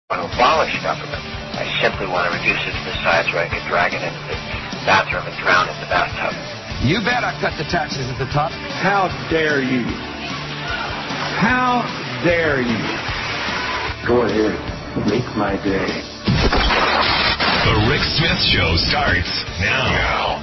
want to abolish government. I simply want to reduce it to the size where I could drag it into the bathroom and drown in the bathtub. You bet I cut the taxes at the top. How dare you? How dare you? Go ahead. Make my day. The Rick Smith Show starts now.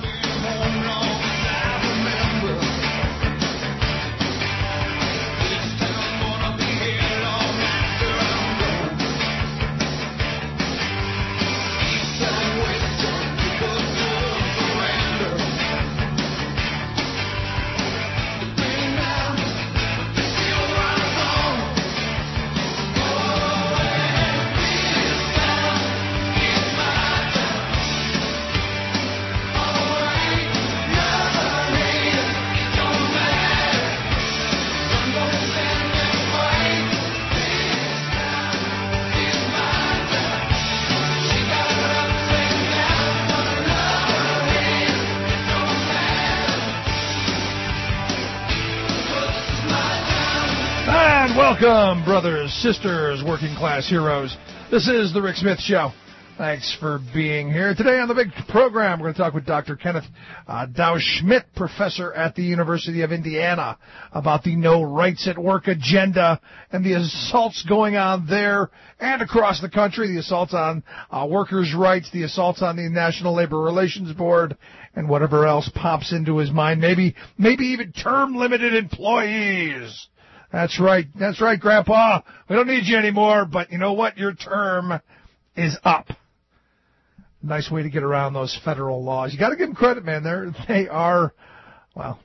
Welcome, brothers, sisters, working class heroes. This is the Rick Smith Show. Thanks for being here. Today on the big program, we're going to talk with Dr. Kenneth Dow-Schmidt, professor at the University of Indiana, about the No Rights at Work agenda and the assaults going on there and across the country, the assaults on workers' rights, the assaults on the National Labor Relations Board, and whatever else pops into his mind, maybe even term-limited employees. That's right, Grandpa. We don't need you anymore, but you know what? Your term is up. Nice way to get around those federal laws. You got to give them credit, man. They are, well,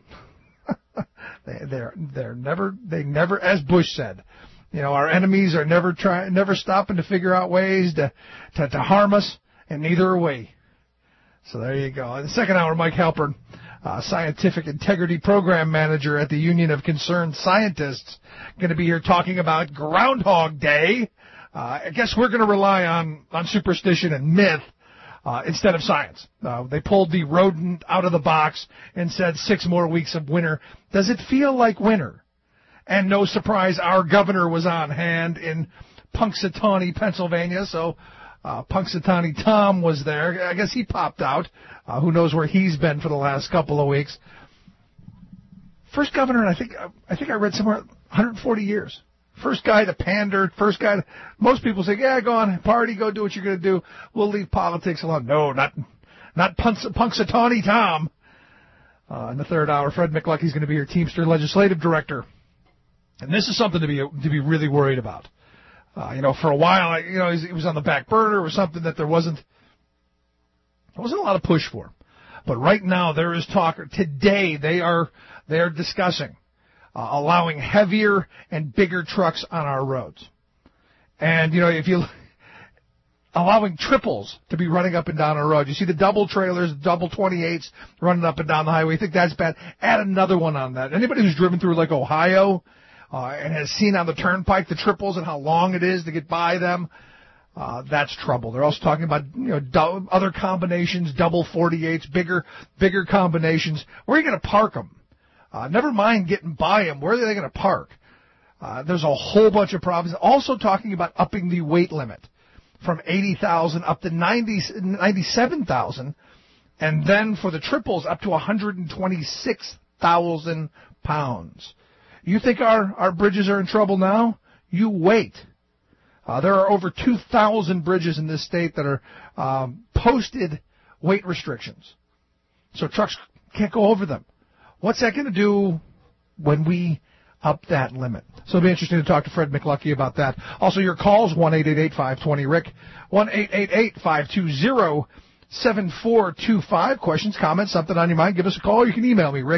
they never, as Bush said, you know, our enemies are never stopping to figure out ways to harm us, and neither are we. So there you go. In the second hour, Mike Halpern, Scientific Integrity Program Manager at the Union of Concerned Scientists, going to be here talking about Groundhog Day. I guess we're going to rely on superstition and myth instead of science. They pulled the rodent out of the box and said 6 more weeks of winter. Does it feel like winter? And no surprise, our governor was on hand in Punxsutawney, Pennsylvania, so Punxsutawney Tom was there. I guess he popped out. Who knows where he's been for the last couple of weeks. First governor, I think I read somewhere, 140 years. First guy to pander, most people say, yeah, go on, party, go do what you're going to do. We'll leave politics alone. No, not Punxsutawney Tom. In the third hour, Fred McLucky's going to be your Teamster Legislative Director. And this is something to be really worried about. For a while, he was on the back burner or something that there wasn't a lot of push for. But right now there is talk. Today they are discussing allowing heavier and bigger trucks on our roads. And, allowing triples to be running up and down our road. You see the double trailers, double 28s running up and down the highway. You think that's bad? Add another one on that. Anybody who's driven through like Ohio and has seen on the turnpike the triples and how long it is to get by them, that's trouble. They're also talking about other combinations, double 48s, bigger combinations. Where are you going to park them? Never mind getting by them. Where are they going to park? There's a whole bunch of problems. Also talking about upping the weight limit from 80,000 up to 97,000, and then for the triples up to 126,000 pounds. You think our bridges are in trouble now? You wait. There are over 2,000 bridges in this state that are posted weight restrictions. So trucks can't go over them. What's that going to do when we up that limit? So it'll be interesting to talk to Fred McLucky about that. Also, your calls, 1-888-520-RICK, 1-888-520-7425. Questions, comments, something on your mind, give us a call. You can email me,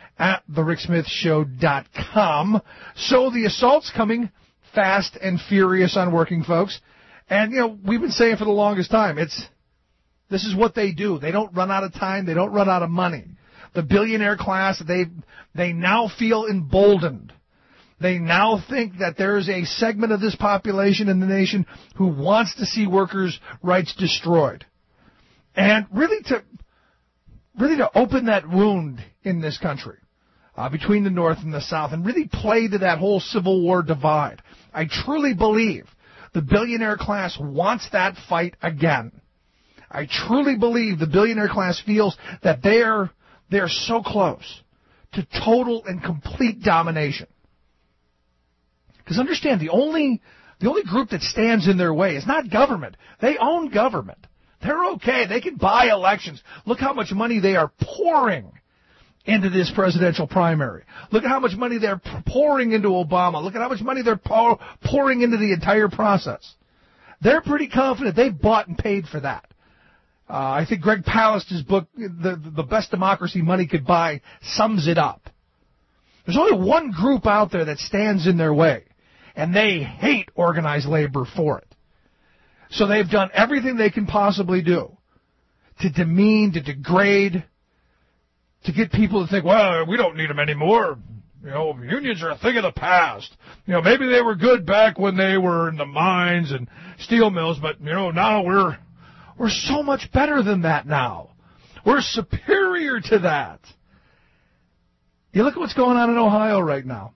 rick@thericksmithshow.com. So the assault's coming fast and furious on working folks. And, we've been saying for the longest time, this is what they do. They don't run out of time. They don't run out of money. The billionaire class, they now feel emboldened. They now think that there is a segment of this population in the nation who wants to see workers' rights destroyed. And really to open that wound in this country between the North and the South and really play to that whole Civil War divide. I truly believe The billionaire class wants that fight again. I truly believe the billionaire class feels that they're so close to total and complete domination. Because understand, the only group that stands in their way is not government. They own government. They're okay. They can buy elections. Look how much money they are pouring into this presidential primary. Look at how much money they're pouring into Obama. Look at how much money they're pouring into the entire process. They're pretty confident they bought and paid for that. I think Greg Palast's book, The Best Democracy Money Could Buy, sums it up. There's only one group out there that stands in their way, and they hate organized labor for it. So they've done everything they can possibly do to demean, to degrade, to get people to think, well, we don't need them anymore. You know, unions are a thing of the past. You know, maybe they were good back when they were in the mines and steel mills, but, you know, now we're so much better than that now. We're superior to that. You look at what's going on in Ohio right now.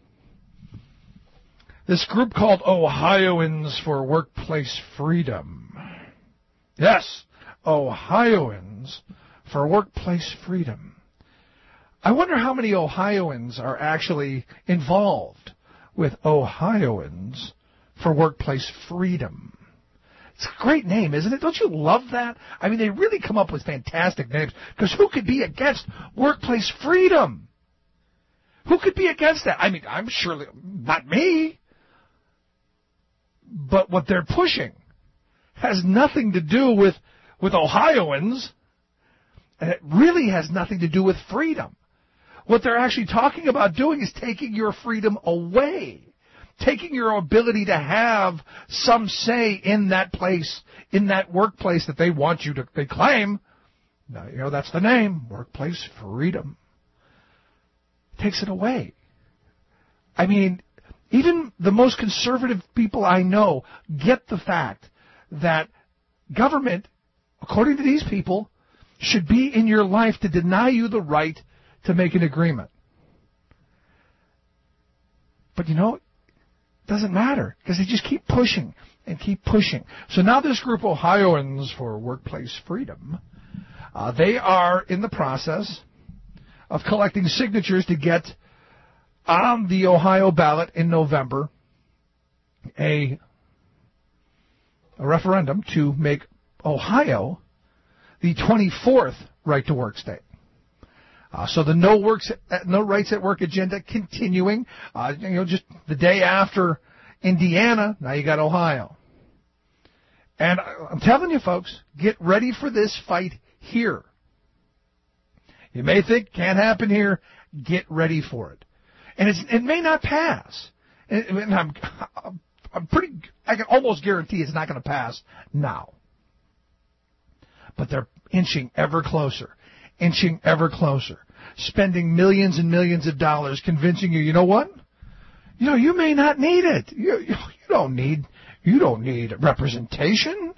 This group called Ohioans for Workplace Freedom. Yes, Ohioans for Workplace Freedom. I wonder how many Ohioans are actually involved with Ohioans for Workplace Freedom. It's a great name, isn't it? Don't you love that? I mean, they really come up with fantastic names, because who could be against workplace freedom? Who could be against that? I mean, I'm surely not me. But what they're pushing has nothing to do with Ohioans, and it really has nothing to do with freedom. What they're actually talking about doing is taking your freedom away, taking your ability to have some say in that place, in that workplace that they want you to, they claim. Now, you know, that's the name, workplace freedom. Takes it away. I mean, even the most conservative people I know get the fact that government, according to these people, should be in your life to deny you the right to make an agreement. But you know, it doesn't matter, because they just keep pushing and keep pushing. So now this group, Ohioans for Workplace Freedom, they are in the process of collecting signatures to get on the Ohio ballot in November a referendum to make Ohio the 24th right-to-work state. So the no rights at work agenda continuing. Just the day after Indiana, now you got Ohio. And I'm telling you, folks, get ready for this fight here. You may think can't happen here. Get ready for it. And it may not pass. And I can almost guarantee it's not going to pass now. But they're inching ever closer, spending millions and millions of dollars convincing you, you know what? You know, you may not need it. You don't need representation.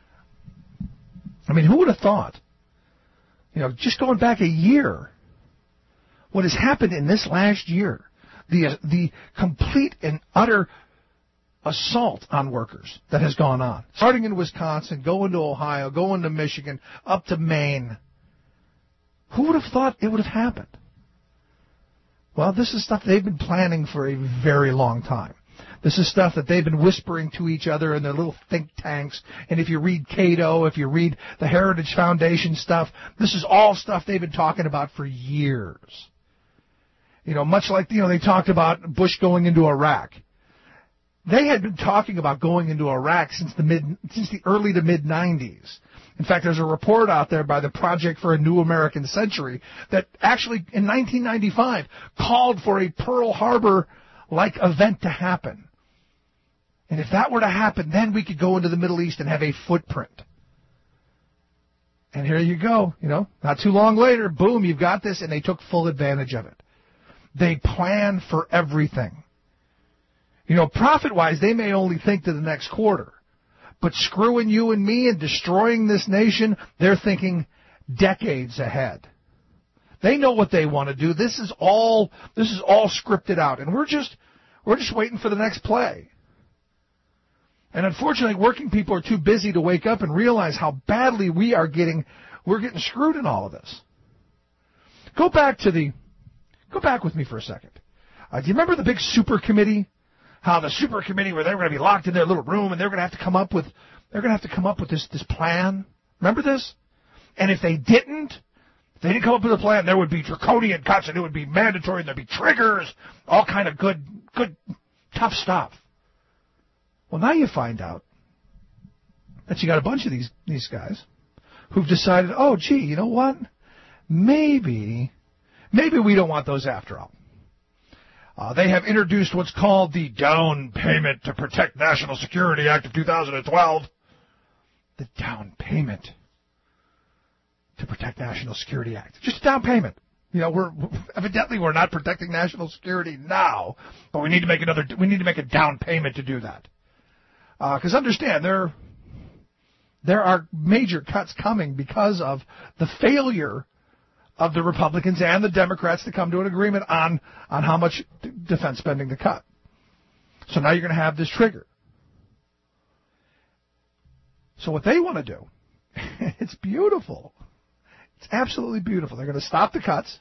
I mean, who would have thought? You know, just going back a year, what has happened in this last year, the complete and utter assault on workers that has gone on, starting in Wisconsin, going to Ohio, going to Michigan, up to Maine. Who would have thought it would have happened? Well, this is stuff they've been planning for a very long time. This is stuff that they've been whispering to each other in their little think tanks. And if you read Cato, if you read the Heritage Foundation stuff, this is all stuff they've been talking about for years. You know, much like, they talked about Bush going into Iraq. They had been talking about going into Iraq since the early to mid-90s. In fact, there's a report out there by the Project for a New American Century that actually in 1995 called for a Pearl Harbor-like event to happen. And if that were to happen, then we could go into the Middle East and have a footprint. And here you go, not too long later, boom, you've got this, and they took full advantage of it. They plan for everything. Profit-wise, they may only think to the next quarter. But screwing you and me and destroying this nation, they're thinking decades ahead. They know what they want to do. This is all scripted out, and we're just waiting for the next play. And unfortunately, working people are too busy to wake up and realize how badly we're getting screwed in all of this. Go back with me for a second. Do you remember the big super committee? How the super committee where they were going to be locked in their little room and they're going to have to come up with this plan. Remember this? And if they didn't come up with a plan, there would be draconian cuts and it would be mandatory and there'd be triggers, all kind of good, tough stuff. Well, now you find out that you got a bunch of these guys who've decided, oh, gee, you know what? Maybe we don't want those after all. They have introduced what's called the Down Payment to Protect National Security Act of 2012. The Down Payment to Protect National Security Act. Just a down payment. You know, we're not protecting national security now, but we need to make a down payment to do that. Because understand, there are major cuts coming because of the failure of the Republicans and the Democrats to come to an agreement on how much defense spending to cut. So now you're going to have this trigger. So what they want to do, it's beautiful. It's absolutely beautiful. They're going to stop the cuts,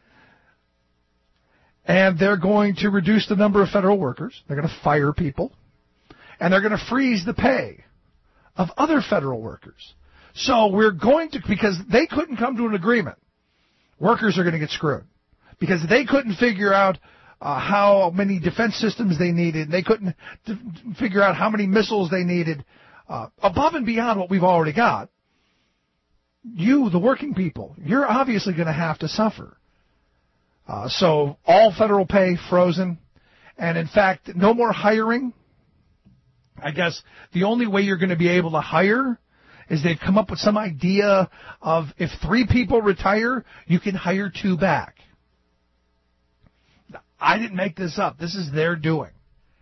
and they're going to reduce the number of federal workers. They're going to fire people, and they're going to freeze the pay of other federal workers. So because they couldn't come to an agreement, workers are going to get screwed because they couldn't figure out how many defense systems they needed. They couldn't figure out how many missiles they needed above and beyond what we've already got. You, the working people, you're obviously going to have to suffer. So all federal pay frozen. And in fact, no more hiring. I guess the only way you're going to be able to hire is they've come up with some idea of if 3 people retire, you can hire 2 back. I didn't make this up. This is their doing.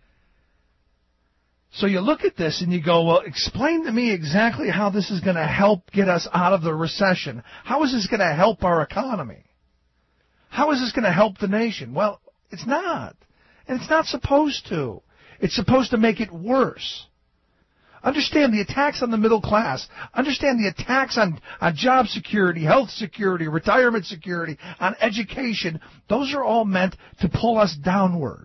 So you look at this and you go, well, explain to me exactly how this is going to help get us out of the recession. How is this going to help our economy? How is this going to help the nation? Well, it's not. And it's not supposed to. It's supposed to make it worse. Understand the attacks on the middle class. Understand the attacks on job security, health security, retirement security, on education. Those are all meant to pull us downward.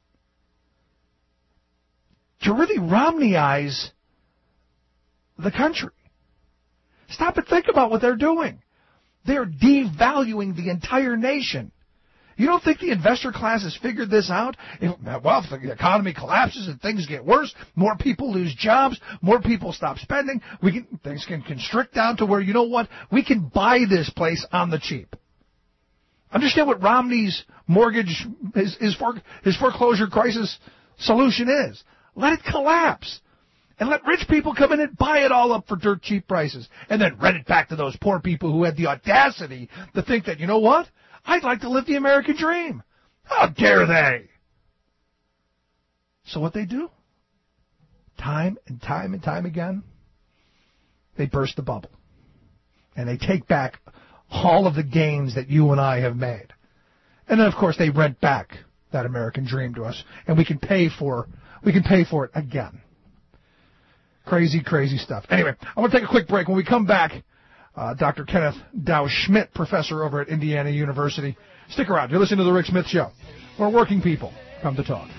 To really Romneyize the country. Stop and think about what they're doing. They're devaluing the entire nation. You don't think the investor class has figured this out? If the economy collapses and things get worse, more people lose jobs, more people stop spending, things can constrict down to where, you know what, we can buy this place on the cheap. Understand what Romney's mortgage, his foreclosure crisis solution is. Let it collapse. And let rich people come in and buy it all up for dirt cheap prices. And then rent it back to those poor people who had the audacity to think that, you know what? I'd like to live the American dream. How dare they? So what they do? Time and time and time again, they burst the bubble. And they take back all of the gains that you and I have made. And then, of course, they rent back that American dream to us. And we can pay for it again. Crazy, crazy stuff. Anyway, I want to take a quick break. When we come back, Dr. Kenneth Dow Schmidt, professor over at Indiana University. Stick around. You're listening to The Rick Smith Show, where working people come to talk.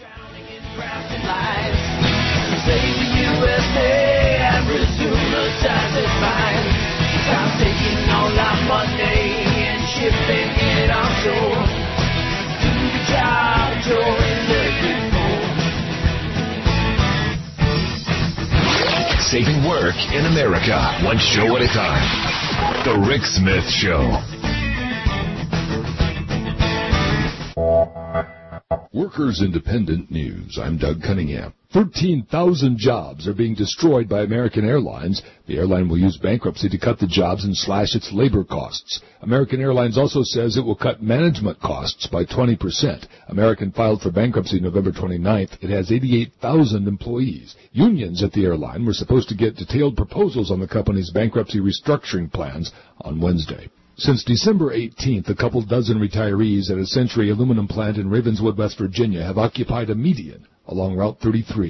Saving work in America, one show at a time. The Rick Smith Show. Workers Independent News. I'm Doug Cunningham. 13,000 jobs are being destroyed by American Airlines. The airline will use bankruptcy to cut the jobs and slash its labor costs. American Airlines also says it will cut management costs by 20%. American filed for bankruptcy November 29th. It has 88,000 employees. Unions at the airline were supposed to get detailed proposals on the company's bankruptcy restructuring plans on Wednesday. Since December 18th, a couple dozen retirees at a Century aluminum plant in Ravenswood, West Virginia, have occupied a median along Route 33.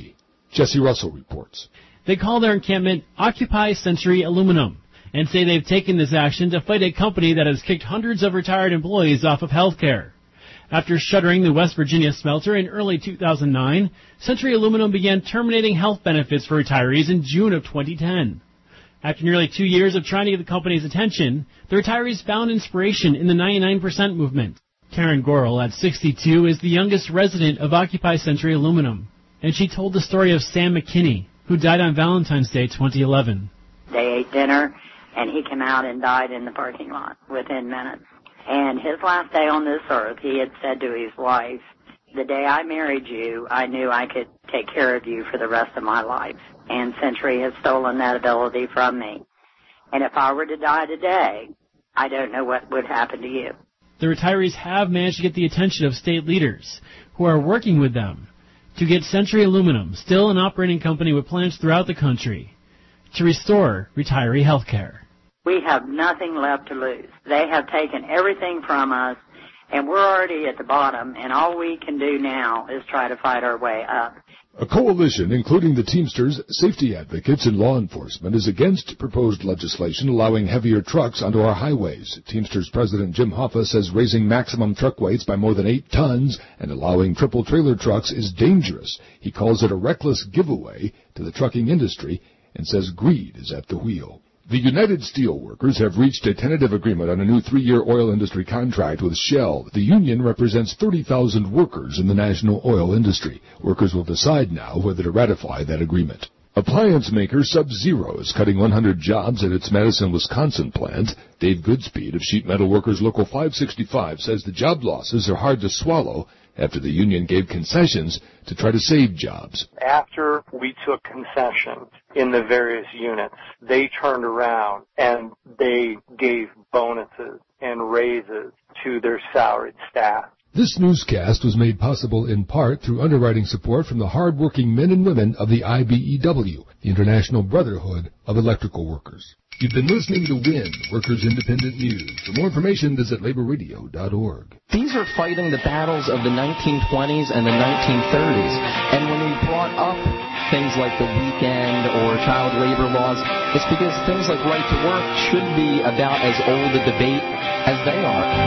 Jesse Russell reports. They call their encampment Occupy Century Aluminum and say they've taken this action to fight a company that has kicked hundreds of retired employees off of health care. After shuttering the West Virginia smelter in early 2009, Century Aluminum began terminating health benefits for retirees in June of 2010. After nearly 2 years of trying to get the company's attention, the retirees found inspiration in the 99% movement. Karen Gorel, at 62, is the youngest resident of Occupy Century Aluminum, and she told the story of Sam McKinney, who died on Valentine's Day 2011. They ate dinner, and he came out and died in the parking lot within minutes. And his last day on this earth, he had said to his wife, "The day I married you, I knew I could take care of you for the rest of my life. And Century has stolen that ability from me. And if I were to die today, I don't know what would happen to you." The retirees have managed to get the attention of state leaders who are working with them to get Century Aluminum, still an operating company with plants throughout the country, to restore retiree health care. We have nothing left to lose. They have taken everything from us, and we're already at the bottom, and all we can do now is try to fight our way up. A coalition, including the Teamsters, safety advocates, and law enforcement, is against proposed legislation allowing heavier trucks onto our highways. Teamsters President Jim Hoffa says raising maximum truck weights by more than 8 tons and allowing triple-trailer trucks is dangerous. He calls it a reckless giveaway to the trucking industry and says greed is at the wheel. The United Steelworkers have reached a tentative agreement on a new 3-year oil industry contract with Shell. The union represents 30,000 workers in the national oil industry. Workers will decide now whether to ratify that agreement. Appliance maker Sub-Zero is cutting 100 jobs at its Madison, Wisconsin plant. Dave Goodspeed of Sheet Metal Workers Local 565 says the job losses are hard to swallow after the union gave concessions to try to save jobs. After we took concessions in the various units, they turned around and they gave bonuses and raises to their salaried staff. This newscast was made possible in part through underwriting support from the hard-working men and women of the IBEW, the International Brotherhood of Electrical Workers. You've been listening to WIN, Workers Independent News. For more information, visit laborradio.org. These are fighting the battles of the 1920s and the 1930s. And when we brought up things like the weekend or child labor laws, it's because things like right to work should be about as old a debate as they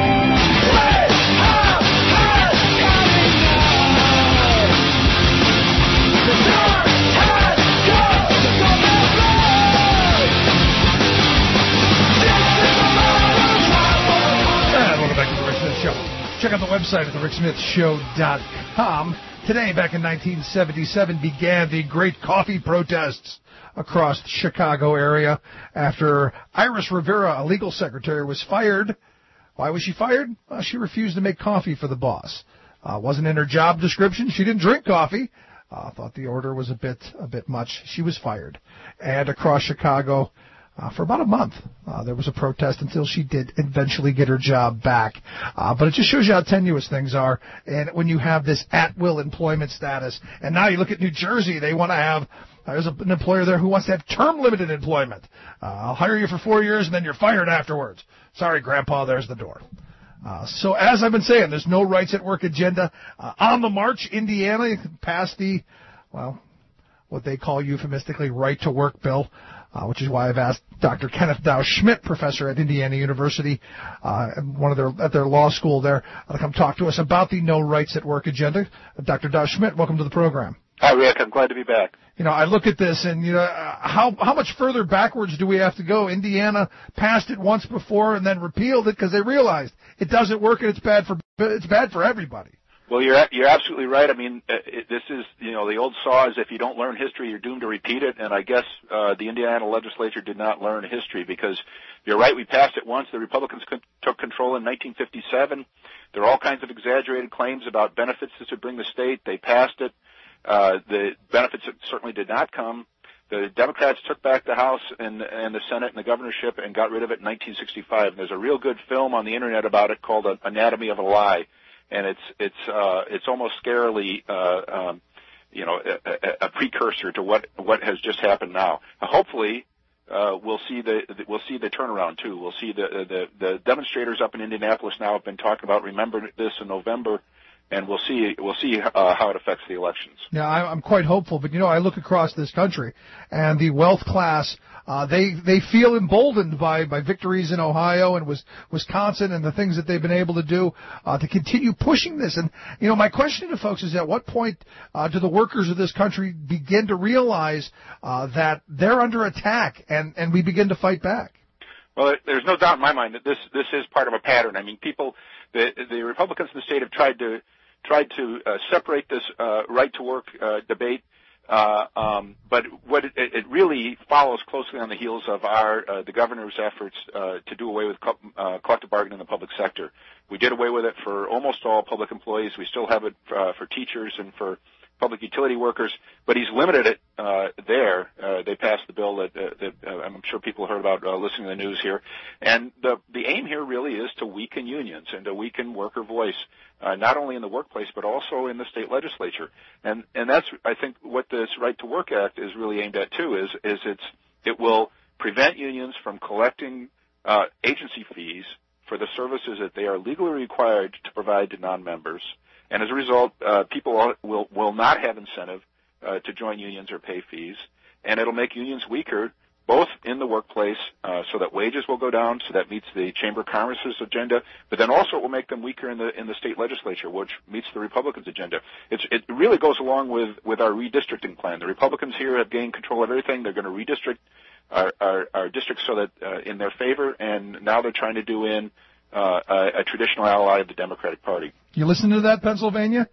are. Check out the website at thericksmithshow.com. Today, back in 1977, began the great coffee protests across the Chicago area after Iris Rivera, a legal secretary, was fired. Why was she fired? Well, she refused to make coffee for the boss. Wasn't in her job description. She didn't drink coffee. Thought the order was a bit much. She was fired. And across Chicago, for about a month, there was a protest until she did eventually get her job back. But it just shows you how tenuous things are. And when you have this at-will employment status, and now you look at New Jersey, they want to have, there's an employer there who wants to have term-limited employment. I'll hire you for 4 years and then you're fired afterwards. Sorry, Grandpa, there's the door. So as I've been saying, there's no rights at work agenda. On the march, Indiana passed the, well, what they call euphemistically right to work bill, which is why I've asked Dr. Kenneth Dow Schmidt, professor at Indiana University, at their law school there, to come talk to us about the no rights at work agenda. Dr. Dow Schmidt, welcome to the program. Hi, Rick. I'm glad to be back. You know, I look at this and, how much further backwards do we have to go? Indiana passed it once before and then repealed it because they realized it doesn't work and it's bad for everybody. Well, you're absolutely right. I mean, this is, the old saw is if you don't learn history, you're doomed to repeat it. And I guess the Indiana legislature did not learn history because you're right. We passed it once. The Republicans took control in 1957. There are all kinds of exaggerated claims about benefits this would bring the state. They passed it. The benefits certainly did not come. The Democrats took back the House and the Senate and the governorship and got rid of it in 1965. And there's a real good film on the internet about it called Anatomy of a Lie. And it's almost scarily, a precursor to what has just happened now. Hopefully, we'll see the turnaround too. We'll see the demonstrators up in Indianapolis now have been talking about remember this in November, and we'll see how it affects the elections. Yeah, I'm quite hopeful, but I look across this country, and the wealth class, they feel emboldened by victories in Ohio and Wisconsin and the things that they've been able to do to continue pushing this. And my question to folks is, at what point do the workers of this country begin to realize that they're under attack, and we begin to fight back? Well, there's no doubt in my mind that this is part of a pattern. I mean, the Republicans in the state have tried to separate this right to work debate, but what it really follows closely on the heels of the governor's efforts to do away with collective bargaining in the public sector. We did away with it for almost all public employees. We still have it for teachers and for public utility workers, but he's limited it there. They passed the bill that I'm sure people heard about listening to the news here. And the aim here really is to weaken unions and to weaken worker voice, not only in the workplace but also in the state legislature. And that's, I think, what this Right to Work Act is really aimed at too, is it will prevent unions from collecting agency fees for the services that they are legally required to provide to non-members. And as a result, people will not have incentive to join unions or pay fees, and it'll make unions weaker, both in the workplace, so that wages will go down, so that meets the Chamber of Commerce's agenda, but then also it will make them weaker in the state legislature, which meets the Republicans' agenda. It really goes along with our redistricting plan. The Republicans here have gained control of everything. They're going to redistrict our districts so that in their favor, and now they're trying to do in a traditional ally of the Democratic Party. You listen to that, Pennsylvania?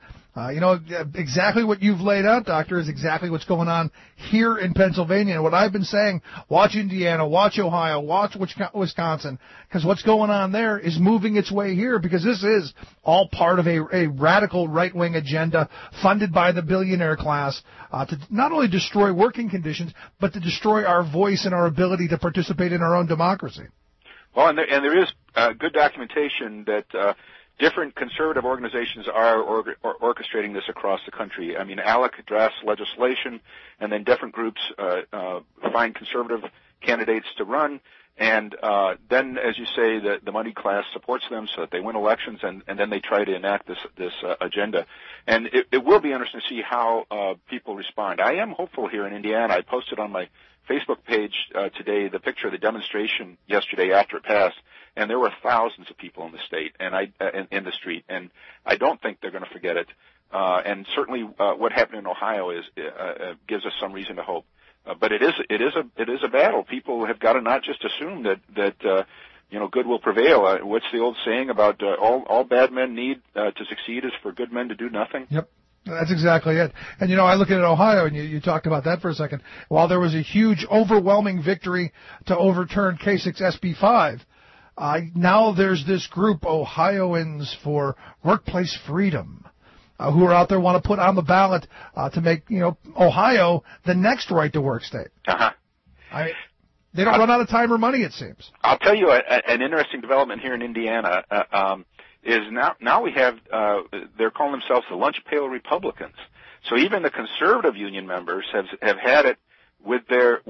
Exactly what you've laid out, Doctor, is exactly what's going on here in Pennsylvania. And what I've been saying, watch Indiana, watch Ohio, watch Wisconsin, because what's going on there is moving its way here, because this is all part of a radical right-wing agenda funded by the billionaire class to not only destroy working conditions, but to destroy our voice and our ability to participate in our own democracy. Well, and there is good documentation that different conservative organizations are orchestrating this across the country. I mean, ALEC drafts legislation, and then different groups find conservative candidates to run, and then, as you say, the money class supports them so that they win elections, and then they try to enact this agenda. And it will be interesting to see how people respond. I am hopeful here in Indiana. I posted on my Facebook page today the picture of the demonstration yesterday after it passed, and there were thousands of people in the state and in the street, and I don't think they're going to forget it. And certainly, what happened in Ohio gives us some reason to hope. But it is a battle. People have got to not just assume that good will prevail. What's the old saying about all bad men need to succeed is for good men to do nothing? Yep. That's exactly it. And, I look at Ohio, and you talked about that for a second. While there was a huge, overwhelming victory to overturn Kasich SB5, now there's this group, Ohioans for Workplace Freedom, who are out there, want to put on the ballot to make, Ohio the next right-to-work state. Uh-huh. They don't run out of time or money, it seems. I'll tell you an interesting development here in Indiana. Is now we have they're calling themselves the Lunch Pail Republicans. So even the conservative union members have had it with their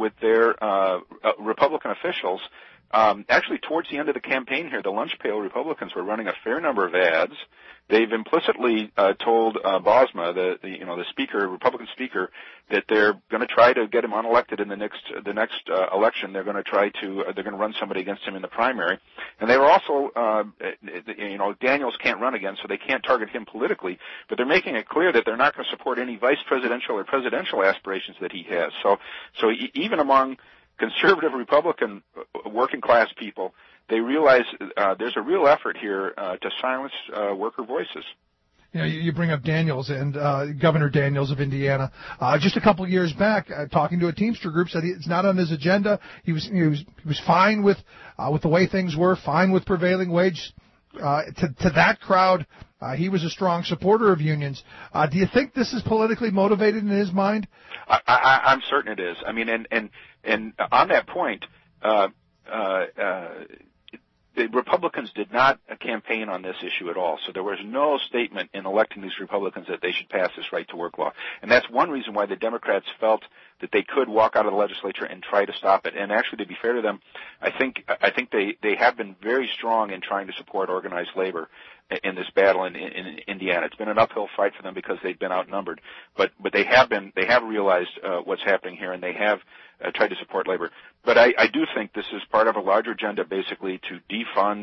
Republican officials. Actually, towards the end of the campaign here, the Lunch Pail Republicans were running a fair number of ads. They've implicitly told Bosma, the speaker, Republican speaker, that they're going to try to get him unelected in the next election. They're going to run somebody against him in the primary. And they were also, Daniels can't run again, so they can't target him politically. But they're making it clear that they're not going to support any vice presidential or presidential aspirations that he has. So even among conservative Republican working class people, they realize there's a real effort here to silence worker voices. You bring up Daniels and Governor Daniels of Indiana. Just a couple of years back, talking to a Teamster group, said it's not on his agenda. He was fine with the way things were, fine with prevailing wage. To that crowd, he was a strong supporter of unions. Do you think this is politically motivated in his mind? I'm certain it is. I mean, and on that point, the Republicans did not campaign on this issue at all. So there was no statement in electing these Republicans that they should pass this right-to-work law. And that's one reason why the Democrats felt that they could walk out of the legislature and try to stop it. And actually, to be fair to them, I think they have been very strong in trying to support organized labor in this battle in Indiana. It's been an uphill fight for them because they've been outnumbered. But they have realized what's happening here, and they have tried to support labor. But I do think this is part of a larger agenda, basically, to defund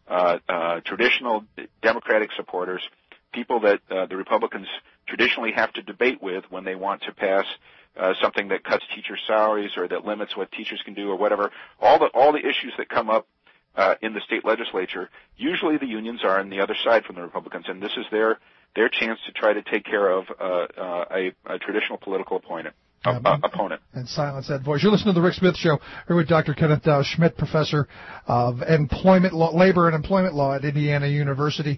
traditional Democratic supporters, people that the Republicans traditionally have to debate with when they want to pass something that cuts teachers' salaries or that limits what teachers can do or whatever. All the issues that come up in the state legislature, usually the unions are on the other side from the Republicans, and this is their chance to try to take care of a traditional political opponent. And silence that voice. You're listening to the Rick Smith Show. Here with Dr. Kenneth Schmidt, professor of employment law, labor and employment law at Indiana University.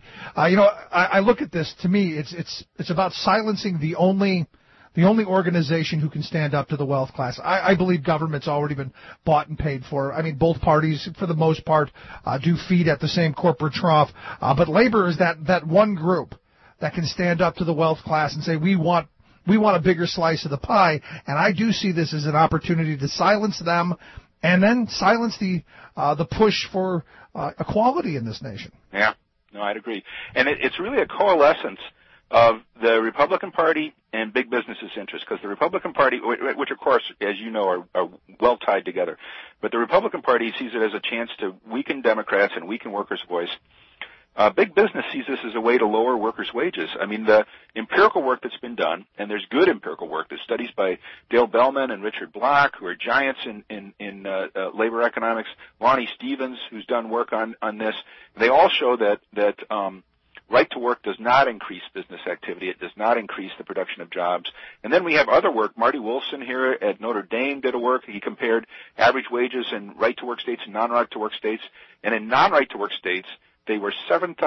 I look at this. To me, it's about silencing the only organization who can stand up to the wealth class. I believe government's already been bought and paid for. I mean, both parties, for the most part, do feed at the same corporate trough. But labor is that one group that can stand up to the wealth class and say, we want a bigger slice of the pie. And I do see this as an opportunity to silence them and then silence the push for equality in this nation. Yeah, no, I'd agree. And it's really a coalescence of the Republican Party and big business's interests, because the Republican Party, which of course, as you know, are well tied together, but the Republican Party sees it as a chance to weaken Democrats and weaken workers' voice. Big business sees this as a way to lower workers' wages. I mean, the empirical work that's been done, and there's good empirical work, there's studies by Dale Bellman and Richard Block, who are giants in labor economics, Lonnie Stevens, who's done work on this. They all show that right to work does not increase business activity. It does not increase the production of jobs. And then we have other work. Marty Wolfson here at Notre Dame did a work. He compared average wages in right to work states and non-right to work states. And in non-right to work states, they were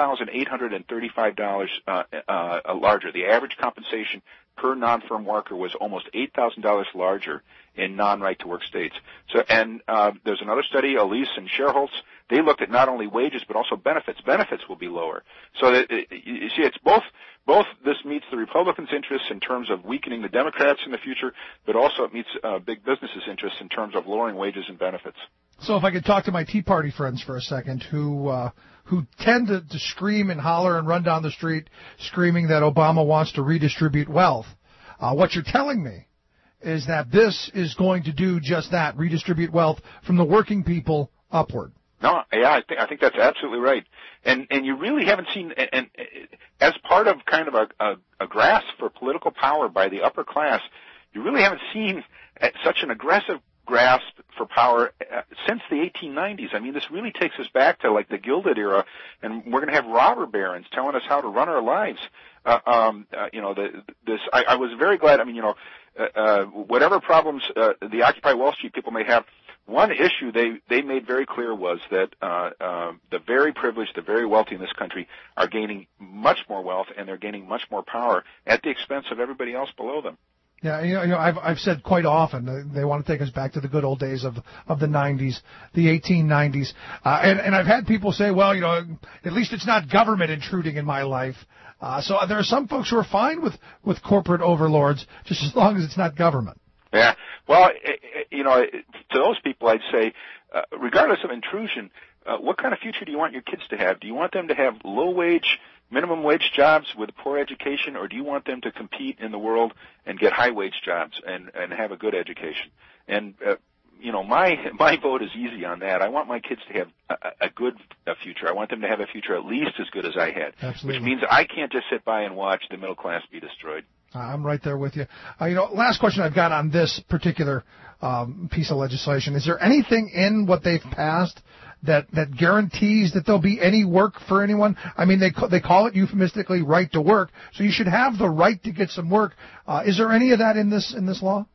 $7,835 larger. The average compensation per non-firm worker was almost $8,000 larger in non-right to work states. So, and there's another study, Elise and Sherholtz. They looked at not only wages but also benefits. Benefits will be lower. So that, you see, it's both. This meets the Republicans' interests in terms of weakening the Democrats in the future, but also it meets big businesses' interests in terms of lowering wages and benefits. So if I could talk to my Tea Party friends for a second, who tend to scream and holler and run down the street screaming that Obama wants to redistribute wealth, what you're telling me is that this is going to do just that, redistribute wealth from the working people upward. No, yeah, I think that's absolutely right. And you really haven't seen, and as part of kind of a grasp for political power by the upper class, you really haven't seen such an aggressive grasp for power since the 1890s. I mean, this really takes us back to like the Gilded Era, and we're going to have robber barons telling us how to run our lives. I was very glad. I mean, whatever problems the Occupy Wall Street people may have, one issue they made very clear was that the very privileged, the very wealthy in this country are gaining much more wealth, and they're gaining much more power at the expense of everybody else below them. Yeah, I've said quite often they want to take us back to the good old days of the 90s, the 1890s, and I've had people say, well, at least it's not government intruding in my life. So there are some folks who are fine with corporate overlords, just as long as it's not government. Yeah, well, to those people, I'd say, regardless of intrusion, what kind of future do you want your kids to have? Do you want them to have low-wage, minimum wage jobs with poor education, or do you want them to compete in the world and get high-wage jobs and have a good education? And my vote is easy on that. I want my kids to have a good future. I want them to have a future at least as good as I had. Absolutely. Which means I can't just sit by and watch the middle class be destroyed. I'm right there with you. Last question I've got on this particular piece of legislation. Is there anything in what they've passed that guarantees that there'll be any work for anyone? I mean, they call it euphemistically right to work, so you should have the right to get some work. Is there any of that in this law?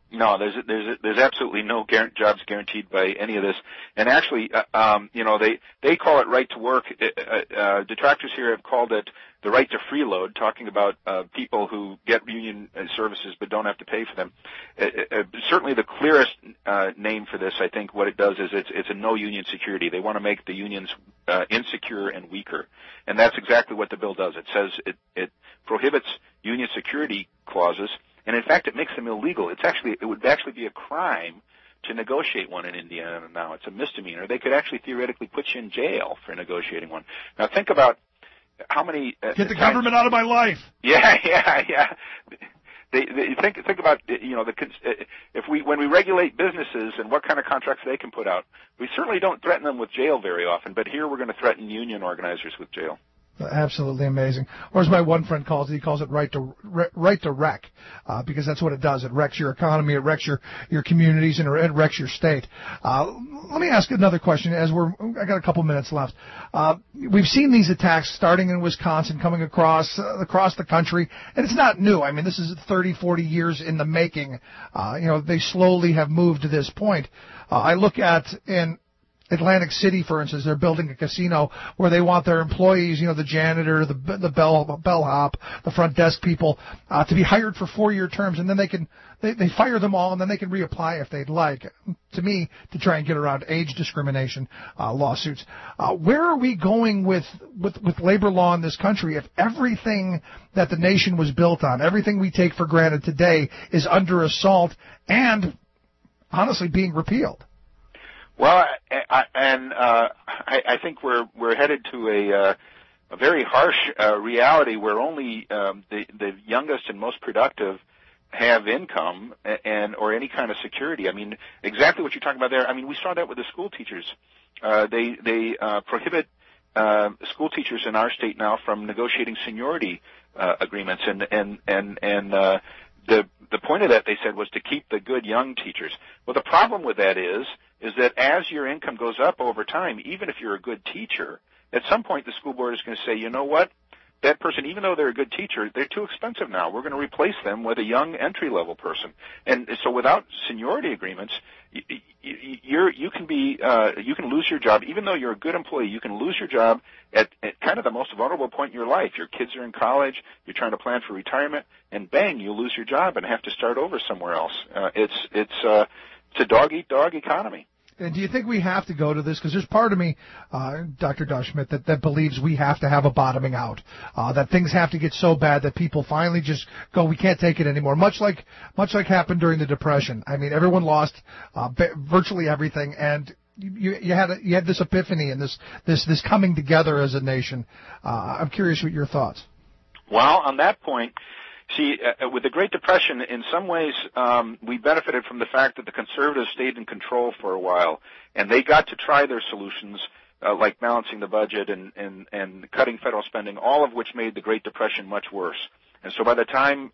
No, there's absolutely no jobs guaranteed by any of this. And actually, they call it right to work. Detractors here have called it the right to freeload, talking about people who get union services but don't have to pay for them. Certainly the clearest name for this, I think, what it does is it's a no union security. They want to make the unions insecure and weaker. And that's exactly what the bill does. It says it prohibits union security clauses. And in fact, it makes them illegal. It would actually be a crime to negotiate one in Indiana now. It's a misdemeanor. They could actually theoretically put you in jail for negotiating one. Now think about how many get the government out of my life. Yeah. They think about when we regulate businesses and what kind of contracts they can put out. We certainly don't threaten them with jail very often, but here we're going to threaten union organizers with jail. Absolutely amazing. Or as my one friend calls it, he calls it right to wreck, because that's what it does. It wrecks your economy, it wrecks your communities, and it wrecks your state. Let me ask another question I got a couple minutes left. We've seen these attacks starting in Wisconsin, coming across the country, and it's not new. I mean, this is 30, 40 years in the making. They slowly have moved to this point. I look at in Atlantic City, for instance, they're building a casino where they want their employees, the janitor, the bellhop, the front desk people, to be hired for 4-year terms, and then they fire them all, and then they can reapply if they'd like. To me, to try and get around age discrimination lawsuits. Where are we going with labor law in this country if everything that the nation was built on, everything we take for granted today, is under assault and honestly being repealed? Well, I think we're headed to a very harsh reality where only the youngest and most productive have income or any kind of security. I mean, exactly what you're talking about there. I mean, we saw that with the school teachers. They prohibit school teachers in our state now from negotiating seniority agreements, and the point of that, they said, was to keep the good young teachers. Well, the problem with that is that as your income goes up over time, even if you're a good teacher, at some point the school board is going to say, you know what, that person, even though they're a good teacher, they're too expensive now. We're going to replace them with a young entry-level person. And so without seniority agreements, you can lose your job. Even though you're a good employee, you can lose your job at kind of the most vulnerable point in your life. Your kids are in college, you're trying to plan for retirement, and bang, you lose your job and have to start over somewhere else. It's a dog-eat-dog economy. And do you think we have to go to this? Because there's part of me, Dr. Doug Schmidt, that believes we have to have a bottoming out, that things have to get so bad that people finally just go, we can't take it anymore. Much like happened during the Depression. I mean, everyone lost virtually everything, and you had this epiphany and this coming together as a nation. I'm curious what your thoughts. Well, on that point, see, with the Great Depression, in some ways, we benefited from the fact that the conservatives stayed in control for a while, and they got to try their solutions, like balancing the budget and cutting federal spending, all of which made the Great Depression much worse. And so by the time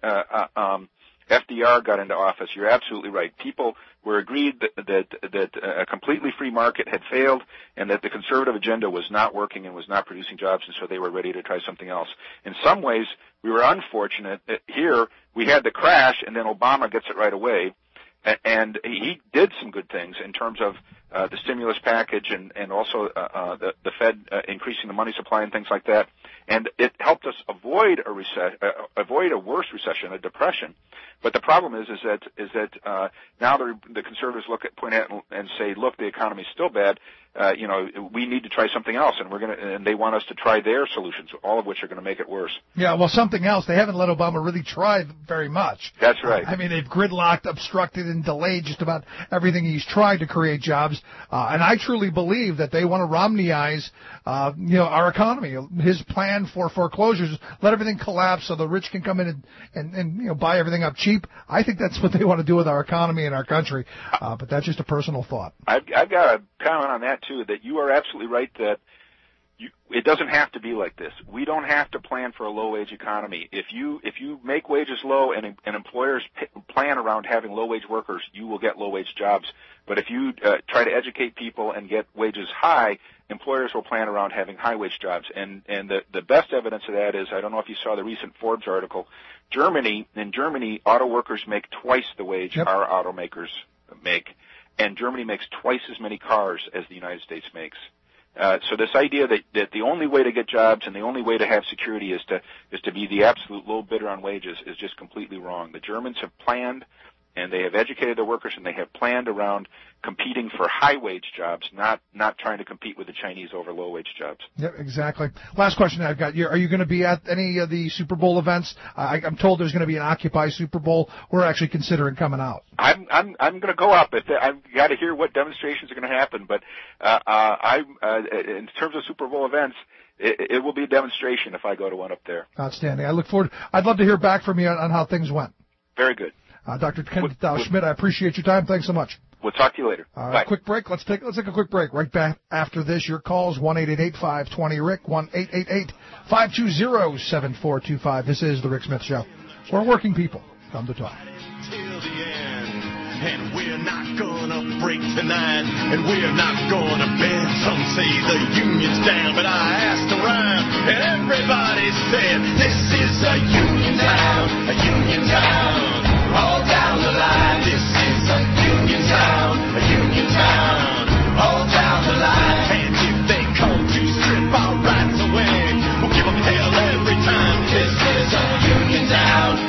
FDR got into office, you're absolutely right. People were agreed that a completely free market had failed and that the conservative agenda was not working and was not producing jobs, and so they were ready to try something else. In some ways, we were unfortunate. Here, we had the crash, and then Obama gets it right away. And he did some good things in terms of the stimulus package and also the Fed increasing the money supply and things like that. And it helped us avoid a worse recession, a depression. But the problem is that now the conservatives point at it and say, look, the economy's still bad. We need to try something else, and they want us to try their solutions, all of which are going to make it worse. Yeah, well, something else. They haven't let Obama really try very much. That's right. I mean, they've gridlocked, obstructed, and delayed just about everything he's tried to create jobs. And I truly believe that they want to Romneyize, our economy. His plan for foreclosures, let everything collapse so the rich can come in and buy everything up cheap. I think that's what they want to do with our economy and our country. But that's just a personal thought. I've got a comment on that too. That you are absolutely right that it doesn't have to be like this. We don't have to plan for a low-wage economy. If you make wages low and employers plan around having low-wage workers, you will get low-wage jobs. But if you try to educate people and get wages high, employers will plan around having high-wage jobs. And the best evidence of that is, I don't know if you saw the recent Forbes article, in Germany, auto workers make twice the wage our automakers make, and Germany makes twice as many cars as the United States makes. So this idea that the only way to get jobs and the only way to have security is to be the absolute low bidder on wages is just completely wrong. The Germans have planned, and they have educated their workers, and they have planned around competing for high-wage jobs, not trying to compete with the Chinese over low-wage jobs. Yep, exactly. Last question I've got. Are you going to be at any of the Super Bowl events? I'm told there's going to be an Occupy Super Bowl. We're actually considering coming out. I'm going to go up. I've got to hear what demonstrations are going to happen, but in terms of Super Bowl events, it will be a demonstration if I go to one up there. Outstanding. I look forward. I'd love to hear back from you on how things went. Very good. Dr. Kenneth Schmidt, I appreciate your time. Thanks so much. We'll talk to you later. Bye. Quick break. Let's take a quick break. Right back after this. Your calls 1-888-520-RICK, 1-888-520-7425. This is the Rick Smith Show. We're working people. Come to talk. And we're not gonna break tonight, and we're not gonna bend. Some say the union's down, but I asked around, and everybody said, this is a union town, all down the line. This is a union town, all down the line. And if they come to strip our rights away, we'll give them hell every time. This is a union town,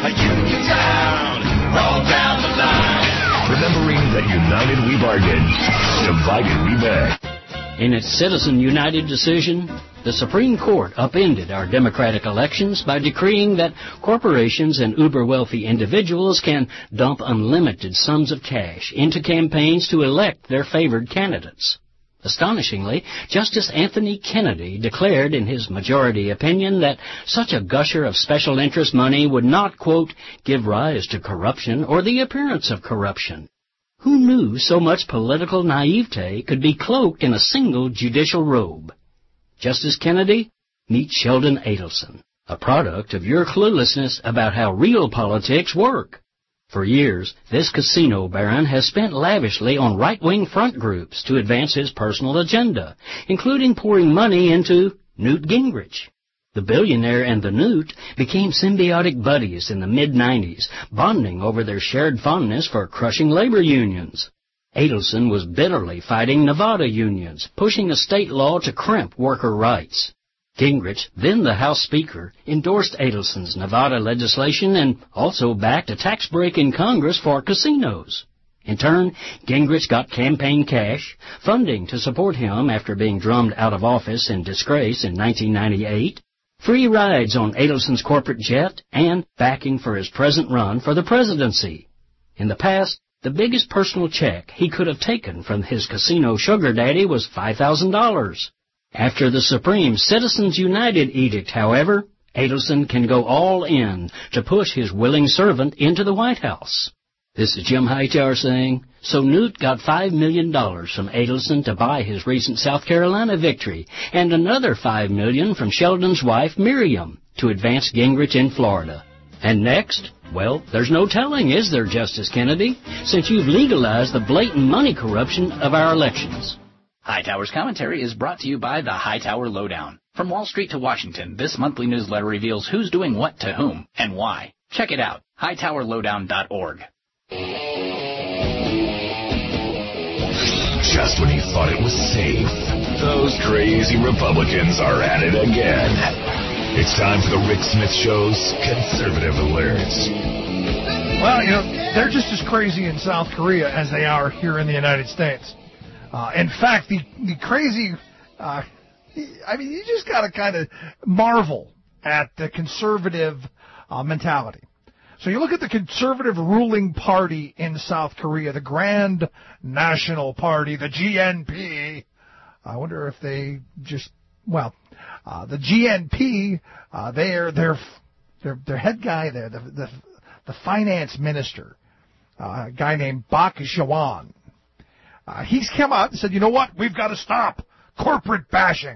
all down the line. Remembering that united we bargain, divided we beg. In its Citizen United decision, the Supreme Court upended our democratic elections by decreeing that corporations and uber-wealthy individuals can dump unlimited sums of cash into campaigns to elect their favored candidates. Astonishingly, Justice Anthony Kennedy declared in his majority opinion that such a gusher of special interest money would not, quote, give rise to corruption or the appearance of corruption. Who knew so much political naivete could be cloaked in a single judicial robe? Justice Kennedy, meet Sheldon Adelson, a product of your cluelessness about how real politics work. For years, this casino baron has spent lavishly on right-wing front groups to advance his personal agenda, including pouring money into Newt Gingrich. The billionaire and the Newt became symbiotic buddies in the mid-'90s, bonding over their shared fondness for crushing labor unions. Adelson was bitterly fighting Nevada unions, pushing a state law to crimp worker rights. Gingrich, then the House Speaker, endorsed Adelson's Nevada legislation and also backed a tax break in Congress for casinos. In turn, Gingrich got campaign cash, funding to support him after being drummed out of office in disgrace in 1998, free rides on Adelson's corporate jet, and backing for his present run for the presidency. In the past, the biggest personal check he could have taken from his casino sugar daddy was $5,000. After the Supreme Citizens United edict, however, Adelson can go all in to push his willing servant into the White House. This is Jim Hightower saying, so Newt got $5 million from Adelson to buy his recent South Carolina victory, and another $5 million from Sheldon's wife, Miriam, to advance Gingrich in Florida. And next, well, there's no telling, is there, Justice Kennedy, since you've legalized the blatant money corruption of our elections. Hightower's commentary is brought to you by the Hightower Lowdown. From Wall Street to Washington, this monthly newsletter reveals who's doing what to whom and why. Check it out, hightowerlowdown.org. Just when you thought it was safe, those crazy Republicans are at it again. It's time for the Rick Smith Show's Conservative Alerts. Well, they're just as crazy in South Korea as they are here in the United States. In fact, the crazy, you just got to kind of marvel at the conservative mentality. So you look at the conservative ruling party in South Korea, the Grand National Party, the GNP. I wonder if they just, the GNP, their head guy there, the finance minister, a guy named Bak Jawan. He's come out and said, you know what? We've got to stop corporate bashing.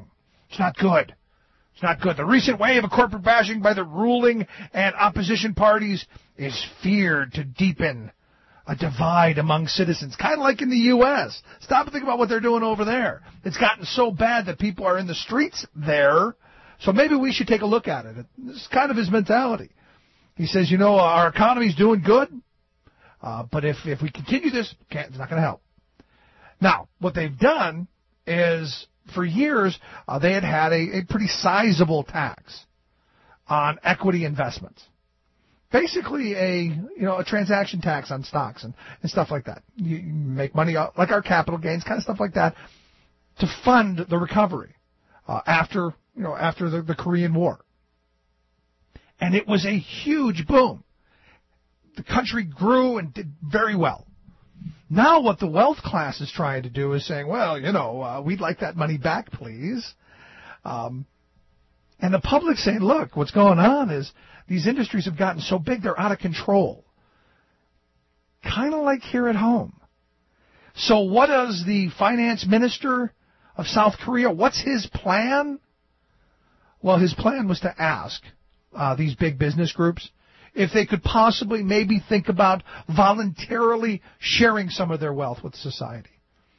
It's not good. It's not good. The recent wave of corporate bashing by the ruling and opposition parties is feared to deepen a divide among citizens, kind of like in the U.S. Stop and think about what they're doing over there. It's gotten so bad that people are in the streets there, so maybe we should take a look at it. This is kind of his mentality. He says, our economy's doing good, but if we continue this, it's not going to help. Now, what they've done is, for years, they had a pretty sizable tax on equity investments. Basically a transaction tax on stocks and stuff like that. You make money like our capital gains, kind of stuff like that, to fund the recovery after the Korean War. And it was a huge boom. The country grew and did very well. Now what the wealth class is trying to do is saying, well, we'd like that money back, please. And the public's saying, look, what's going on is these industries have gotten so big they're out of control. Kind of like here at home. So what does the finance minister of South Korea, what's his plan? Well, his plan was to ask these big business groups if they could possibly maybe think about voluntarily sharing some of their wealth with society.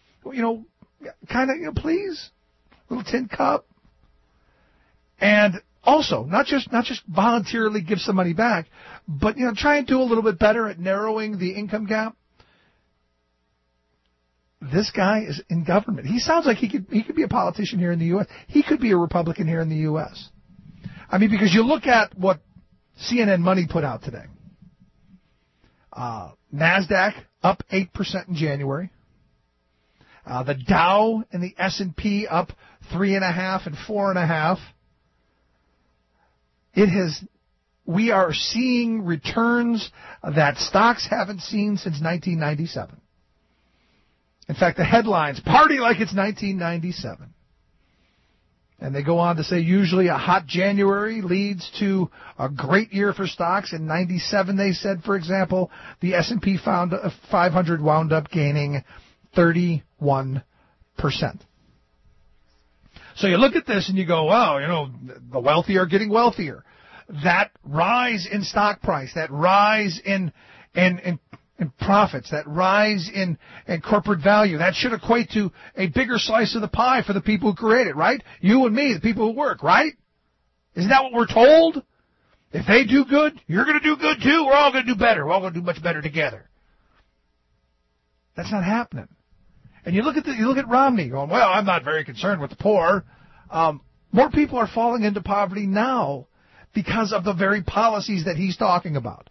Please, little tin cup. And also, not just voluntarily give some money back, but try and do a little bit better at narrowing the income gap. This guy is in government. He sounds like he could be a politician here in the U.S. He could be a Republican here in the U.S. I mean, because you look at what CNN Money put out today. NASDAQ up 8% in January. The Dow and the S&P up 3.5% and 4.5%. We are seeing returns that stocks haven't seen since 1997. In fact, the headlines, party like it's 1997. And they go on to say usually a hot January leads to a great year for stocks. In 97, they said, for example, the S&P 500 wound up gaining 31%. So you look at this and you go, wow, the wealthy are getting wealthier. That rise in stock price, that rise in profits, that rise in corporate value, that should equate to a bigger slice of the pie for the people who create it, right? You and me, the people who work, right? Isn't that what we're told? If they do good, you're going to do good too. We're all going to do better. We're all going to do much better together. That's not happening. And you look at Romney going, well, I'm not very concerned with the poor. More people are falling into poverty now because of the very policies that he's talking about.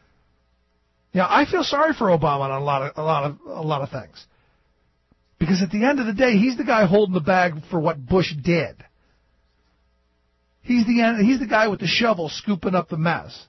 I feel sorry for Obama on a lot of things, because at the end of the day, he's the guy holding the bag for what Bush did. He's the guy with the shovel scooping up the mess.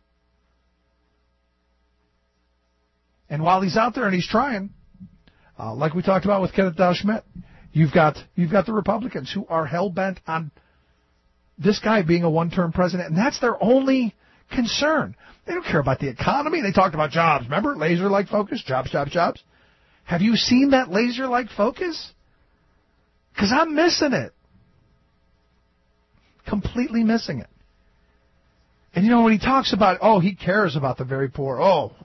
And while he's out there and he's trying, like we talked about with Kenneth Dow Schmidt, you've got the Republicans who are hell-bent on this guy being a one-term president, and that's their only concern. They don't care about the economy. They talked about jobs. Remember? Laser-like focus. Jobs, jobs, jobs. Have you seen that laser-like focus? Because I'm missing it. Completely missing it. And when he talks about, he cares about the very poor.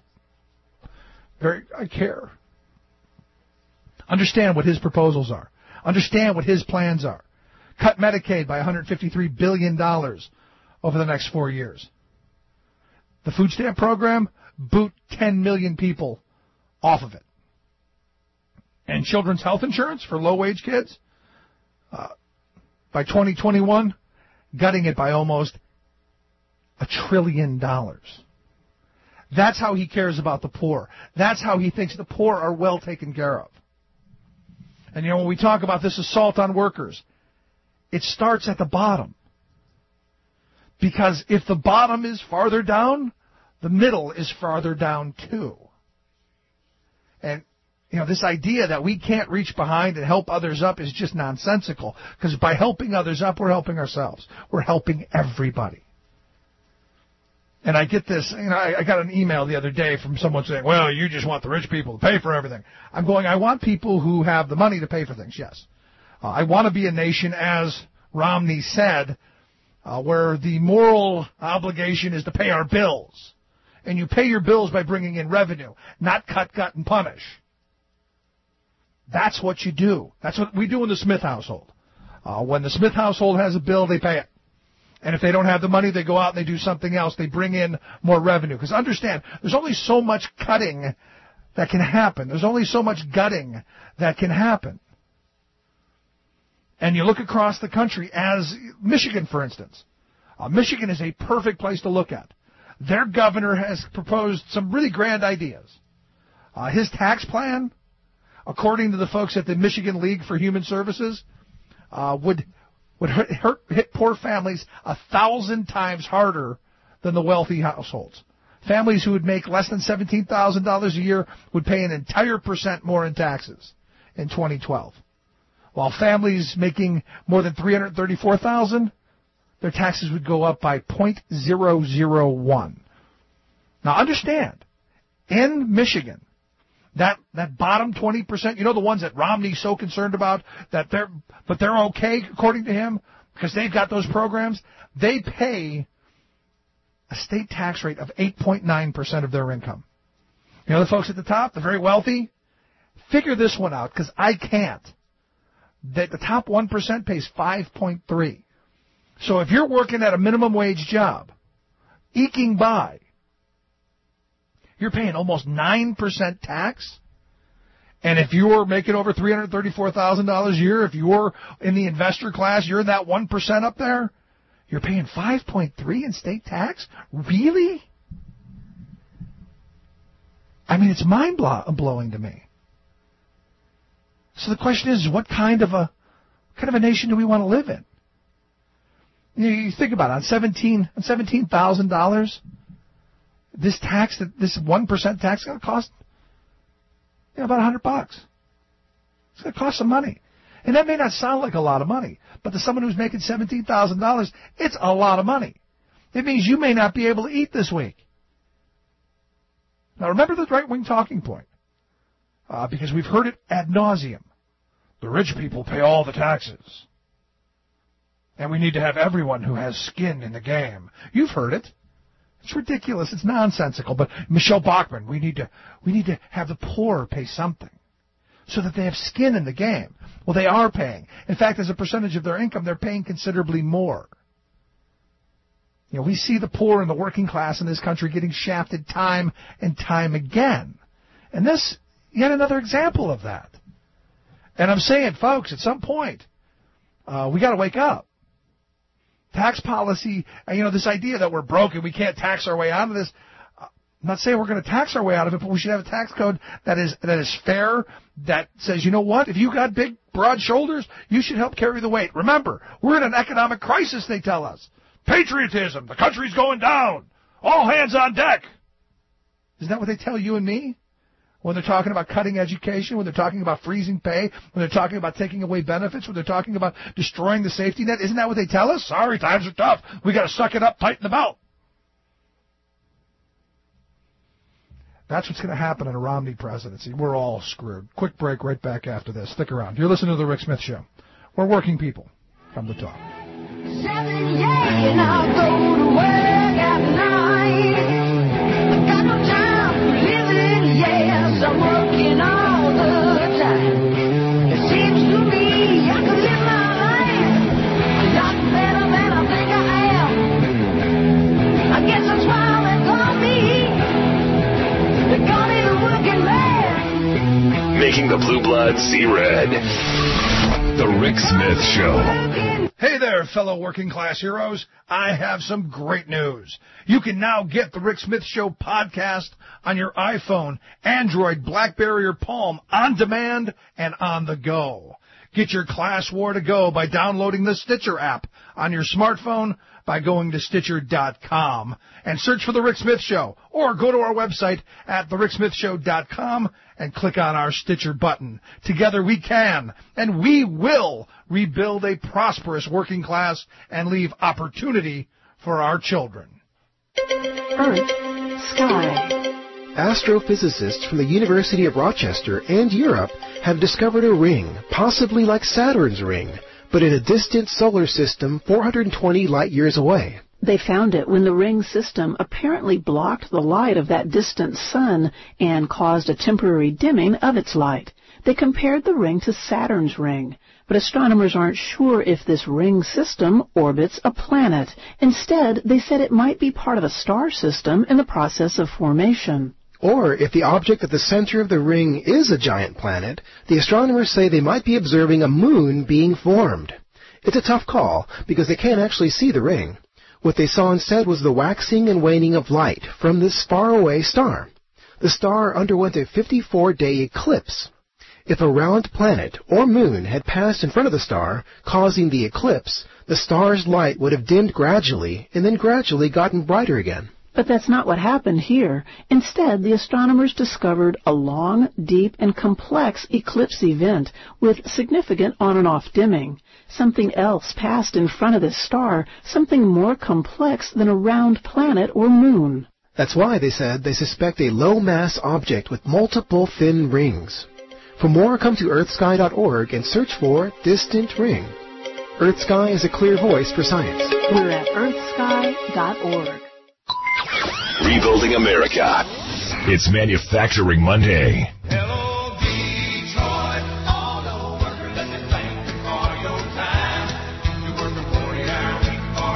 I care. Understand what his proposals are. Understand what his plans are. Cut Medicaid by $153 billion over the next 4 years. The food stamp program, boot 10 million people off of it. And children's health insurance for low-wage kids, by 2021, gutting it by almost $1 trillion. That's how he cares about the poor. That's how he thinks the poor are well taken care of. And when we talk about this assault on workers, it starts at the bottom. Because if the bottom is farther down, the middle is farther down too. And, this idea that we can't reach behind and help others up is just nonsensical. Because by helping others up, we're helping ourselves. We're helping everybody. And I get this, I got an email the other day from someone saying, well, you just want the rich people to pay for everything. I'm going, I want people who have the money to pay for things, yes. I want to be a nation as Romney said, where the moral obligation is to pay our bills. And you pay your bills by bringing in revenue, not cut, gut, and punish. That's what you do. That's what we do in the Smith household. When the Smith household has a bill, they pay it. And if they don't have the money, they go out and they do something else. They bring in more revenue. Because understand, there's only so much cutting that can happen. There's only so much gutting that can happen. And you look across the country, as Michigan, for instance. Michigan is a perfect place to look at. Their governor has proposed some really grand ideas. His tax plan, according to the folks at the Michigan League for Human Services, would hit poor families 1,000 times harder than the wealthy households. Families who would make less than $17,000 a year would pay an entire % more in taxes in 2012. While families making more than $334,000, their taxes would go up by 0.001. Now understand, in Michigan, that bottom 20%, you know, the ones that Romney's so concerned about, but they're okay according to him because they've got those programs, they pay a state tax rate of 8.9% of their income. You know, the folks at the top, the very wealthy, figure this one out because I can't. That the top 1% pays 5.3. So if you're working at a minimum wage job, eking by, you're paying almost 9% tax. And if you're making over $334,000 a year, if you're in the investor class, you're in that 1% up there, you're paying 5.3 in state tax? Really? I mean, it's mind-blowing to me. So the question is, what kind of a nation do we want to live in? You think about it, on $17,000, this 1% tax is going to cost about $100. It's going to cost some money. And that may not sound like a lot of money, but to someone who's making $17,000, it's a lot of money. It means you may not be able to eat this week. Now remember the right-wing talking point, because we've heard it ad nauseum. The rich people pay all the taxes. And we need to have everyone who has skin in the game. You've heard it. It's ridiculous. It's nonsensical. But Michelle Bachmann, we need to have the poor pay something so that they have skin in the game. Well, they are paying. In fact, as a percentage of their income, they're paying considerably more. You know, we see the poor and the working class in this country getting shafted time and time again. And this, yet another example of that. And I'm saying, folks, at some point, we got to wake up. Tax policy, this idea that we're broke and we can't tax our way out of this. I'm not saying we're going to tax our way out of it, but we should have a tax code that is fair, that says, you know what, if you got big, broad shoulders, you should help carry the weight. Remember, we're in an economic crisis, they tell us. Patriotism, the country's going down. All hands on deck. Isn't that what they tell you and me? When they're talking about cutting education, when they're talking about freezing pay, when they're talking about taking away benefits, when they're talking about destroying the safety net, isn't that what they tell us? Sorry, times are tough. We got to suck it up, tighten the belt. That's what's going to happen in a Romney presidency. We're all screwed. Quick break right back after this. Stick around. You're listening to The Rick Smith Show. We're working people. Come to talk. 7 days I'll go to work at night. I got no time for living, yes, I'm working all the time. It seems to me I could live my life a lot better than I think I am. I guess that's why they call me the working man. Making the blue blood see red. The Rick Smith Show. Hey there, fellow working class heroes. I have some great news. You can now get the Rick Smith Show podcast on your iPhone, Android, BlackBerry, or Palm on demand and on the go. Get your class war to go by downloading the Stitcher app on your smartphone by going to Stitcher.com and search for The Rick Smith Show, or go to our website at TheRickSmithShow.com and click on our Stitcher button. Together we can, and we will, rebuild a prosperous working class and leave opportunity for our children. Earth, sky. Astrophysicists from the University of Rochester and Europe have discovered a ring, possibly like Saturn's ring, but in a distant solar system 420 light-years away. They found it when the ring system apparently blocked the light of that distant sun and caused a temporary dimming of its light. They compared the ring to Saturn's ring, but astronomers aren't sure if this ring system orbits a planet. Instead, they said it might be part of a star system in the process of formation. Or if the object at the center of the ring is a giant planet, the astronomers say they might be observing a moon being formed. It's a tough call because they can't actually see the ring. What they saw instead was the waxing and waning of light from this faraway star. The star underwent a 54-day eclipse. If a round planet or moon had passed in front of the star, causing the eclipse, the star's light would have dimmed gradually and then gradually gotten brighter again. But that's not what happened here. Instead, the astronomers discovered a long, deep, and complex eclipse event with significant on and off dimming. Something else passed in front of this star, something more complex than a round planet or moon. That's why, they said, they suspect a low-mass object with multiple thin rings. For more, come to earthsky.org and search for Distant Ring. EarthSky is a clear voice for science. We're at earthsky.org. Rebuilding America. It's Manufacturing Monday. Hello, Detroit, all the workers, let me thank you for your time. You work a 40-hour week for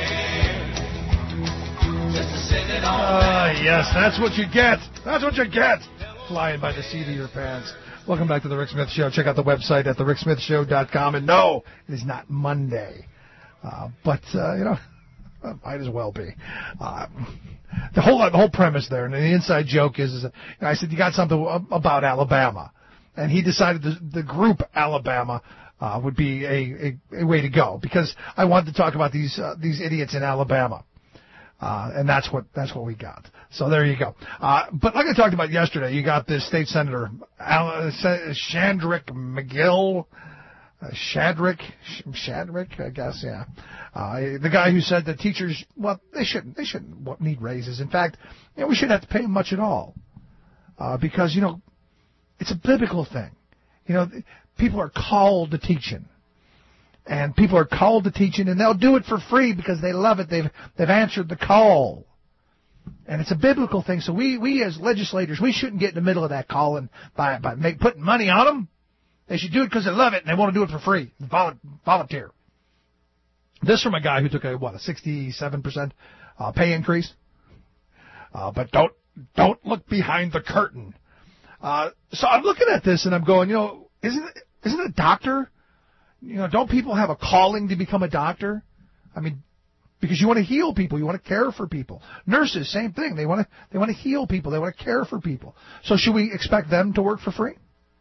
a living. Just to send it on. Yes, that's what you get. That's what you get. Flying by the seat of your pants. Welcome back to the Rick Smith Show. Check out the website at thericksmithshow.com. And no, it is not Monday. But might as well be. The whole premise there, and the inside joke is I said, you got something about Alabama. And he decided the group Alabama would be a way to go, because I wanted to talk about these idiots in Alabama. And that's what we got. So there you go. But like I talked about yesterday, you got this state senator, Shandrick McGill, Shadrick, I guess, yeah. The guy who said that teachers, well, they shouldn't need raises. In fact, we shouldn't have to pay them much at all. Because, it's a biblical thing. People are called to teaching. And people are called to teaching, and they'll do it for free because they love it. They've answered the call. And it's a biblical thing. So we as legislators, we shouldn't get in the middle of that call and by putting money on them. They should do it because they love it and they want to do it for free. Volunteer. This from a guy who took a 67% pay increase. But don't look behind the curtain. So I'm looking at this and I'm going, isn't a doctor? Don't people have a calling to become a doctor? I mean, because you want to heal people, you want to care for people. Nurses, same thing. They want to heal people, they want to care for people. So should we expect them to work for free?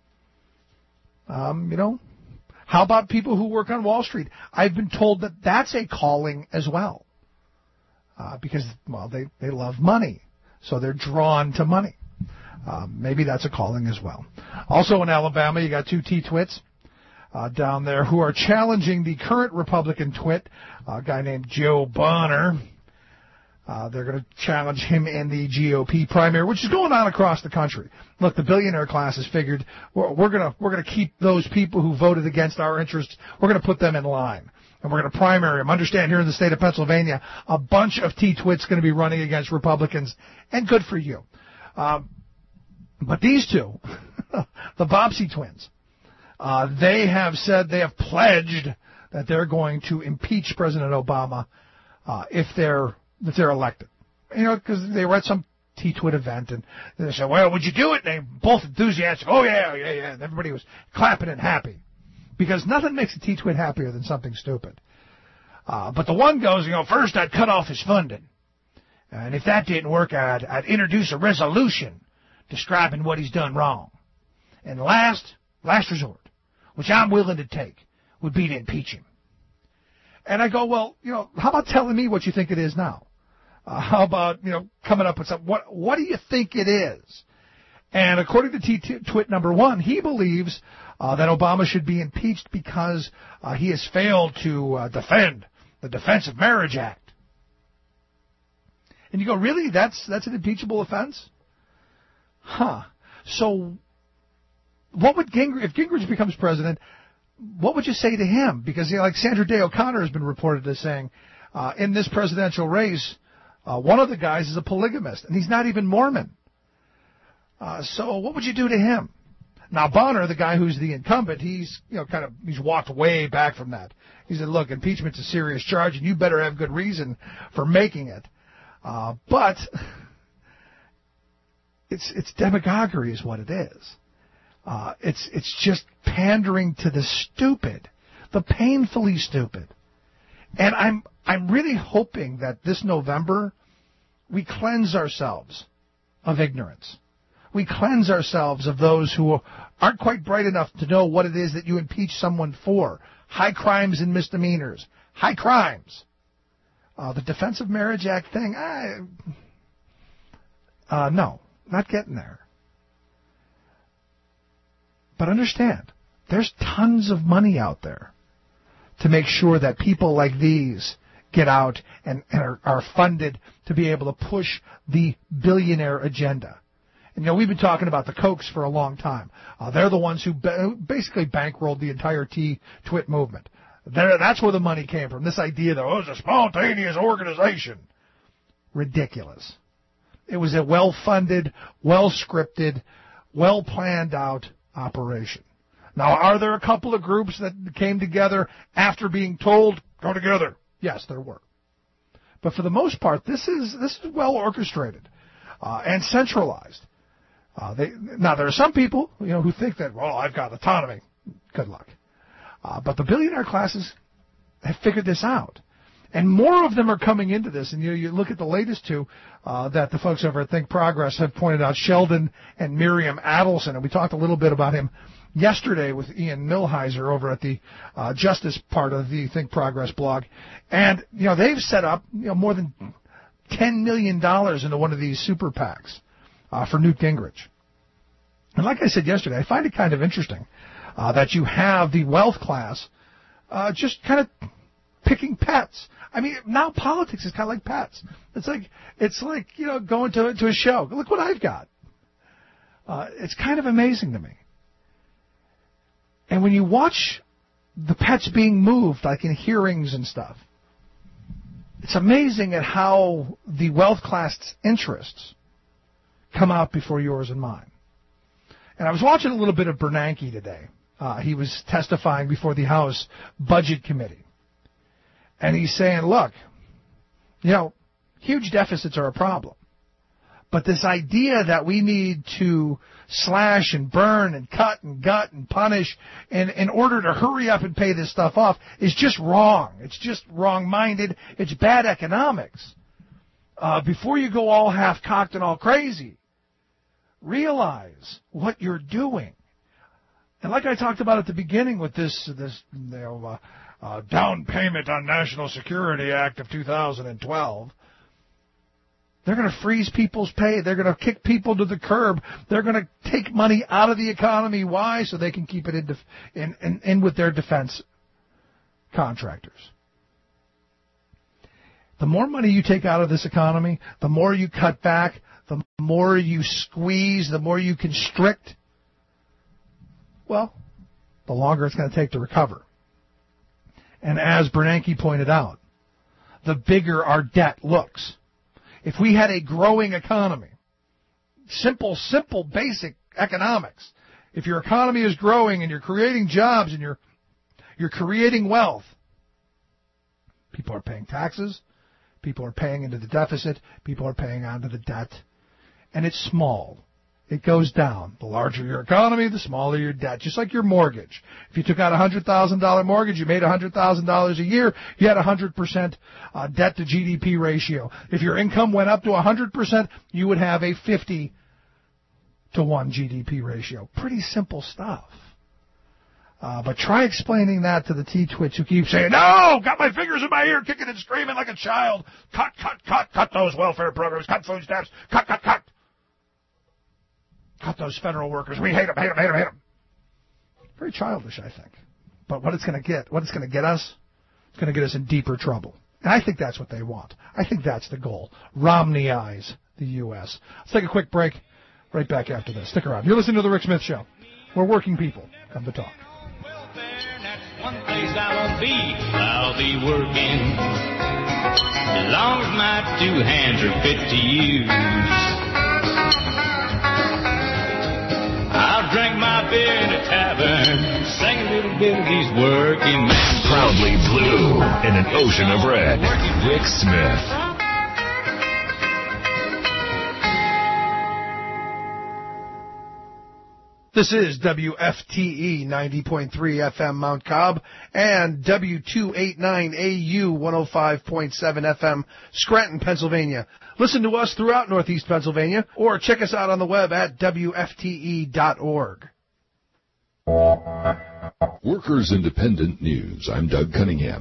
How about people who work on Wall Street? I've been told that that's a calling as well. Because they love money, so they're drawn to money. Maybe that's a calling as well. Also in Alabama, you got two T-twits down there who are challenging the current Republican twit, a guy named Joe Bonner. They're going to challenge him in the GOP primary, which is going on across the country. Look, the billionaire class has figured we're going to keep those people who voted against our interests. We're going to put them in line, and we're going to primary them. Understand, here in the state of Pennsylvania, a bunch of T-twits going to be running against Republicans, and good for you. But these two, the Bobbsey twins, they have said, they have pledged that they're going to impeach President Obama if they're elected. Because they were at some T-twit event and they said, well, would you do it? And they both enthusiastic. Oh, yeah. And everybody was clapping and happy. Because nothing makes a T-twit happier than something stupid. But the one goes, first I'd cut off his funding. And if that didn't work, I'd introduce a resolution describing what he's done wrong. And last resort, which I'm willing to take, would be to impeach him. And I go, well, how about telling me what you think it is now? How about, coming up with something? What do you think it is? And according to T-twit number one, he believes that Obama should be impeached because he has failed to defend the Defense of Marriage Act. And you go, really? That's an impeachable offense? Huh. So what would if Gingrich becomes president, what would you say to him? Because, like Sandra Day O'Connor has been reported as saying, in this presidential race, one of the guys is a polygamist, and he's not even Mormon. So what would you do to him? Now, Bonner, the guy who's the incumbent, he's walked way back from that. He said, look, impeachment's a serious charge, and you better have good reason for making it. But it's demagoguery is what it is. It's just pandering to the stupid, the painfully stupid. And I'm really hoping that this November we cleanse ourselves of ignorance. We cleanse ourselves of those who aren't quite bright enough to know what it is that you impeach someone for. High crimes and misdemeanors. High crimes. The Defense of Marriage Act thing, no, not getting there. But understand, there's tons of money out there to make sure that people like these get out and are funded to be able to push the billionaire agenda. And, we've been talking about the Kochs for a long time. They're the ones who basically bankrolled the entire T-Twit movement. That's where the money came from, this idea that, it's a spontaneous organization. Ridiculous. It was a well-funded, well-scripted, well-planned out operation. Now, are there a couple of groups that came together after being told, go together? Yes, there were. But for the most part, this is well orchestrated and centralized. Now, there are some people, who think that, I've got autonomy. Good luck. But the billionaire classes have figured this out. And more of them are coming into this. And you look at the latest two that the folks over at Think Progress have pointed out, Sheldon and Miriam Adelson. And we talked a little bit about him yesterday with Ian Millhiser over at the Justice part of the Think Progress blog. And, they've set up, more than $10 million into one of these super PACs for Newt Gingrich. And like I said yesterday, I find it kind of interesting that you have the wealth class just kind of picking pets. I mean, now politics is kind of like pets. It's like going to a show. Look what I've got. It's kind of amazing to me. And when you watch the pets being moved, like in hearings and stuff, it's amazing at how the wealth class interests come out before yours and mine. And I was watching a little bit of Bernanke today. He was testifying before the House Budget Committee. And he's saying, look, huge deficits are a problem. But this idea that we need to slash and burn and cut and gut and punish in order to hurry up and pay this stuff off is just wrong. It's just wrong-minded. It's bad economics. Before you go all half-cocked and all crazy, realize what you're doing. And like I talked about at the beginning with this down payment on National Security Act of 2012, they're going to freeze people's pay. They're going to kick people to the curb. They're going to take money out of the economy. Why? So they can keep it in with their defense contractors. The more money you take out of this economy, the more you cut back, the more you squeeze, the more you constrict, well, the longer it's going to take to recover. And as Bernanke pointed out, the bigger our debt looks. If we had a growing economy, simple, basic economics, if your economy is growing and you're creating jobs and you're creating wealth, people are paying taxes, people are paying into the deficit, people are paying onto the debt, and it's small. It goes down. The larger your economy, the smaller your debt, just like your mortgage. If you took out a $100,000 mortgage, you made $100,000 a year, you had 100% debt to GDP ratio. If your income went up to 100%, you would have a 50 to 1 GDP ratio. Pretty simple stuff. But try explaining that to the T-Twits who keep saying, no, got my fingers in my ear, kicking and screaming like a child. Cut those welfare programs, cut food stamps, cut. Cut those federal workers. We hate them. Very childish, I think. But what it's going to get us, it's going to get us in deeper trouble. And I think that's what they want. I think that's the goal. Romney-ize the U.S. Let's take a quick break. Right back after this. Stick around. You're listening to The Rick Smith Show, where working people come to talk. One place I won't be, I'll be working. As long as my two hands are fit to use. I'll drink my beer in a tavern, sing a little bit of these working men. Proudly blue in an ocean of red. Rick Smith. This is WFTE 90.3 FM Mount Cobb and W289AU 105.7 FM Scranton, Pennsylvania. Listen to us throughout Northeast Pennsylvania or check us out on the web at WFTE.org. Workers Independent News. I'm Doug Cunningham.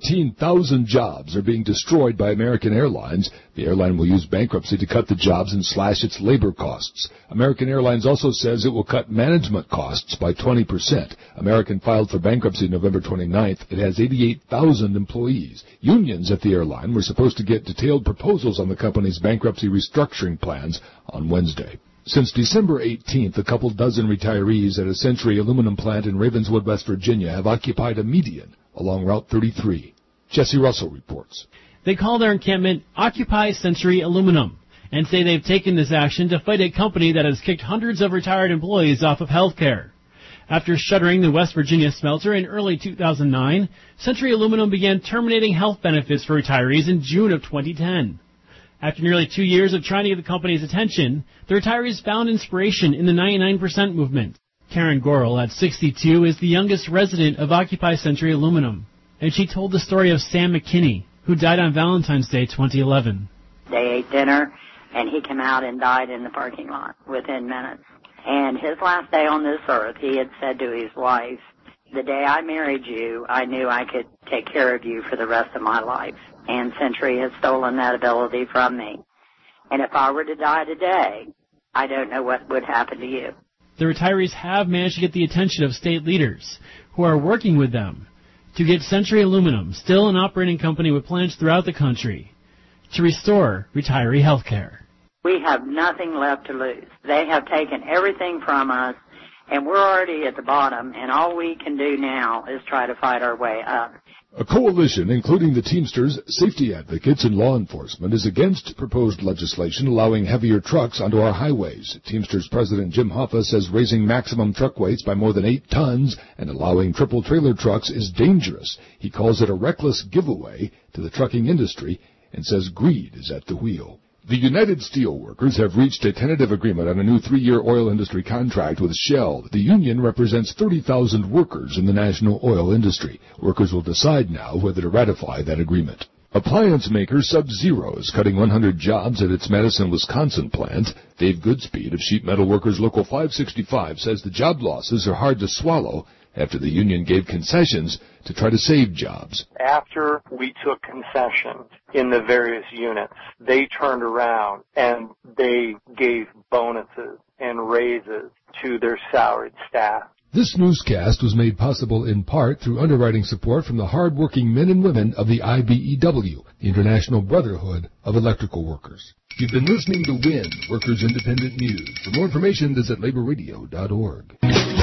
13,000 jobs are being destroyed by American Airlines. The airline will use bankruptcy to cut the jobs and slash its labor costs. American Airlines also says it will cut management costs by 20%. American filed for bankruptcy November 29th. It has 88,000 employees. Unions at the airline were supposed to get detailed proposals on the company's bankruptcy restructuring plans on Wednesday. Since December 18th, a couple dozen retirees at a Century aluminum plant in Ravenswood, West Virginia, have occupied a median along Route 33. Jesse Russell reports. They call their encampment Occupy Century Aluminum and say they've taken this action to fight a company that has kicked hundreds of retired employees off of health care. After shuttering the West Virginia smelter in early 2009, Century Aluminum began terminating health benefits for retirees in June of 2010. After nearly 2 years of trying to get the company's attention, the retirees found inspiration in the 99% movement. Karen Gorel, at 62, is the youngest resident of Occupy Century Aluminum, and she told the story of Sam McKinney, who died on Valentine's Day 2011. They ate dinner, and he came out and died in the parking lot within minutes. And his last day on this earth, he had said to his wife, "The day I married you, I knew I could take care of you for the rest of my life. And Century has stolen that ability from me. And if I were to die today, I don't know what would happen to you." The retirees have managed to get the attention of state leaders who are working with them to get Century Aluminum, still an operating company with plants throughout the country, to restore retiree health care. We have nothing left to lose. They have taken everything from us, and we're already at the bottom, and all we can do now is try to fight our way up. A coalition, including the Teamsters, safety advocates, and law enforcement, is against proposed legislation allowing heavier trucks onto our highways. Teamsters President Jim Hoffa says raising maximum truck weights by more than 8 tons and allowing triple-trailer trucks is dangerous. He calls it a reckless giveaway to the trucking industry and says greed is at the wheel. The United Steelworkers have reached a tentative agreement on a new 3-year oil industry contract with Shell. The union represents 30,000 workers in the national oil industry. Workers will decide now whether to ratify that agreement. Appliance maker Sub-Zero is cutting 100 jobs at its Madison, Wisconsin plant. Dave Goodspeed of Sheet Metal Workers Local 565 says the job losses are hard to swallow after the union gave concessions to try to save jobs. After we took concessions in the various units, they turned around and they gave bonuses and raises to their salaried staff. This newscast was made possible in part through underwriting support from the hard-working men and women of the IBEW, the International Brotherhood of Electrical Workers. You've been listening to WIN, Workers Independent News. For more information, visit laborradio.org.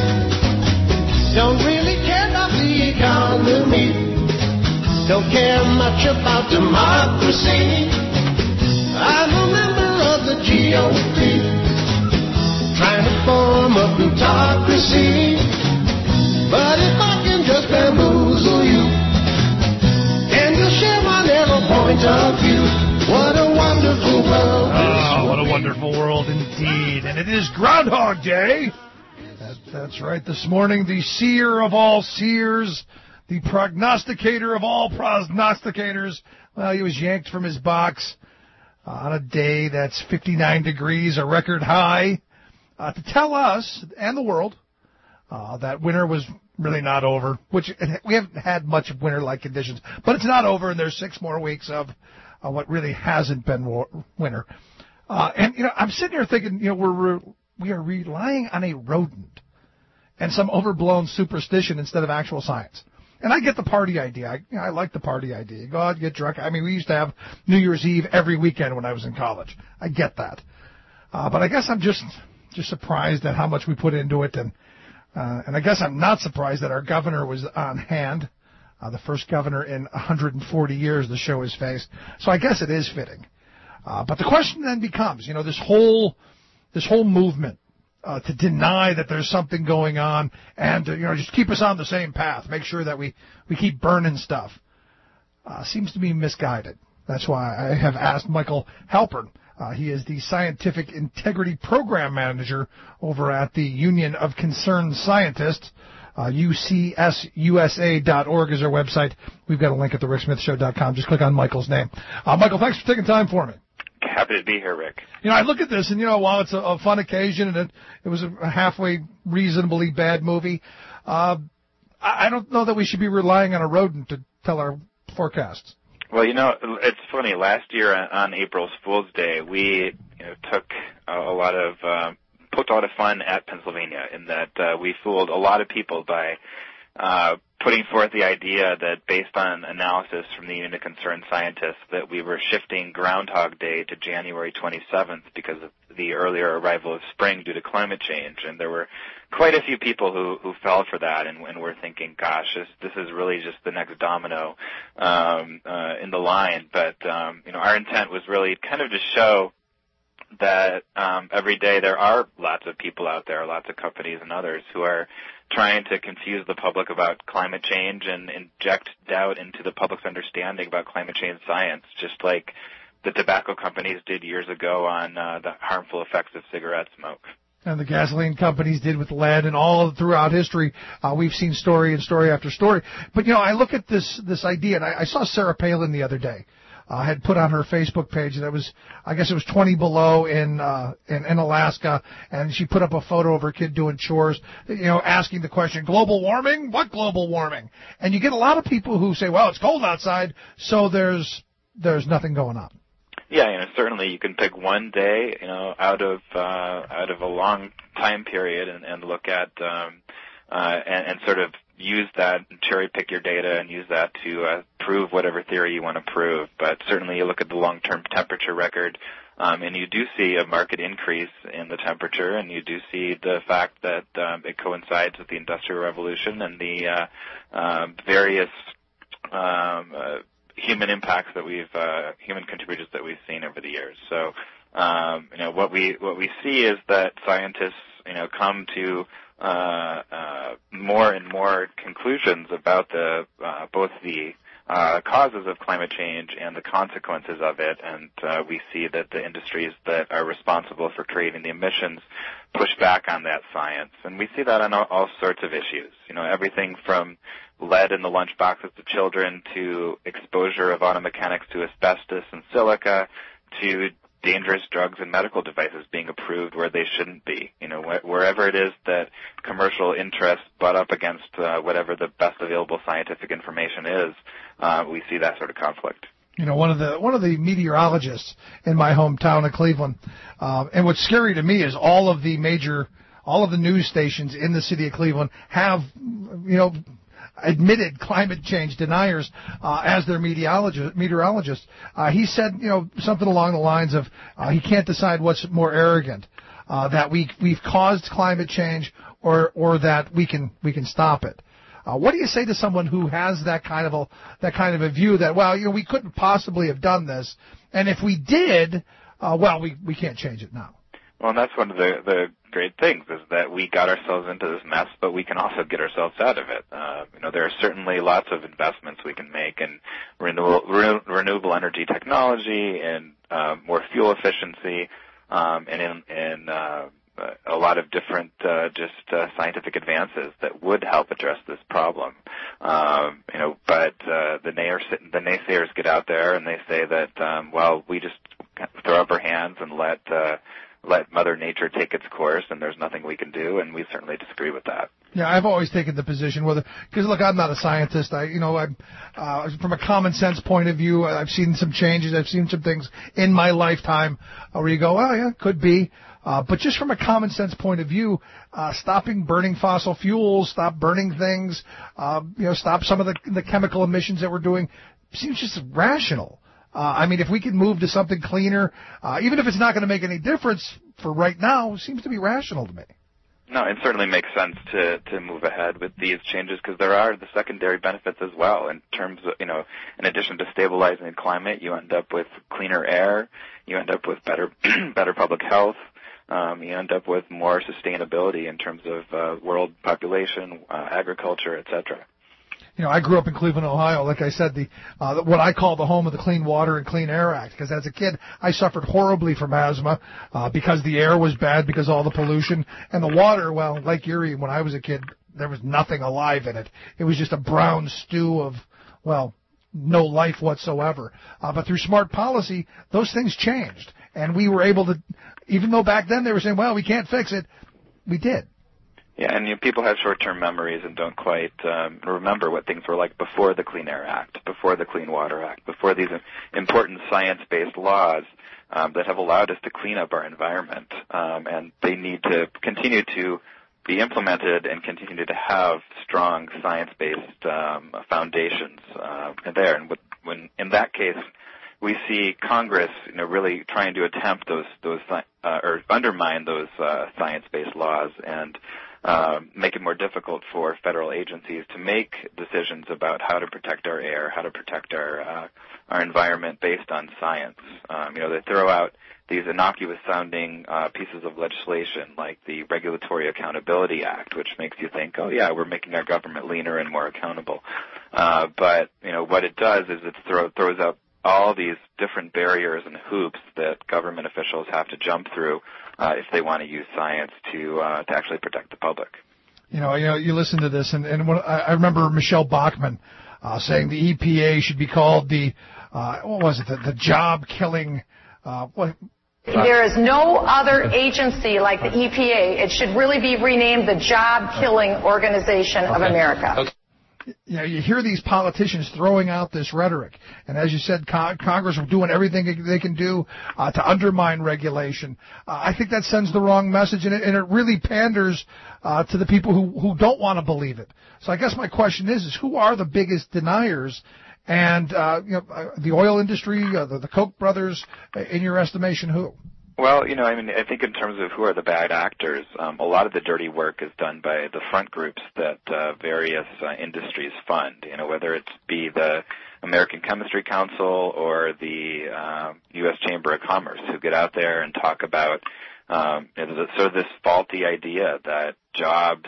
Don't really care about the economy. Don't care much about democracy. I'm a member of the GOP, trying to form a plutocracy. But if I can just bamboozle you, and you'll share my little point of view, what a wonderful world. Oh, what a wonderful world indeed. And it is Groundhog Day. That's right. This morning, the seer of all seers, the prognosticator of all prognosticators, well, he was yanked from his box on a day that's 59 degrees, a record high, to tell us and the world that winter was really not over, which we haven't had much of winter-like conditions, but it's not over, and there's 6 more weeks of what really hasn't been winter. And, I'm sitting here thinking, we are relying on a rodent and some overblown superstition instead of actual science. And I get the party idea. I like the party idea. Go out, get drunk. I mean, we used to have New Year's Eve every weekend when I was in college. I get that. But I guess I'm just surprised at how much we put into it and And I guess I'm not surprised that our governor was on hand, the first governor in 140 years to show his face. So I guess it is fitting. But the question then becomes, this whole movement to deny that there's something going on and to, just keep us on the same path, make sure that we keep burning stuff, seems to be misguided. That's why I have asked Michael Halpern. He is the Scientific Integrity Program Manager over at the Union of Concerned Scientists. UCSUSA.org is our website. We've got a link at thericksmithshow.com. Just click on Michael's name. Michael, thanks for taking time for me. Happy to be here, Rick. I look at this, and, while it's a fun occasion and it was a halfway reasonably bad movie, I don't know that we should be relying on a rodent to tell our forecasts. Well, it's funny. Last year on April Fool's Day, we took poked a lot of fun at Pennsylvania in that we fooled a lot of people by putting forth the idea that based on analysis from the Union of Concerned Scientists that we were shifting Groundhog Day to January 27th because of the earlier arrival of spring due to climate change. And there were quite a few people who fell for that and were thinking, gosh, this is really just the next domino in the line. But, our intent was really kind of to show that every day there are lots of people out there, lots of companies and others who are trying to confuse the public about climate change and inject doubt into the public's understanding about climate change science, just like the tobacco companies did years ago on the harmful effects of cigarette smoke. And the gasoline companies did with lead, and all throughout history, we've seen story and story after story. But, I look at this idea, and I saw Sarah Palin the other day. Had put on her Facebook page that I guess it was 20 below in Alaska, and she put up a photo of her kid doing chores, asking the question, global warming? What global warming? And you get a lot of people who say, well, it's cold outside, so there's nothing going on. Yeah, certainly you can pick one day, out of a long time period and look at and sort of use that, cherry pick your data and use that to prove whatever theory you want to prove. But certainly you look at the long-term temperature record, and you do see a marked increase in the temperature, and you do see the fact that it coincides with the Industrial Revolution and the various human impacts that human contributors that we've seen over the years. So, what we see is that scientists, come to more and more conclusions about both the causes of climate change and the consequences of it, and we see that the industries that are responsible for creating the emissions push back on that science. And we see that on all sorts of issues, everything from lead in the lunch boxes of children to exposure of auto mechanics to asbestos and silica to dangerous drugs and medical devices being approved where they shouldn't be. Wherever it is that commercial interests butt up against whatever the best available scientific information is, we see that sort of conflict. One of the meteorologists in my hometown of Cleveland, and what's scary to me is all of the news stations in the city of Cleveland have, admitted climate change deniers as their meteorologists. He said, something along the lines of he can't decide what's more arrogant, that we've caused climate change or that we can stop it. What do you say to someone who has that kind of a view that, we couldn't possibly have done this, and if we did, we can't change it now? Well, and that's one of the great things is that we got ourselves into this mess, but we can also get ourselves out of it. There are certainly lots of investments we can make in renewable energy technology and more fuel efficiency, and in a lot of different scientific advances that would help address this problem. But the naysayers get out there and they say that we just throw up our hands and let Mother Nature take its course, and there's nothing we can do, and we certainly disagree with that. Yeah, I've always taken the position because look, I'm not a scientist. I'm from a common sense point of view, I've seen some changes. I've seen some things in my lifetime where you go, oh yeah, could be. But just from a common sense point of view, stopping burning fossil fuels, stop burning things, stop some of the chemical emissions that we're doing seems just rational. If we can move to something cleaner, even if it's not going to make any difference for right now, it seems to be rational to me. No, it certainly makes sense to move ahead with these changes because there are the secondary benefits as well in terms of, in addition to stabilizing the climate, you end up with cleaner air, you end up with better public health, you end up with more sustainability in terms of world population, agriculture, etc. I grew up in Cleveland, Ohio. Like I said, what I call the home of the Clean Water and Clean Air Act, because as a kid, I suffered horribly from asthma because the air was bad because of all the pollution. And the water, well, Lake Erie, when I was a kid, there was nothing alive in it. It was just a brown stew of, well, no life whatsoever. But through smart policy, those things changed. And we were able to, even though back then they were saying, well, we can't fix it, we did. Yeah, and people have short-term memories and don't quite remember what things were like before the Clean Air Act, before the Clean Water Act, before these important science-based laws that have allowed us to clean up our environment. And they need to continue to be implemented and continue to have strong science-based foundations there. And when in that case, we see Congress, really trying to attempt those or undermine those science-based laws and make it more difficult for federal agencies to make decisions about how to protect our air, how to protect our environment based on science. They throw out these innocuous-sounding pieces of legislation like the Regulatory Accountability Act, which makes you think, oh, yeah, we're making our government leaner and more accountable. But what it does is it throws out all these different barriers and hoops that government officials have to jump through if they want to use science to actually protect the public. You listen to this, and I remember Michelle Bachmann saying the EPA should be called the job-killing. There is no other agency like the EPA. It should really be renamed the Job-Killing Organization of America. Okay. You hear these politicians throwing out this rhetoric, and as you said, Congress are doing everything they can do to undermine regulation. I think that sends the wrong message, and it really panders to the people who don't want to believe it. So I guess my question is who are the biggest deniers? And the oil industry, the Koch brothers, in your estimation, who? Well, I think in terms of who are the bad actors, a lot of the dirty work is done by the front groups that various industries fund, whether it be the American Chemistry Council or the U.S. Chamber of Commerce, who get out there and talk about sort of this faulty idea that job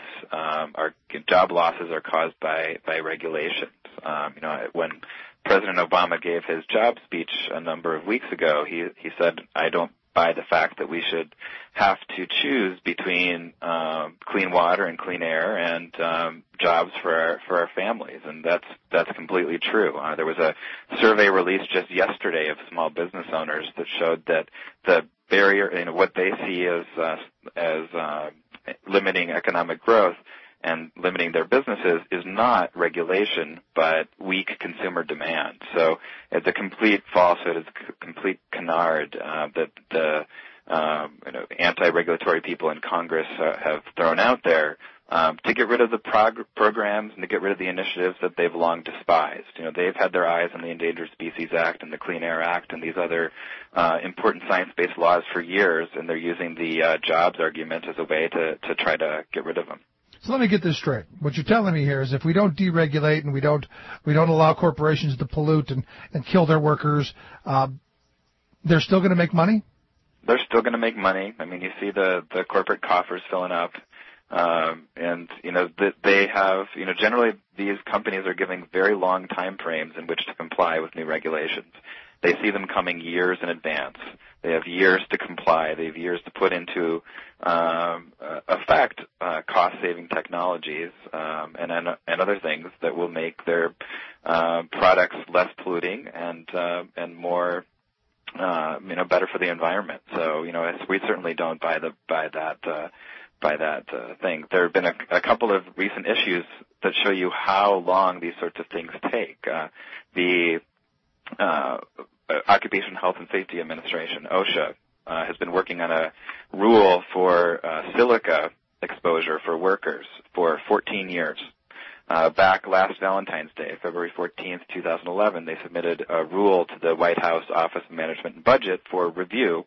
losses are caused by regulations. When President Obama gave his job speech a number of weeks ago, he said, I don't buy the fact that we should have to choose between clean water and clean air and jobs for our families, and that's completely true. There was a survey released just yesterday of small business owners that showed that the barrier, what they see as limiting economic growth and limiting their businesses is not regulation, but weak consumer demand. So it's a complete falsehood, it's a complete canard that the anti-regulatory people in Congress have thrown out there to get rid of the programs and to get rid of the initiatives that they've long despised. They've had their eyes on the Endangered Species Act and the Clean Air Act and these other important science-based laws for years, and they're using the jobs argument as a way to try to get rid of them. So let me get this straight. What you're telling me here is if we don't deregulate and we don't allow corporations to pollute and kill their workers, they're still going to make money? They're still going to make money. You see the corporate coffers filling up. And they have, generally these companies are giving very long time frames in which to comply with new regulations. They see them coming years in advance. They have years to comply. They have years to put into effect cost-saving technologies and other things that will make their products less polluting and more better for the environment. So we certainly don't buy that thing. There have been a couple of recent issues that show you how long these sorts of things take. The Occupational Health and Safety Administration, OSHA, has been working on a rule for silica exposure for workers for 14 years. Back last Valentine's Day, February 14th, 2011, they submitted a rule to the White House Office of Management and Budget for review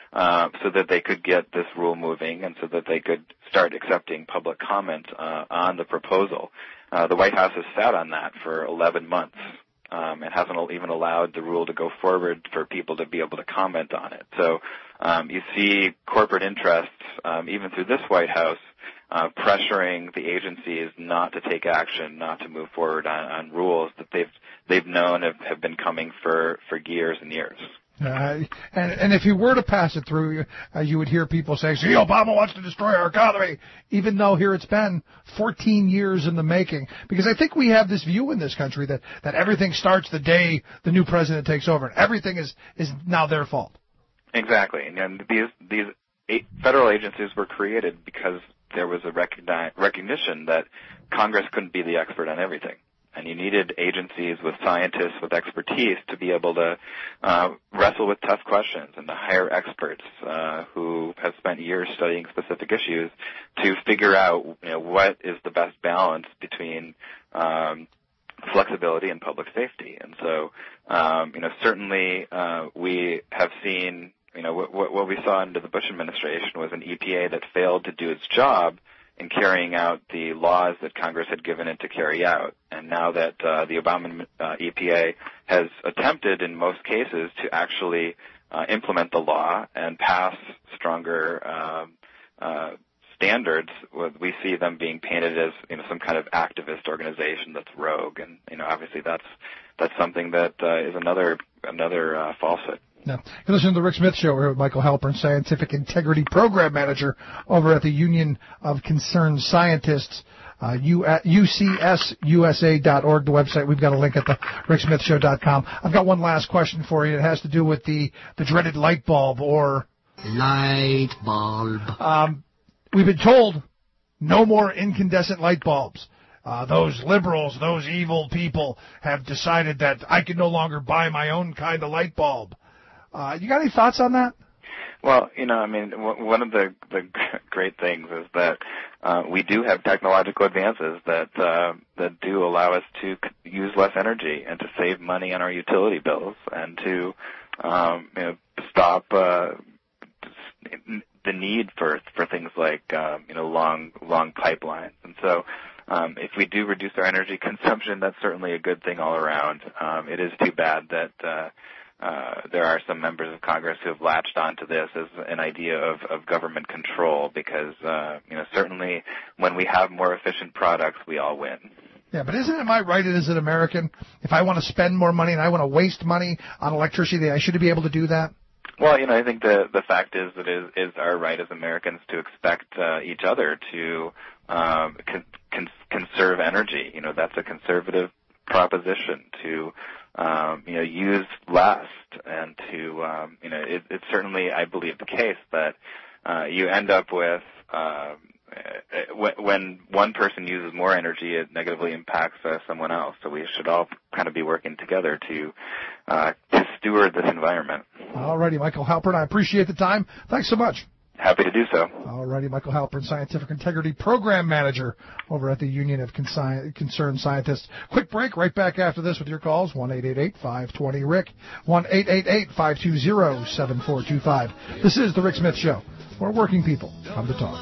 so that they could get this rule moving and so that they could start accepting public comment on the proposal. The White House has sat on that for 11 months. It hasn't even allowed the rule to go forward for people to be able to comment on it. So you see corporate interests, even through this White House, pressuring the agencies not to take action, not to move forward on rules that they've known have been coming for years and years. And if he were to pass it through, you would hear people say, see, Obama wants to destroy our economy, even though here it's been 14 years in the making. Because I think we have this view in this country that everything starts the day the new president takes over, and everything is now their fault. Exactly. And these federal agencies were created because there was a recognition that Congress couldn't be the expert on everything. And you needed agencies with scientists with expertise to be able to wrestle with tough questions and to hire experts who have spent years studying specific issues to figure out what is the best balance between flexibility and public safety. And so, certainly we have seen, what we saw under the Bush administration was an EPA that failed to do its job in carrying out the laws that Congress had given it to carry out. And now that the Obama EPA has attempted in most cases to actually implement the law and pass stronger standards, we see them being painted as some kind of activist organization that's rogue. And obviously that's something that is another falsehood. Now, you listen to the Rick Smith Show. We're here with Michael Halpern, Scientific Integrity Program Manager over at the Union of Concerned Scientists, UCSUSA.org, the website. We've got a link at the ricksmithshow.com. I've got one last question for you. It has to do with the dreaded light bulb or... Light bulb. We've been told no more incandescent light bulbs. Those liberals, those evil people have decided that I can no longer buy my own kind of light bulb. You got any thoughts on that? Well, one of the great things is that we do have technological advances that do allow us to use less energy and to save money on our utility bills and to stop the need for things like long pipelines. And so if we do reduce our energy consumption, that's certainly a good thing all around. It is too bad that there are some members of Congress who have latched onto this as an idea of government control because, certainly when we have more efficient products, we all win. Yeah, but am I right as an American? If I want to spend more money and I want to waste money on electricity, I should be able to do that? Well, I think the fact is that it is our right as Americans to expect each other to conserve energy. That's a conservative proposition to use less and to it's certainly, I believe, the case that you end up with when one person uses more energy, it negatively impacts someone else. So we should all kind of be working together to steward this environment. All righty, Michael Halpern, I appreciate the time. Thanks so much. Happy to do so. All righty, Michael Halpern, Scientific Integrity Program Manager over at the Union of Concerned Scientists. Quick break, right back after this with your calls, 1-888-520-RICK, 1-888-520-7425. This is The Rick Smith Show, where working people come to talk.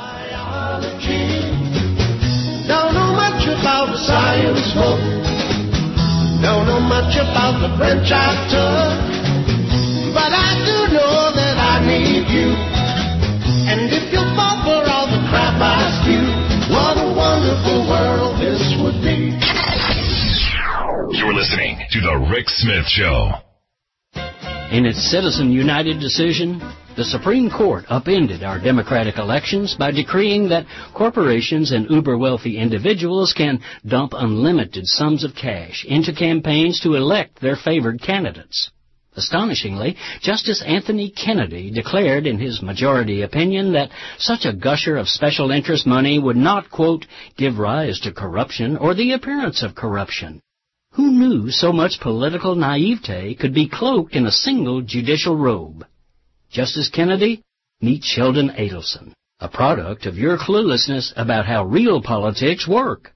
Don't know much about the science book. Don't know much about the French I took. But I do know that I need you. And if you fall for all the crap I spew, what a wonderful world this would be. You're listening to The Rick Smith Show. In its Citizen United decision, the Supreme Court upended our democratic elections by decreeing that corporations and uber-wealthy individuals can dump unlimited sums of cash into campaigns to elect their favored candidates. Astonishingly, Justice Anthony Kennedy declared in his majority opinion that such a gusher of special interest money would not, quote, give rise to corruption or the appearance of corruption. Who knew so much political naivete could be cloaked in a single judicial robe? Justice Kennedy, meet Sheldon Adelson, a product of your cluelessness about how real politics work.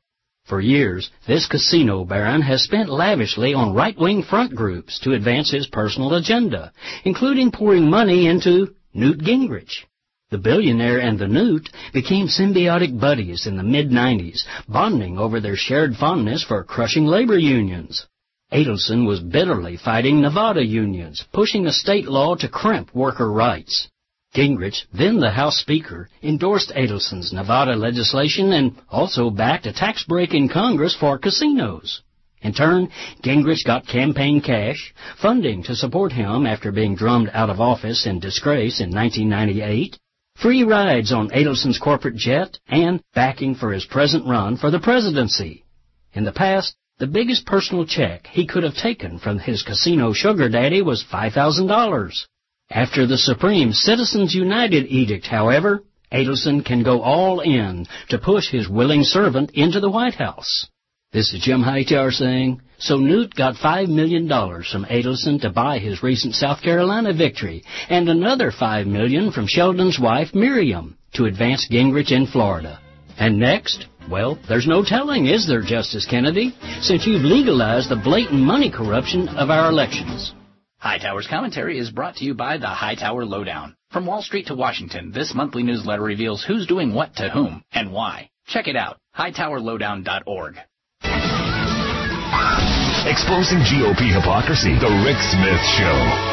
For years, this casino baron has spent lavishly on right-wing front groups to advance his personal agenda, including pouring money into Newt Gingrich. The billionaire and the Newt became symbiotic buddies in the mid-90s, bonding over their shared fondness for crushing labor unions. Adelson was bitterly fighting Nevada unions, pushing a state law to crimp worker rights. Gingrich, then the House Speaker, endorsed Adelson's Nevada legislation and also backed a tax break in Congress for casinos. In turn, Gingrich got campaign cash, funding to support him after being drummed out of office in disgrace in 1998, free rides on Adelson's corporate jet, and backing for his present run for the presidency. In the past, the biggest personal check he could have taken from his casino sugar daddy was $5,000. After the Supreme Citizens United edict, however, Adelson can go all in to push his willing servant into the White House. This is Jim Hightower saying, so Newt got $5 million from Adelson to buy his recent South Carolina victory, and another $5 million from Sheldon's wife, Miriam, to advance Gingrich in Florida. And next, well, there's no telling, is there, Justice Kennedy, since you've legalized the blatant money corruption of our elections. Hightower's commentary is brought to you by the Hightower Lowdown. From Wall Street to Washington, this monthly newsletter reveals who's doing what to whom and why. Check it out, hightowerlowdown.org. Exposing GOP hypocrisy, The Rick Smith Show.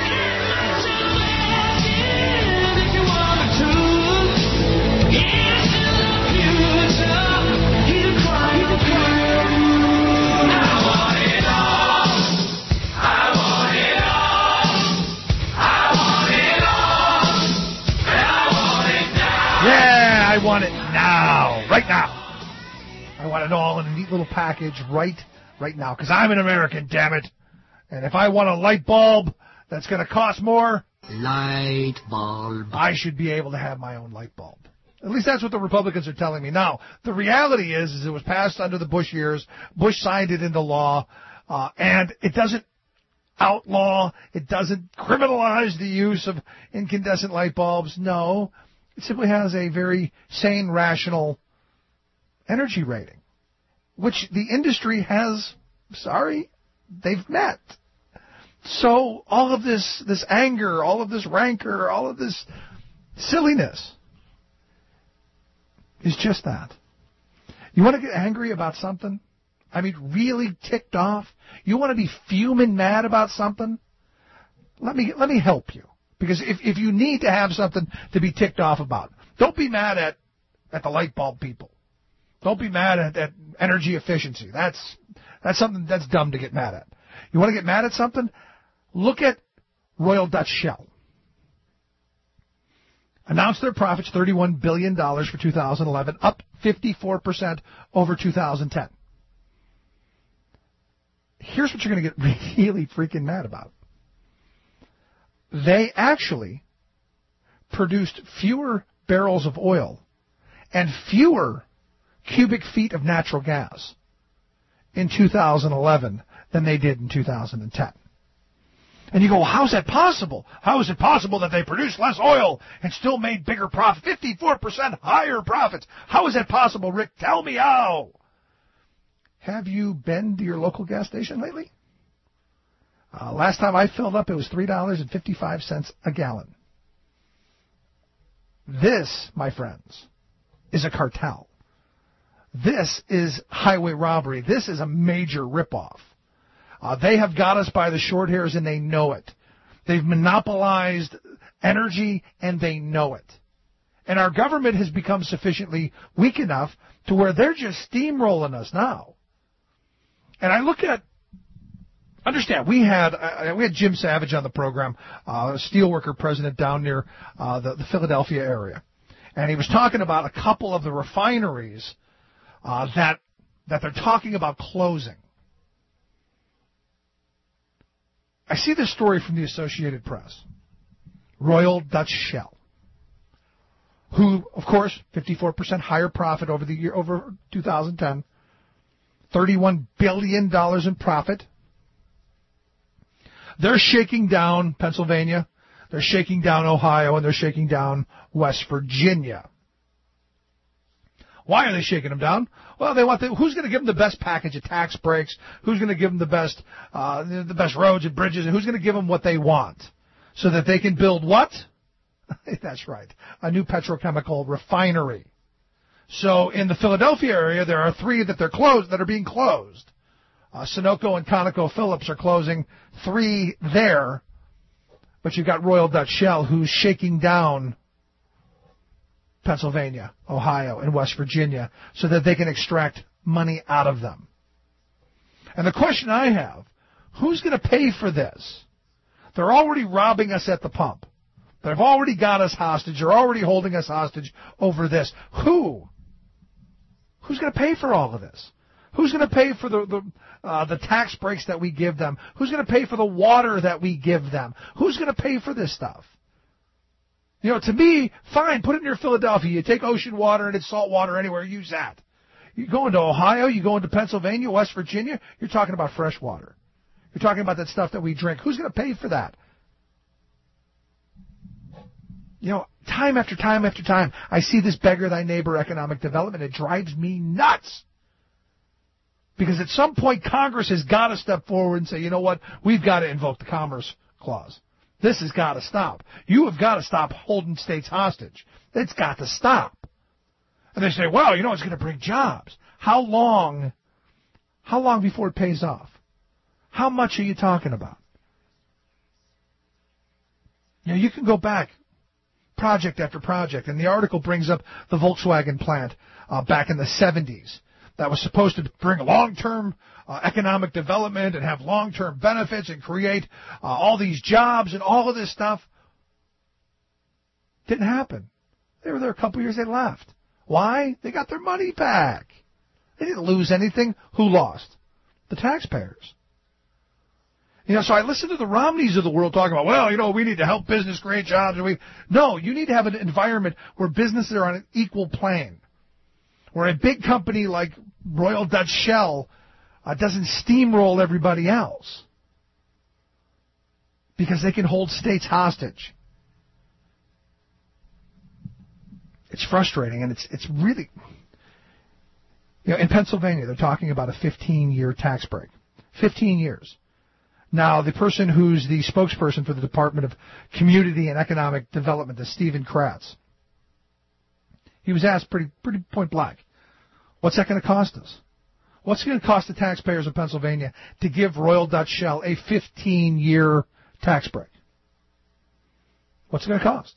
I want it now, right now. I want it all in a neat little package right now, because I'm an American, damn it. And if I want a light bulb that's going to cost more, light bulb, I should be able to have my own light bulb. At least that's what the Republicans are telling me. Now, the reality is it was passed under the Bush years. Bush signed it into law, and it doesn't outlaw, it doesn't criminalize the use of incandescent light bulbs. No. It simply has a very sane, rational energy rating, which the industry has, they've met. So all of this anger, all of this rancor, all of this silliness is just that. You want to get angry about something? I mean, really ticked off? You want to be fuming mad about something? Let me help you. Because if you need to have something to be ticked off about, don't be mad at the light bulb people. Don't be mad at energy efficiency. That's something that's dumb to get mad at. You want to get mad at something? Look at Royal Dutch Shell. Announced their profits $31 billion for 2011, up 54% over 2010. Here's what you're going to get really freaking mad about. They actually produced fewer barrels of oil and fewer cubic feet of natural gas in 2011 than they did in 2010. And you go, well, how's that possible? How is it possible that they produced less oil and still made bigger profit, 54% higher profits? How is that possible, Rick? Tell me how. Have you been to your local gas station lately? Last time I filled up, it was $3.55 a gallon. This, my friends, is a cartel. This is highway robbery. This is a major ripoff. They have got us by the short hairs, and they know it. They've monopolized energy, and they know it. And our government has become sufficiently weak enough to where they're just steamrolling us now. And I look at, understand, we had Jim Savage on the program, steelworker president down near the Philadelphia area. And he was talking about a couple of the refineries that they're talking about closing. I see this story from the Associated Press. Royal Dutch Shell, who, of course, 54% higher profit over 2010, $31 billion in profit. They're shaking down Pennsylvania, they're shaking down Ohio, and they're shaking down West Virginia. Why are they shaking them down? Well, they want who's going to give them the best package of tax breaks? Who's going to give them the best roads and bridges? And who's going to give them what they want so that they can build what? That's right, a new petrochemical refinery. So in the Philadelphia area, there are 3 that are being closed. Sunoco and ConocoPhillips are closing 3 there, but you've got Royal Dutch Shell who's shaking down Pennsylvania, Ohio, and West Virginia so that they can extract money out of them. And the question I have, who's going to pay for this? They're already robbing us at the pump. They've already got us hostage. They're already holding us hostage over this. Who's going to pay for all of this? Who's going to pay for the tax breaks that we give them? Who's going to pay for the water that we give them? Who's going to pay for this stuff? You know, to me, fine, put it near Philadelphia. You take ocean water and it's salt water anywhere, use that. You go into Ohio, you go into Pennsylvania, West Virginia, you're talking about fresh water. You're talking about that stuff that we drink. Who's going to pay for that? You know, time after time after time, I see this beggar thy neighbor economic development. It drives me nuts. Because at some point, Congress has got to step forward and say, you know what, we've got to invoke the Commerce Clause. This has got to stop. You have got to stop holding states hostage. It's got to stop. And they say, well, you know, it's going to bring jobs. How long before it pays off? How much are you talking about? You know, you can go back project after project, and the article brings up the Volkswagen plant back in the 70s that was supposed to bring long-term economic development and have long-term benefits and create all these jobs and all of this stuff. Didn't happen. They were there a couple years, they left. Why? They got their money back. They didn't lose anything. Who lost? The taxpayers. You know, so I listen to the Romneys of the world talking about, well, you know, we need to help business create jobs. No, you need to have an environment where businesses are on an equal plane, where a big company like Royal Dutch Shell doesn't steamroll everybody else because they can hold states hostage. It's frustrating, and it's really, you know, in Pennsylvania, they're talking about a 15-year tax break. 15 years. Now, the person who's the spokesperson for the Department of Community and Economic Development is Stephen Kratz. He was asked pretty point blank, what's that going to cost us? What's it going to cost the taxpayers of Pennsylvania to give Royal Dutch Shell a 15-year tax break? What's it going to cost?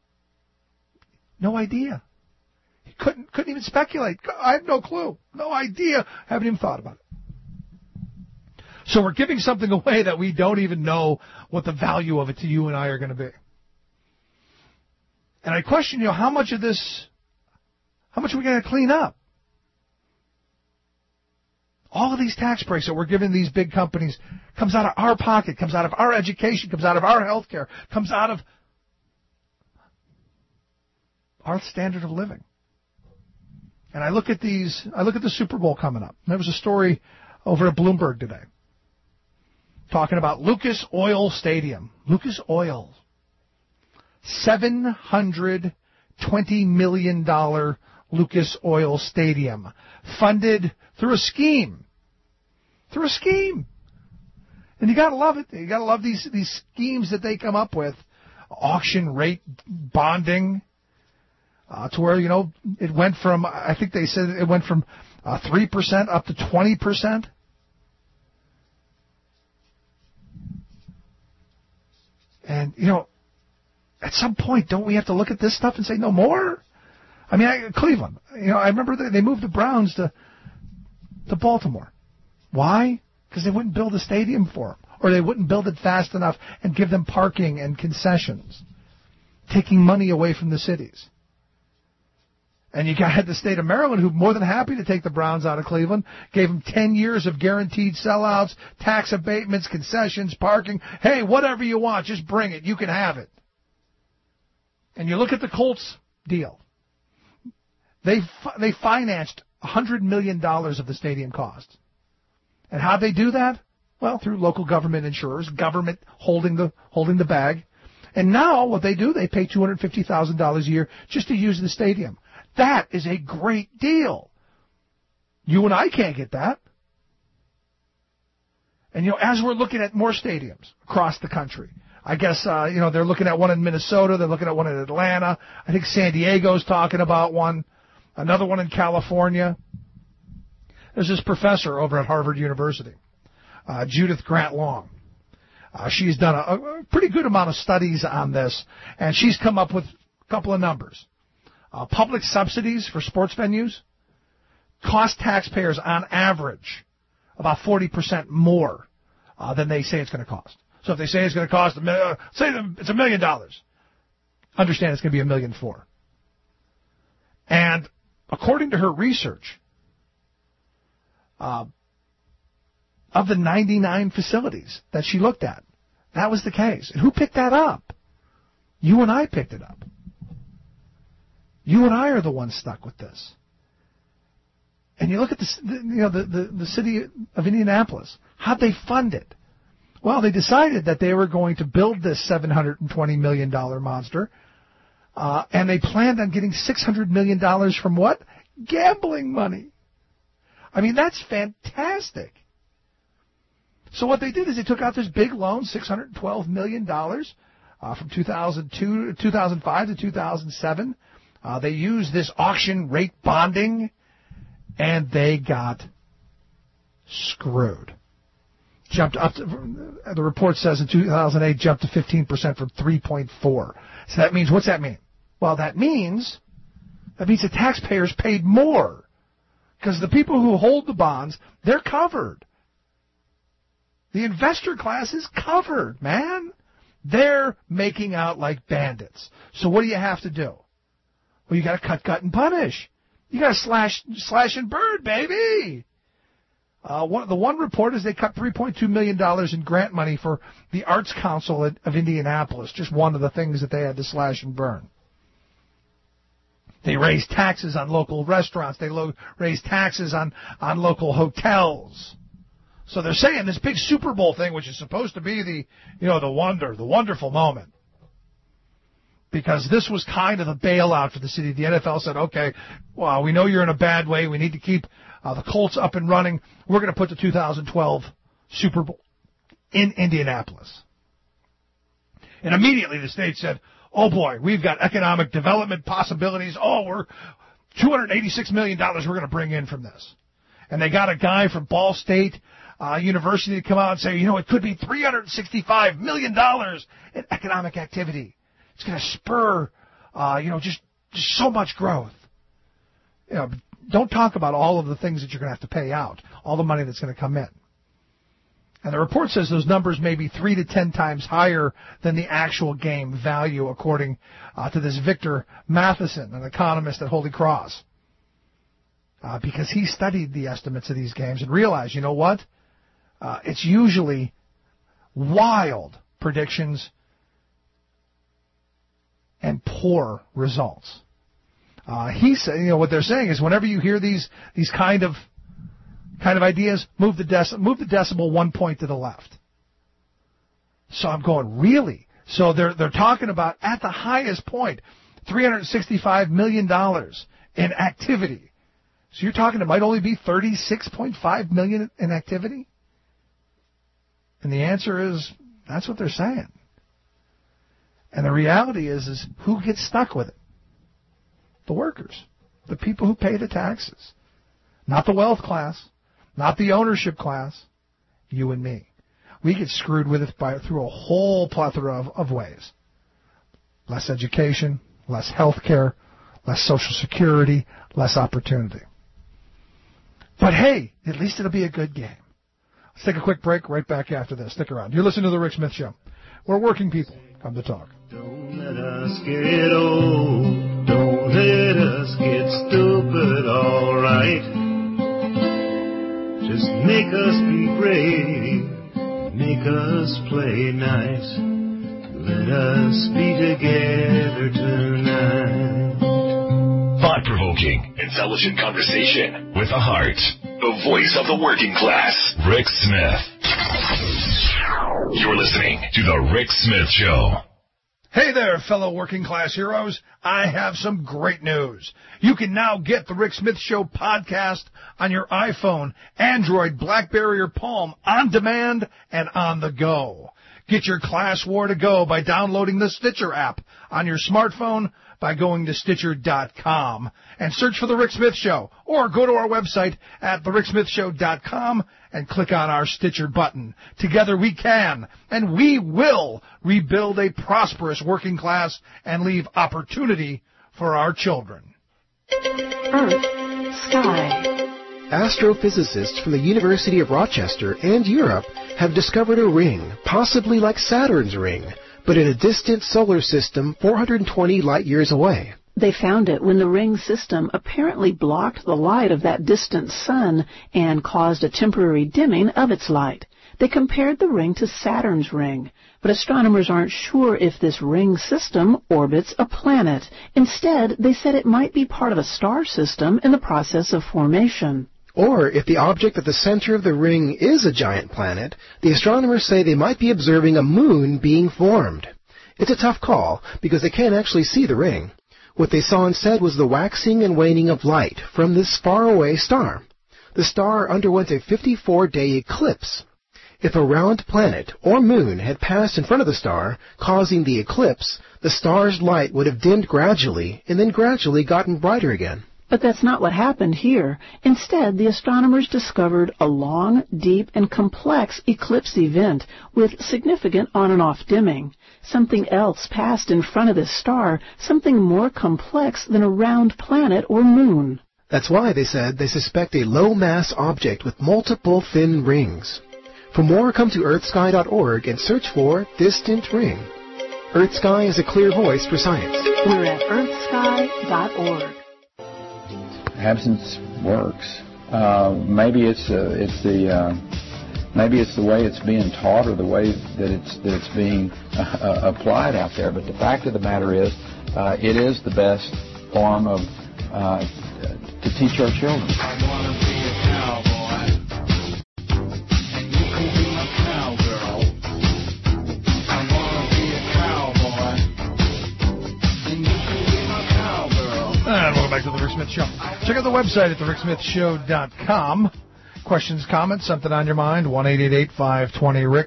No idea. He couldn't even speculate. I have no clue. No idea. Haven't even thought about it. So we're giving something away that we don't even know what the value of it to you and I are going to be. And I question, you know, how much are we going to clean up? All of these tax breaks that we're giving these big companies comes out of our pocket, comes out of our education, comes out of our health care, comes out of our standard of living. And I look at the Super Bowl coming up. There was a story over at Bloomberg today talking about Lucas Oil Stadium. Lucas Oil. $720 million Lucas Oil Stadium. Funded through a scheme. Through a scheme. And you gotta love it. You gotta love these schemes that they come up with. Auction rate bonding. To where, you know, it went from, I think they said it went from 3% up to 20%. And, you know, at some point, don't we have to look at this stuff and say no more? I mean, Cleveland, you know, I remember they moved the Browns to Baltimore. Why? Because they wouldn't build a stadium for them, or they wouldn't build it fast enough and give them parking and concessions, taking money away from the cities. And you had the state of Maryland, who's more than happy to take the Browns out of Cleveland, gave them 10 years of guaranteed sellouts, tax abatements, concessions, parking. Hey, whatever you want, just bring it. You can have it. And you look at the Colts deal. They financed $100 million of the stadium cost. And how'd they do that? Well, through local government insurers, government holding the bag. And now what they do, they pay $250,000 a year just to use the stadium. That is a great deal. You and I can't get that. And, as we're looking at more stadiums across the country, I guess, they're looking at one in Minnesota. They're looking at one in Atlanta. I think San Diego's talking about one. Another one in California. There's this professor over at Harvard University, Judith Grant Long. She's done a pretty good amount of studies on this, and she's come up with a couple of numbers. Public subsidies for sports venues cost taxpayers on average about 40% more than they say it's going to cost. So if they say it's going to cost say it's $1 million, understand it's going to be $1.4 million. And according to her research, of the 99 facilities that she looked at, that was the case. And who picked that up? You and I picked it up. You and I are the ones stuck with this. And you look at the city of Indianapolis. How'd they fund it? Well, they decided that they were going to build this $720 million monster, and they planned on getting $600 million from what? Gambling money. I mean, that's fantastic. So what they did is they took out this big loan, $612 million, from 2005 to 2007. They used this auction rate bonding, and they got screwed. Jumped up to, the report says in 2008, jumped to 15% from 3.4. So that means, what's that mean? Well, that means the taxpayers paid more. Because the people who hold the bonds, they're covered. The investor class is covered, man. They're making out like bandits. So what do you have to do? Well, you got to cut, gut, and punish. You got to slash and burn, baby. The one report is they cut $3.2 million in grant money for the Arts Council of Indianapolis. Just one of the things that they had to slash and burn. They raised taxes on local restaurants. They raised taxes on local hotels. So they're saying this big Super Bowl thing, which is supposed to be the wonderful moment. Because this was kind of the bailout for the city. The NFL said, okay, well, we know you're in a bad way. We need to keep the Colts up and running. We're going to put the 2012 Super Bowl in Indianapolis. And immediately the state said, oh, boy, we've got economic development possibilities. Oh, we're $286 million we're going to bring in from this. And they got a guy from Ball State University to come out and say, it could be $365 million in economic activity. It's going to spur, just so much growth. Don't talk about all of the things that you're going to have to pay out, all the money that's going to come in. And the report says those numbers may be 3 to 10 times higher than the actual game value, according to this Victor Matheson, an economist at Holy Cross. Because he studied the estimates of these games and realized, you know what? It's usually wild predictions and poor results. He said, what they're saying is whenever you hear these kind of ideas, move the decibel 1 point to the left. So I'm going, really? So they're talking about at the highest point, $365 million in activity. So you're talking it might only be $36.5 million in activity? And the answer is, that's what they're saying. And the reality is who gets stuck with it? The workers. The people who pay the taxes. Not the wealth class. Not the ownership class. You and me. We get screwed with it through a whole plethora of ways. Less education, less health care, less Social Security, less opportunity. But hey, at least it'll be a good game. Let's take a quick break right back after this. Stick around. You're listening to The Rick Smith Show. We're working people. Come to talk. Don't let us get old. Don't let us get stupid, all right. Just make us be brave. Make us play nice. Let us be together tonight. Thought-provoking, intelligent conversation with a heart. The voice of the working class, Rick Smith. You're listening to The Rick Smith Show. Hey there, fellow working class heroes. I have some great news. You can now get the Rick Smith Show podcast on your iPhone, Android, BlackBerry, or Palm on demand and on the go. Get your class war to go by downloading the Stitcher app on your smartphone by going to Stitcher.com and search for The Rick Smith Show, or go to our website at TheRickSmithShow.com and click on our Stitcher button. Together we can, and we will, rebuild a prosperous working class and leave opportunity for our children. Earth, sky. Astrophysicists from the University of Rochester and Europe have discovered a ring, possibly like Saturn's ring, but in a distant solar system 420 light-years away. They found it when the ring system apparently blocked the light of that distant sun and caused a temporary dimming of its light. They compared the ring to Saturn's ring, but astronomers aren't sure if this ring system orbits a planet. Instead, they said it might be part of a star system in the process of formation. Or if the object at the center of the ring is a giant planet, the astronomers say they might be observing a moon being formed. It's a tough call because they can't actually see the ring. What they saw instead was the waxing and waning of light from this faraway star. The star underwent a 54-day eclipse. If a round planet or moon had passed in front of the star, causing the eclipse, the star's light would have dimmed gradually and then gradually gotten brighter again. But that's not what happened here. Instead, the astronomers discovered a long, deep, and complex eclipse event with significant on and off dimming. Something else passed in front of this star, something more complex than a round planet or moon. That's why, they said, they suspect a low-mass object with multiple thin rings. For more, come to earthsky.org and search for Distant Ring. EarthSky is a clear voice for science. We're at earthsky.org. Absence works. Maybe it's the way it's being taught or the way that it's being applied out there. But the fact of the matter is, it is the best form of to teach our children. I wanna be a cowboy, and you can be my cowgirl. I wanna be a cowboy, and you can be my cowgirl. And welcome back to the Rick Smith Show. Check out the website at TheRickSmithShow.com. Questions, comments, something on your mind, 1-888-520-RICK,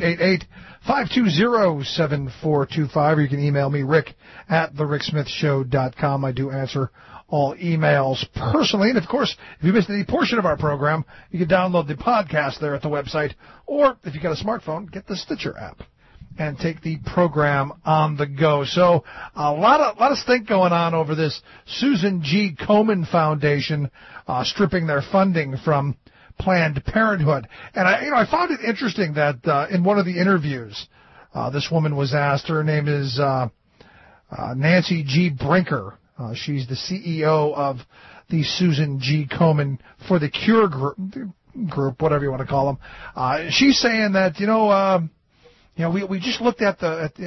1-888-520-7425, or you can email me, Rick, at TheRickSmithShow.com. I do answer all emails personally, and of course, if you missed any portion of our program, you can download the podcast there at the website, or if you got a smartphone, get the Stitcher app and take the program on the go. So a lot of stink going on over this Susan G. Komen Foundation stripping their funding from Planned Parenthood. And I found it interesting that in one of the interviews, this woman was asked. Her name is Nancy G. Brinker. She's the CEO of the Susan G. Komen for the Cure group, whatever you want to call them. She's saying that we just looked at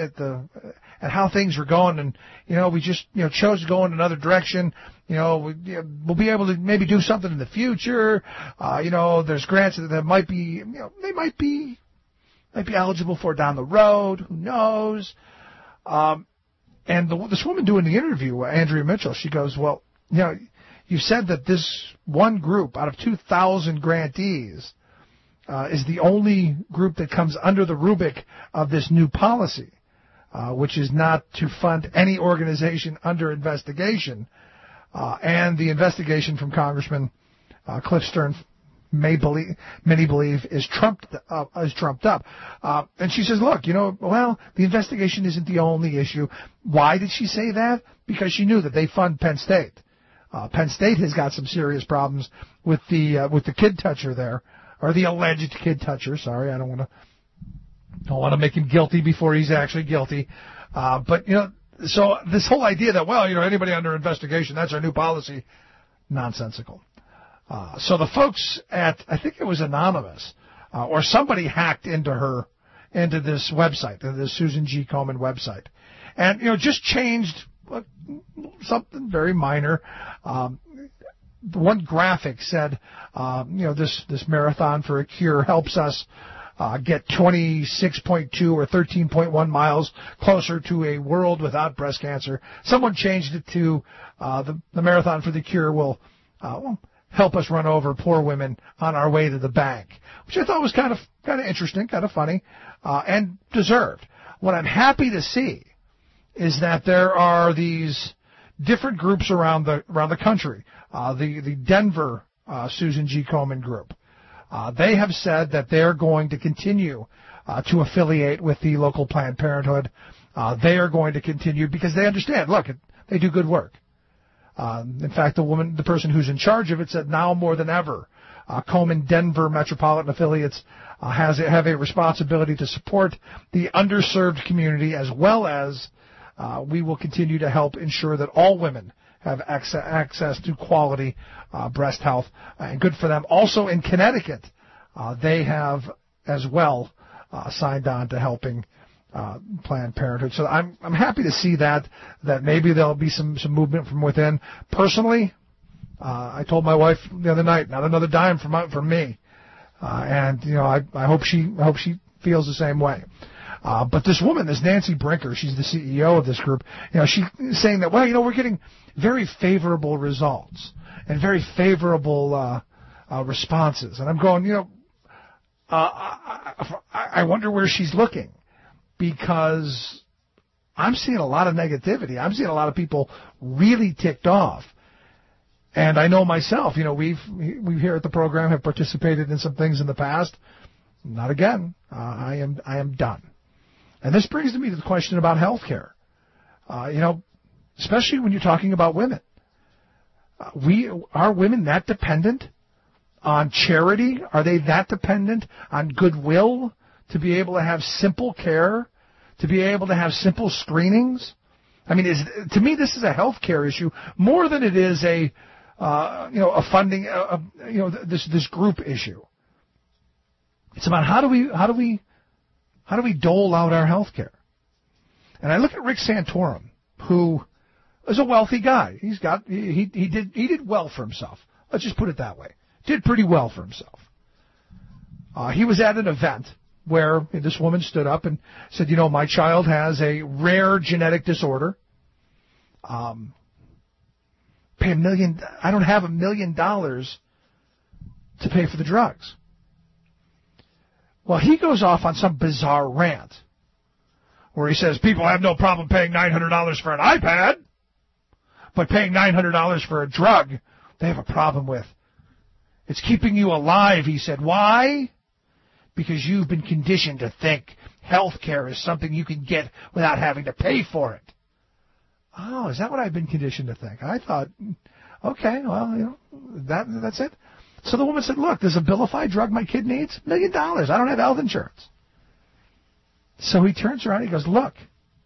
how things were going, and we just chose to go in another direction. We'll be able to maybe do something in the future. There's grants that might be they might be eligible for down the road. Who knows? And this woman doing the interview, Andrea Mitchell, she goes, well, you said that this one group out of 2,000 grantees is the only group that comes under the rubric of this new policy, which is not to fund any organization under investigation. And the investigation from Congressman Cliff Stern many believe is trumped up. And she says, look, the investigation isn't the only issue. Why did she say that? Because she knew that they fund Penn State. Penn State has got some serious problems with the kid toucher there, or the alleged kid toucher. Sorry, I don't want to make him guilty before he's actually guilty. But so this whole idea that anybody under investigation, that's our new policy, nonsensical. So the folks at, I think it was Anonymous, or somebody hacked into this website, the Susan G. Komen website, and just changed something very minor. One graphic said, this marathon for a cure helps us get 26.2 or 13.1 miles closer to a world without breast cancer. Someone changed it to the Marathon for the Cure will help us run over poor women on our way to the bank, which I thought was kind of interesting, kind of funny, and deserved. What I'm happy to see is that there are these different groups around the country. The Denver Susan G. Komen group. They have said that they're going to continue to affiliate with the local Planned Parenthood. They are going to continue because they understand. Look, they do good work. In fact, the person who's in charge of it said now more than ever, Komen Denver metropolitan affiliates have a responsibility to support the underserved community, as well as we will continue to help ensure that all women have access to quality breast health, and good for them. Also in Connecticut, they have as well signed on to helping Planned Parenthood. So I'm happy to see that maybe there'll be some movement from within. Personally, I told my wife the other night, not another dime from me, and I hope she feels the same way. But this woman, this Nancy Brinker, she's the CEO of this group. She's saying that we're getting very favorable results and very favorable responses, and I'm going, I wonder where she's looking, because I'm seeing a lot of negativity. I'm seeing a lot of people really ticked off. And I know myself, we here at the program have participated in some things in the past. Not again. I am done. And this brings me to the question about health care. Especially when you're talking about women. Are women that dependent on charity? Are they that dependent on goodwill to be able to have simple care, to be able to have simple screenings? I mean, to me, this is a health care issue more than it is a funding, this group issue. It's about how do we dole out our health care? And I look at Rick Santorum, who is a wealthy guy. He did well for himself. Let's just put it that way. Did pretty well for himself. He was at an event where this woman stood up and said, my child has a rare genetic disorder. Pay $1 million. I don't have $1 million to pay for the drugs. Well, he goes off on some bizarre rant where he says people have no problem paying $900 for an iPad, but paying $900 for a drug they have a problem with. It's keeping you alive, he said. Why? Because you've been conditioned to think health care is something you can get without having to pay for it. Oh, is that what I've been conditioned to think? I thought, okay, well, that's it. So the woman said, look, there's a Abilify drug my kid needs, $1 million. I don't have health insurance. So he turns around and he goes, look,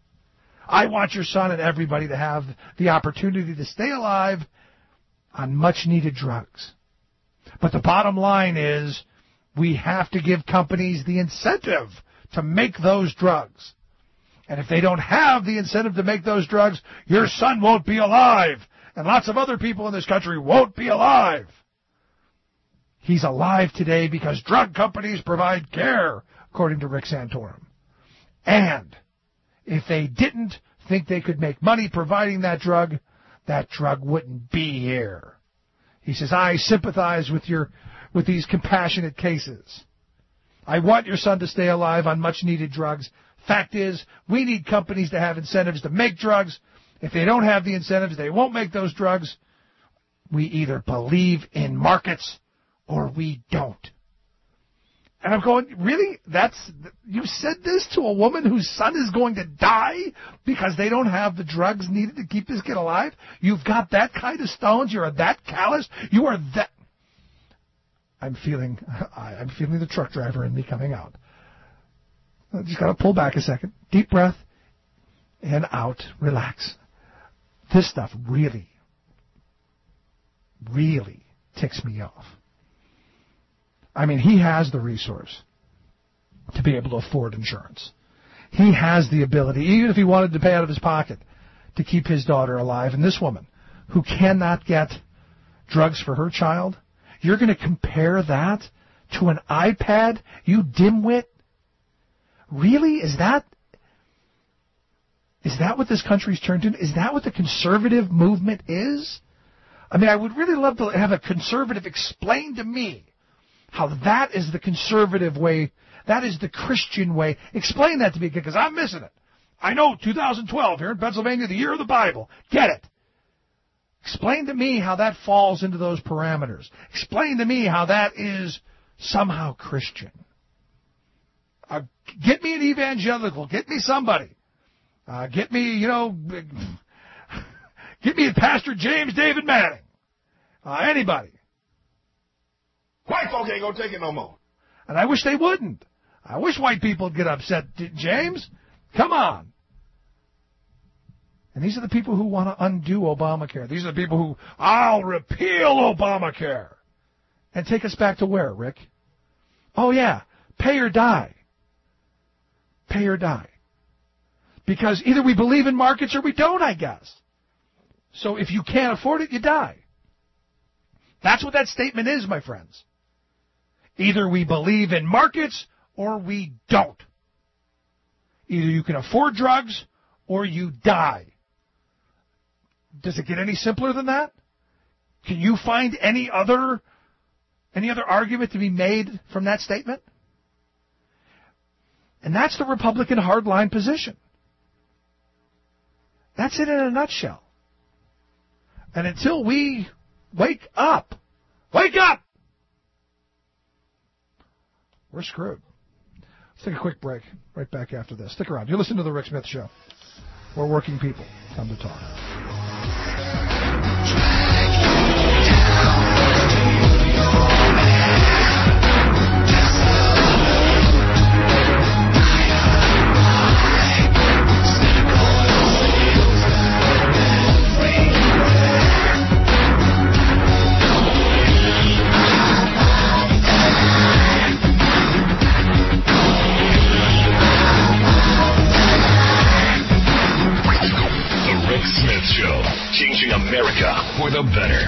I want your son and everybody to have the opportunity to stay alive on much-needed drugs. But the bottom line is we have to give companies the incentive to make those drugs. And if they don't have the incentive to make those drugs, your son won't be alive. And lots of other people in this country won't be alive. He's alive today because drug companies provide care, according to Rick Santorum. And if they didn't think they could make money providing that drug wouldn't be here. He says, I sympathize with these compassionate cases. I want your son to stay alive on much-needed drugs. Fact is, we need companies to have incentives to make drugs. If they don't have the incentives, they won't make those drugs. We either believe in markets or we don't. And I'm going, really? You said this to a woman whose son is going to die because they don't have the drugs needed to keep this kid alive? You've got that kind of stones? You're that callous? You are that... I'm feeling the truck driver in me coming out. I just got to pull back a second. Deep breath. In, out. Relax. This stuff really, really ticks me off. I mean, he has the resource to be able to afford insurance. He has the ability, even if he wanted to pay out of his pocket, to keep his daughter alive. And this woman, who cannot get drugs for her child, you're going to compare that to an iPad, you dimwit? Really? Is that what this country's turned into? Is that what the conservative movement is? I mean, I would really love to have a conservative explain to me how that is the conservative way, that is the Christian way. Explain that to me, because I'm missing it. I know 2012 here in Pennsylvania, the year of the Bible. Get it. Explain to me how that falls into those parameters. Explain to me how that is somehow Christian. Get me an evangelical. Get me somebody. Get me, get me a Pastor James David Manning. Anybody. White folk ain't gonna take it no more. And I wish they wouldn't. I wish white people would get upset. James, come on. And these are the people who want to undo Obamacare. These are the people who, I'll repeal Obamacare. And take us back to where, Rick? Oh, yeah, pay or die. Pay or die. Because either we believe in markets or we don't, I guess. So if you can't afford it, you die. That's what that statement is, my friends. Either we believe in markets or we don't. Either you can afford drugs or you die. Does it get any simpler than that? Can you find any other argument to be made from that statement? And that's the Republican hardline position. That's it in a nutshell. And until we wake up, we're screwed. Let's take a quick break. Right back after this. Stick around. You're listening to The Rick Smith Show. We're working people. Come to talk. Show, changing America for the better.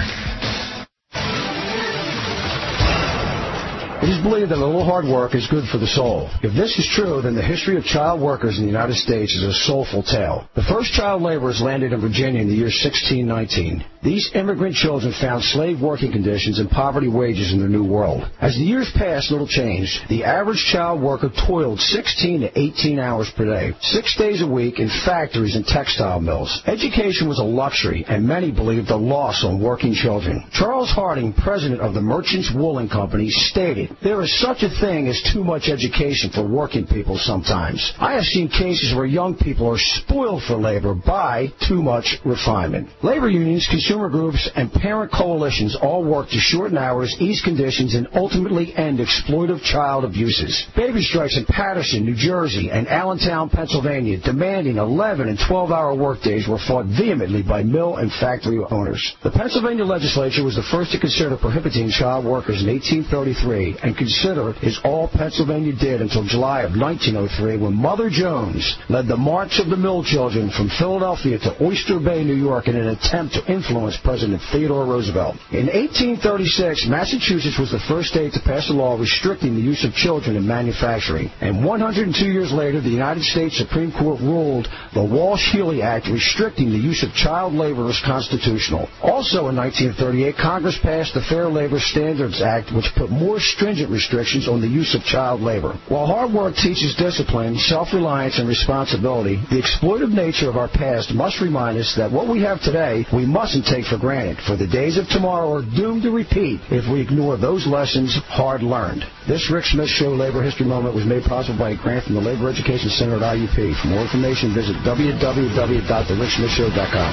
It is believed that a little hard work is good for the soul. If this is true, then the history of child workers in the United States is a soulful tale. The first child laborers landed in Virginia in the year 1619. These immigrant children found slave working conditions and poverty wages in their new world. As the years passed, little changed. The average child worker toiled 16 to 18 hours per day, 6 days a week in factories and textile mills. Education was a luxury, and many believed a loss on working children. Charles Harding, president of the Merchants Woolen Company, stated, "There is such a thing as too much education for working people sometimes. I have seen cases where young people are spoiled for labor by too much refinement." Labor unions, consumer groups, and parent coalitions all work to shorten hours, ease conditions, and ultimately end exploitive child abuses. Baby strikes in Paterson, New Jersey, and Allentown, Pennsylvania, demanding 11 and 12-hour workdays were fought vehemently by mill and factory owners. The Pennsylvania legislature was the first to consider prohibiting child workers in 1833, and consider is all Pennsylvania did until July of 1903, when Mother Jones led the March of the Mill Children from Philadelphia to Oyster Bay, New York, in an attempt to influence President Theodore Roosevelt. In 1836, Massachusetts was the first state to pass a law restricting the use of children in manufacturing. And 102 years later, the United States Supreme Court ruled the Walsh-Healy Act restricting the use of child labor as constitutional. Also in 1938, Congress passed the Fair Labor Standards Act, which put more stringent restrictions on the use of child labor. While hard work teaches discipline, self-reliance, and responsibility, the exploitive nature of our past must remind us that what we have today, we mustn't take for granted, for the days of tomorrow are doomed to repeat if we ignore those lessons hard learned. This Rick Smith Show Labor History Moment was made possible by a grant from the Labor Education Center at IUP. For more information, visit www.thericksmithshow.com.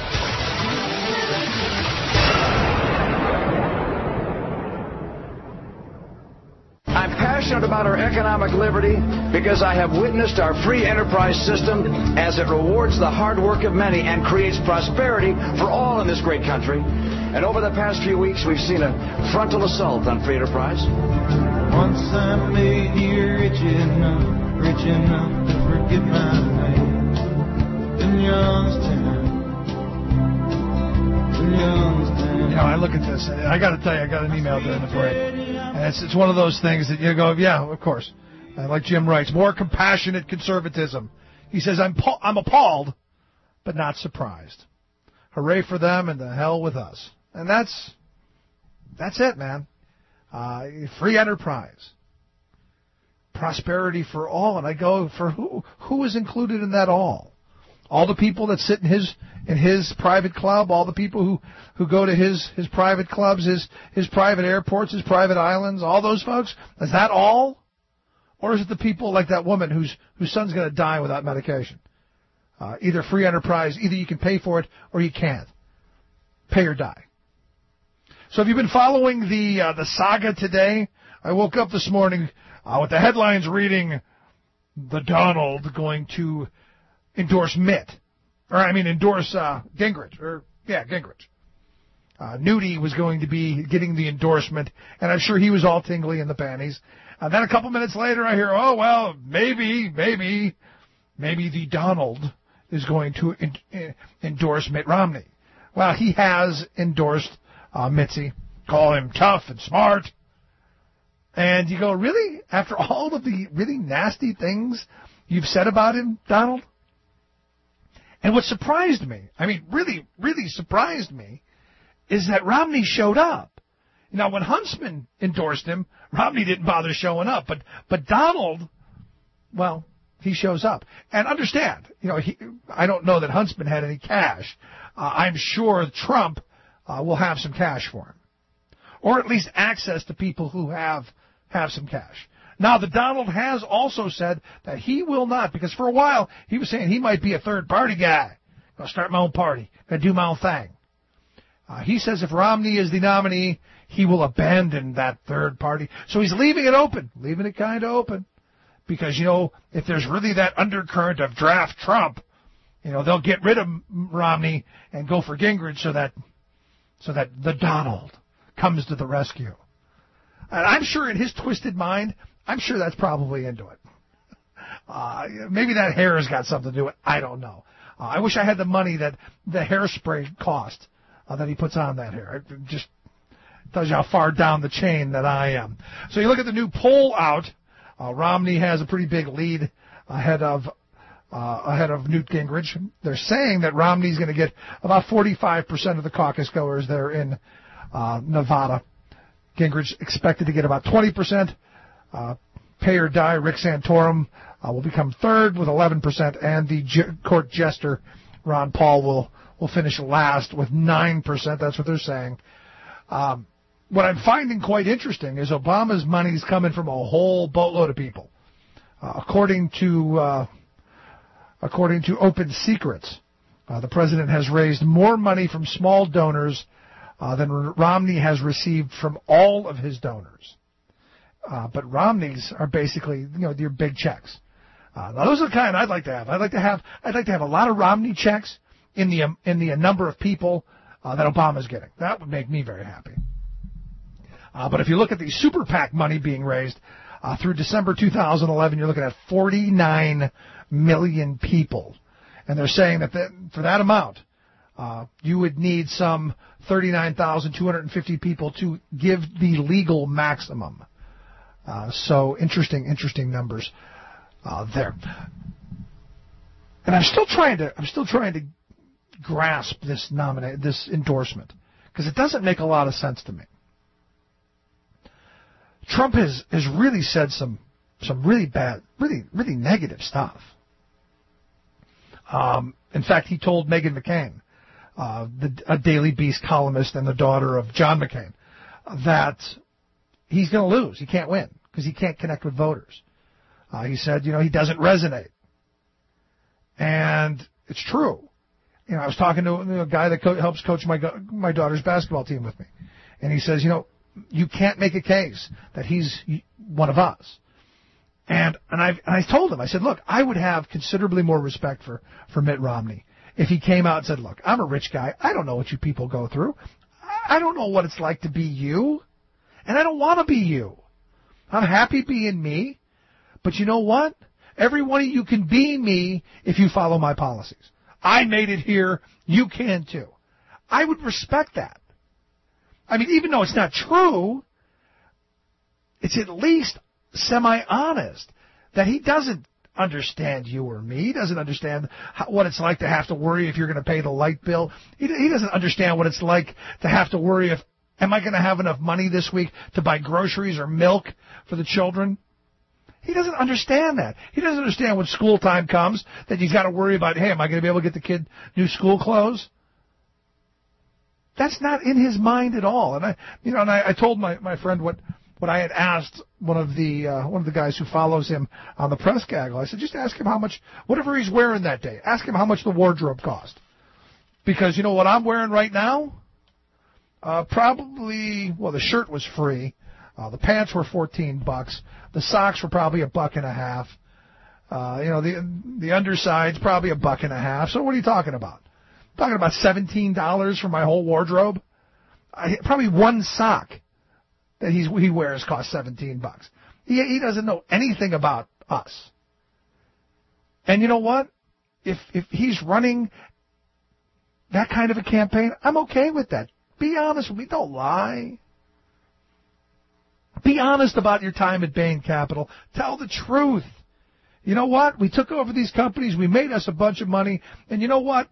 I'm passionate about our economic liberty because I have witnessed our free enterprise system as it rewards the hard work of many and creates prosperity for all in this great country. And over the past few weeks, we've seen a frontal assault on free enterprise. Once I made you rich enough to forget my name. In Youngstown. You know, I look at this, and I got to tell you, I got an email during the break, And it's one of those things that you go, yeah, of course. Like Jim writes, more compassionate conservatism. He says, I'm appalled, but not surprised. Hooray for them and the hell with us. And that's it, man. Free enterprise. Prosperity for all. And I go, for who is included in that all? All the people that sit in his private club, all the people who go to his private clubs, his private airports, his private islands, all those folks? Is that all? Or is it the people like that woman whose son's going to die without medication? Either free enterprise, either you can pay for it or you can't. Pay or die. So have you been following the saga today? I woke up this morning with the headlines reading, the Donald going to endorse endorse Gingrich. Gingrich. Nudie was going to be getting the endorsement, and I'm sure he was all tingly in the panties. And then a couple minutes later, I hear, oh, well, maybe the Donald is going to endorse Mitt Romney. Well, he has endorsed Mitzi, call him tough and smart. And you go, really? After all of the really nasty things you've said about him, Donald? And what surprised me, really, really surprised me, is that Romney showed up. Now, when Huntsman endorsed him, Romney didn't bother showing up. But Donald, well, he shows up. And understand, I don't know that Huntsman had any cash. I'm sure Trump will have some cash for him. Or at least access to people who have some cash. Now, the Donald has also said that he will not, because for a while he was saying he might be a third-party guy. Gonna start my own party. Gonna do my own thing. He says if Romney is the nominee, he will abandon that third party. So he's leaving it open, leaving it kind of open. Because, if there's really that undercurrent of draft Trump, they'll get rid of Romney and go for Gingrich so that the Donald comes to the rescue. And I'm sure in his twisted mind, I'm sure that's probably into it. Maybe that hair has got something to do with it. I don't know. I wish I had the money that the hairspray cost that he puts on that hair. It just tells you how far down the chain that I am. So you look at the new poll out. Romney has a pretty big lead ahead of Newt Gingrich. They're saying that Romney's going to get about 45% of the caucus goers there in Nevada. Gingrich expected to get about 20%. Pay or die, Rick Santorum will become third with 11%, and the court jester, Ron Paul, will finish last with 9%. That's what they're saying. What I'm finding quite interesting is Obama's money's coming from a whole boatload of people. According to Open Secrets, the president has raised more money from small donors than Romney has received from all of his donors. But Romney's are basically, your big checks. Now those are the kind I'd like to have. I'd like to have a lot of Romney checks in the number of people that Obama's getting. That would make me very happy. But if you look at the super PAC money being raised through December 2011, you're looking at 49 million people, and they're saying that for that amount, you would need some 39,250 people to give the legal maximum. So interesting numbers there. And I'm still trying to grasp this endorsement, because it doesn't make a lot of sense to me. Trump has really said some really bad, really negative stuff. In fact, he told Meghan McCain, a Daily Beast columnist and the daughter of John McCain, that he's going to lose. He can't win because he can't connect with voters. He said, he doesn't resonate. And it's true. I was talking to a guy that helps coach my daughter's basketball team with me. And he says, you can't make a case that he's one of us. And I told him, I said, look, I would have considerably more respect for Mitt Romney if he came out and said, look, I'm a rich guy. I don't know what you people go through. I don't know what it's like to be you. And I don't want to be you. I'm happy being me. But you know what? Every one of you can be me if you follow my policies. I made it here. You can too. I would respect that. Even though it's not true, it's at least semi-honest that he doesn't understand you or me. He doesn't understand what it's like to have to worry if you're going to pay the light bill. He doesn't understand what it's like to have to worry if, am I going to have enough money this week to buy groceries or milk for the children? He doesn't understand that. He doesn't understand when school time comes that you've got to worry about, hey, am I going to be able to get the kid new school clothes? That's not in his mind at all. And I told my friend what I had asked one of the guys who follows him on the press gaggle. I said, just ask him how much, whatever he's wearing that day, ask him how much the wardrobe cost. Because you know what I'm wearing right now? Probably, well, the shirt was free. The pants were $14. The socks were probably $1.50. The underside's probably $1.50. So what are you talking about? I'm talking about $17 for my whole wardrobe. Probably one sock that he wears costs $17. He doesn't know anything about us. And you know what? If he's running that kind of a campaign, I'm okay with that. Be honest with me. Don't lie. Be honest about your time at Bain Capital. Tell the truth. You know what? We took over these companies. We made us a bunch of money. And you know what?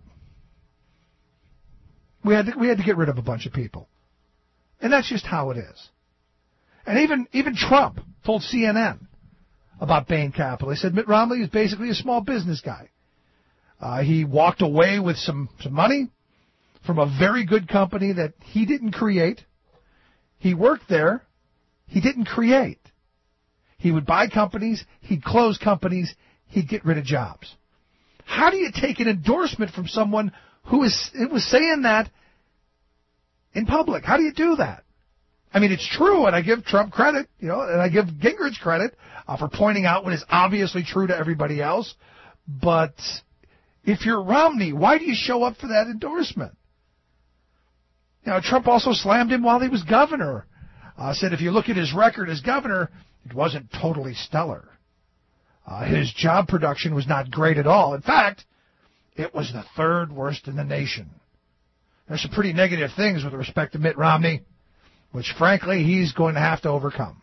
We had to get rid of a bunch of people. And that's just how it is. And even Trump told CNN about Bain Capital. He said Mitt Romney is basically a small business guy. He walked away with some money from a very good company that he didn't create. He worked there. He didn't create. He would buy companies. He'd close companies. He'd get rid of jobs. How do you take an endorsement from someone who was saying that in public? How do you do that? I mean, it's true, and I give Trump credit, and I give Gingrich credit for pointing out what is obviously true to everybody else. But if you're Romney, why do you show up for that endorsement? Trump also slammed him while he was governor. Said if you look at his record as governor, it wasn't totally stellar. His job production was not great at all. In fact, it was the third worst in the nation. There's some pretty negative things with respect to Mitt Romney, which, frankly, he's going to have to overcome.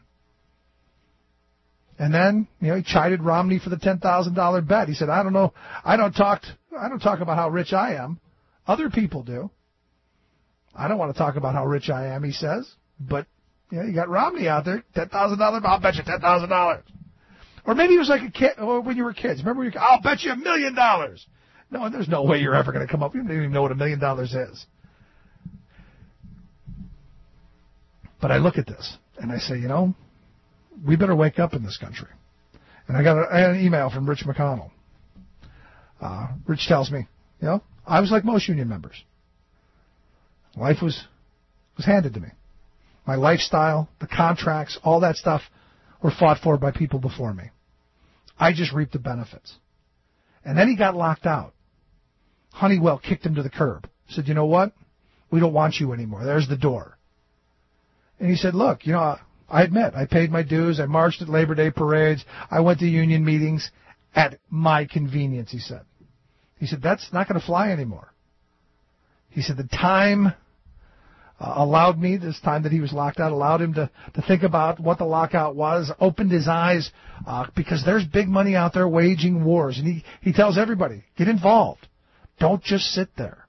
And then, he chided Romney for the $10,000 bet. He said, I don't know, I don't talk about how rich I am. Other people do. I don't want to talk about how rich I am, he says. But, you got Romney out there, $10,000, I'll bet you $10,000. Or maybe it was like a kid, or when you were kids. Remember, I'll bet you $1 million. No, there's no way you're ever going to come up. You don't even know what $1 million is. But I look at this, and I say, we better wake up in this country. And I got an email from Rich McConnell. Rich tells me, I was like most union members. Life was handed to me. My lifestyle, the contracts, all that stuff were fought for by people before me. I just reaped the benefits. And then he got locked out. Honeywell kicked him to the curb. Said, you know what? We don't want you anymore. There's the door. And he said, look, I admit, I paid my dues. I marched at Labor Day parades. I went to union meetings at my convenience, he said. He said, that's not going to fly anymore. He said, the time allowed me, this time that he was locked out, allowed him to think about what the lockout was, opened his eyes, because there's big money out there waging wars. And he tells everybody, get involved. Don't just sit there.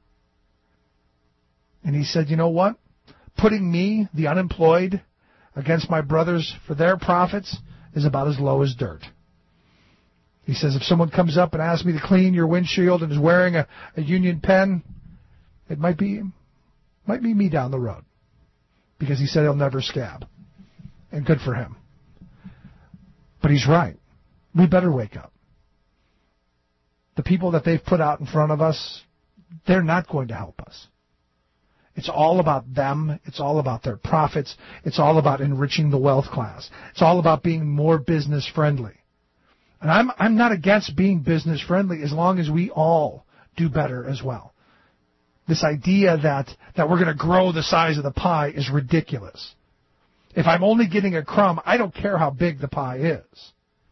And he said, you know what? Putting me, the unemployed, against my brothers for their profits is about as low as dirt. He says, if someone comes up and asks me to clean your windshield and is wearing a union pen, it might be me down the road. Because he said he'll never scab. And good for him. But he's right. We better wake up. The people that they've put out in front of us, they're not going to help us. It's all about them. It's all about their profits. It's all about enriching the wealth class. It's all about being more business friendly. And I'm not against being business friendly as long as we all do better as well. This idea that we're going to grow the size of the pie is ridiculous. If I'm only getting a crumb, I don't care how big the pie is.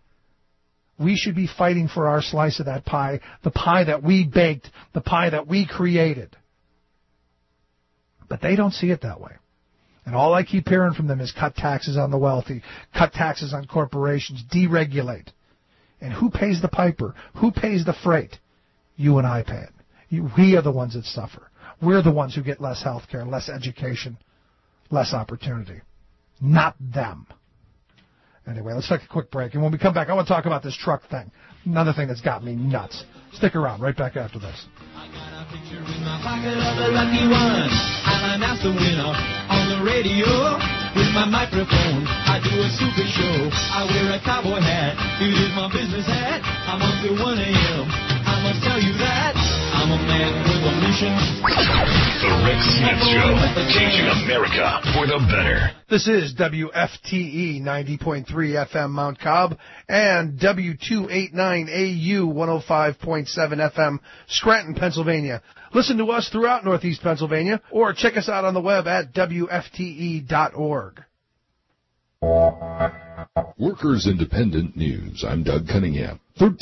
We should be fighting for our slice of that pie, the pie that we baked, the pie that we created. But they don't see it that way. And all I keep hearing from them is cut taxes on the wealthy, cut taxes on corporations, deregulate. And who pays the piper? Who pays the freight? You and I pay it. We are the ones that suffer. We're the ones who get less health care, less education, less opportunity. Not them. Anyway, let's take a quick break. And when we come back, I want to talk about this truck thing. Another thing that's got me nuts. Stick around. Right back after this. Picture in my pocket of a lucky one. I'll announce the winner on the radio. With my microphone, I do a super show. I wear a cowboy hat. It is my business hat. I'm up till 1 a.m. I must tell you that I'm a man with a mission. The Rick Smith Show, changing America for the better. This is WFTE 90.3 FM Mount Cobb and W289AU 105.7 FM Scranton, Pennsylvania. Listen to us throughout Northeast Pennsylvania or check us out on the web at WFTE.org. Workers Independent News. I'm Doug Cunningham.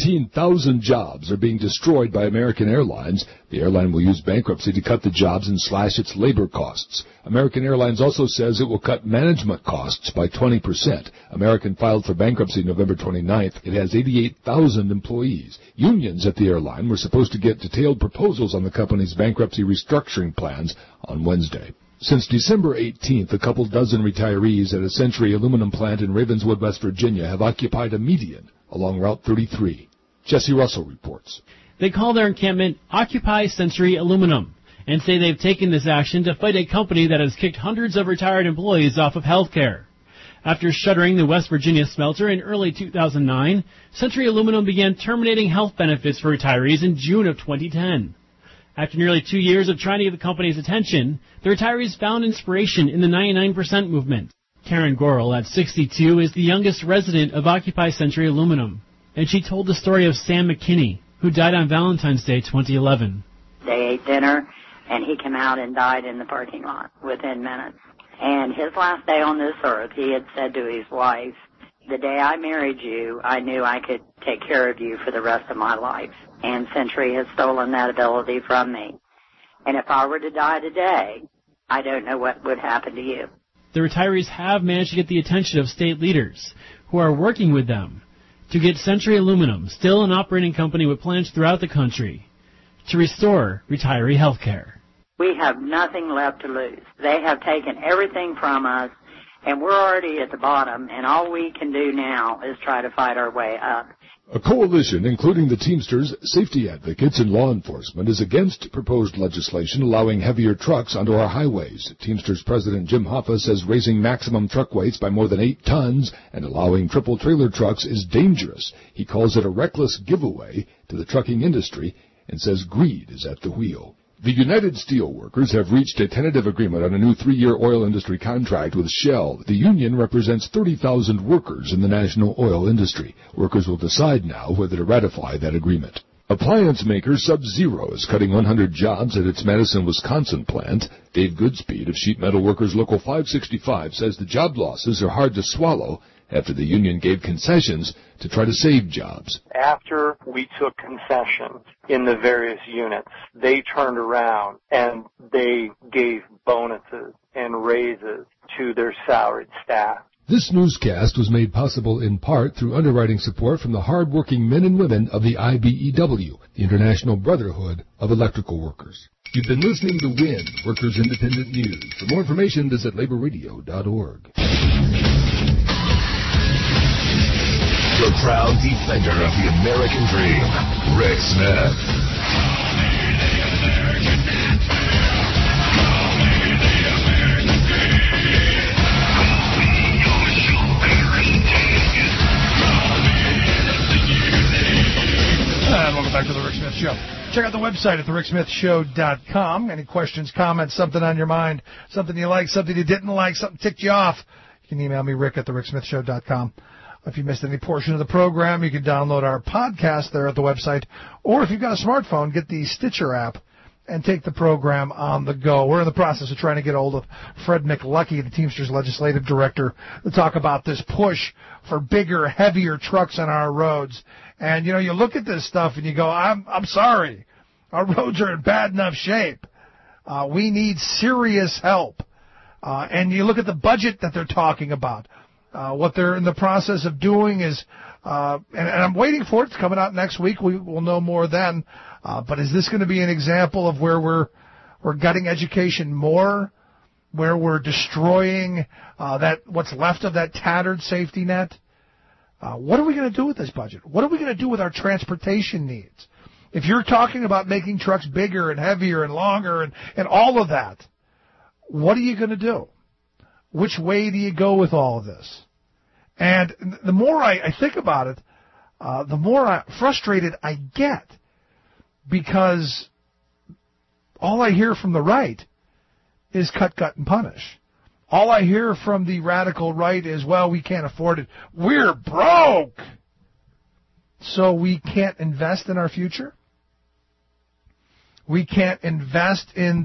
13,000 jobs are being destroyed by American Airlines. The airline will use bankruptcy to cut the jobs and slash its labor costs. American Airlines also says it will cut management costs by 20%. American filed for bankruptcy November 29th. It has 88,000 employees. Unions at the airline were supposed to get detailed proposals on the company's bankruptcy restructuring plans on Wednesday. Since December 18th, a couple dozen retirees at a Century aluminum plant in Ravenswood, West Virginia, have occupied a median along Route 33. Jesse Russell reports. They call their encampment Occupy Century Aluminum and say they've taken this action to fight a company that has kicked hundreds of retired employees off of health care. After shuttering the West Virginia smelter in early 2009, Century Aluminum began terminating health benefits for retirees in June of 2010. After nearly 2 years of trying to get the company's attention, the retirees found inspiration in the 99% movement. Karen Gorel, at 62, is the youngest resident of Occupy Century Aluminum, and she told the story of Sam McKinney, who died on Valentine's Day 2011. They ate dinner, and he came out and died in the parking lot within minutes. And his last day on this earth, he had said to his wife, "The day I married you, I knew I could take care of you for the rest of my life. And Century has stolen that ability from me. And if I were to die today, I don't know what would happen to you." The retirees have managed to get the attention of state leaders who are working with them to get Century Aluminum, still an operating company with plants throughout the country, to restore retiree health care. We have nothing left to lose. They have taken everything from us, and we're already at the bottom, and all we can do now is try to fight our way up. A coalition, including the Teamsters, safety advocates, and law enforcement, is against proposed legislation allowing heavier trucks onto our highways. Teamsters President Jim Hoffa says raising maximum truck weights by more than 8 tons and allowing triple-trailer trucks is dangerous. He calls it a reckless giveaway to the trucking industry and says greed is at the wheel. The United Steelworkers have reached a tentative agreement on a new 3-year oil industry contract with Shell. The union represents 30,000 workers in the national oil industry. Workers will decide now whether to ratify that agreement. Appliance maker Sub-Zero is cutting 100 jobs at its Madison, Wisconsin plant. Dave Goodspeed of Sheet Metal Workers Local 565 says the job losses are hard to swallow after the union gave concessions to try to save jobs. After we took concessions in the various units, they turned around and they gave bonuses and raises to their salaried staff. This newscast was made possible in part through underwriting support from the hard-working men and women of the IBEW, the International Brotherhood of Electrical Workers. You've been listening to WIN, Workers Independent News. For more information, visit laborradio.org. The proud defender of the American dream, Rick Smith. And welcome back to the Rick Smith Show. Check out the website at thericksmithshow.com. Any questions, comments, something on your mind, something you like, something you didn't like, something ticked you off, you can email me, Rick, at thericksmithshow.com. If you missed any portion of the program, you can download our podcast there at the website. Or if you've got a smartphone, get the Stitcher app and take the program on the go. We're in the process of trying to get hold of Fred McLucky, the Teamsters Legislative Director, to talk about this push for bigger, heavier trucks on our roads. And, you know, you look at this stuff and you go, I'm sorry. Our roads are in bad enough shape. We need serious help. And you look at the budget that they're talking about. What they're in the process of doing is, and I'm waiting for it. It's coming out next week. We'll know more then. But is this going to be an example of where we're gutting education more, where we're destroying what's left of that tattered safety net? What are we going to do with this budget? What are we going to do with our transportation needs? If you're talking about making trucks bigger and heavier and longer and all of that, what are you going to do? Which way do you go with all of this? And the more I think about it, the more frustrated I get, because all I hear from the right is cut, gut, and punish. All I hear from the radical right is, well, we can't afford it. We're broke. So we can't invest in our future? We can't invest in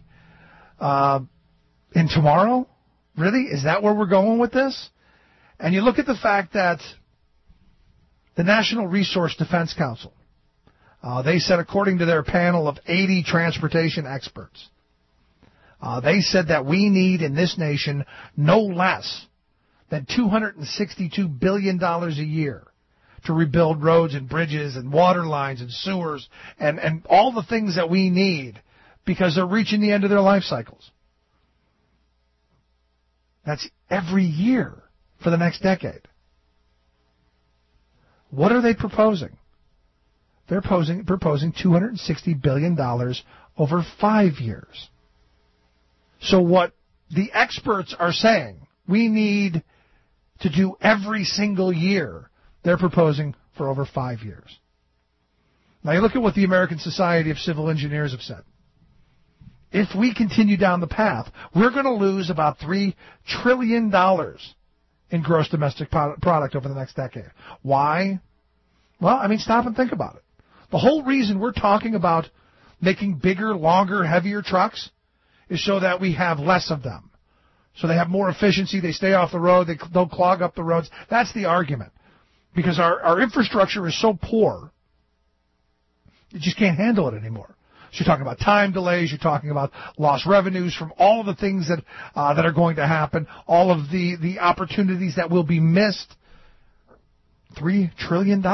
in tomorrow? Really? Is that where we're going with this? And you look at the fact that the National Resource Defense Council, they said, according to their panel of 80 transportation experts, they said that we need in this nation no less than $262 billion a year to rebuild roads and bridges and water lines and sewers and all the things that we need, because they're reaching the end of their life cycles. That's every year for the next decade. What are they proposing? They're proposing $260 billion over 5 years. So what the experts are saying we need to do every single year, they're proposing for over 5 years. Now you look at what the American Society of Civil Engineers have said. If we continue down the path, we're going to lose about $3 trillion in gross domestic product over the next decade. Why? Well, I mean, stop and think about it. The whole reason we're talking about making bigger, longer, heavier trucks is so that we have less of them. So they have more efficiency, they stay off the road, they don't clog up the roads. That's the argument. Because our infrastructure is so poor, you just can't handle it anymore. So you're talking about time delays, you're talking about lost revenues from all of the things that are going to happen, all of the opportunities that will be missed. $3 trillion.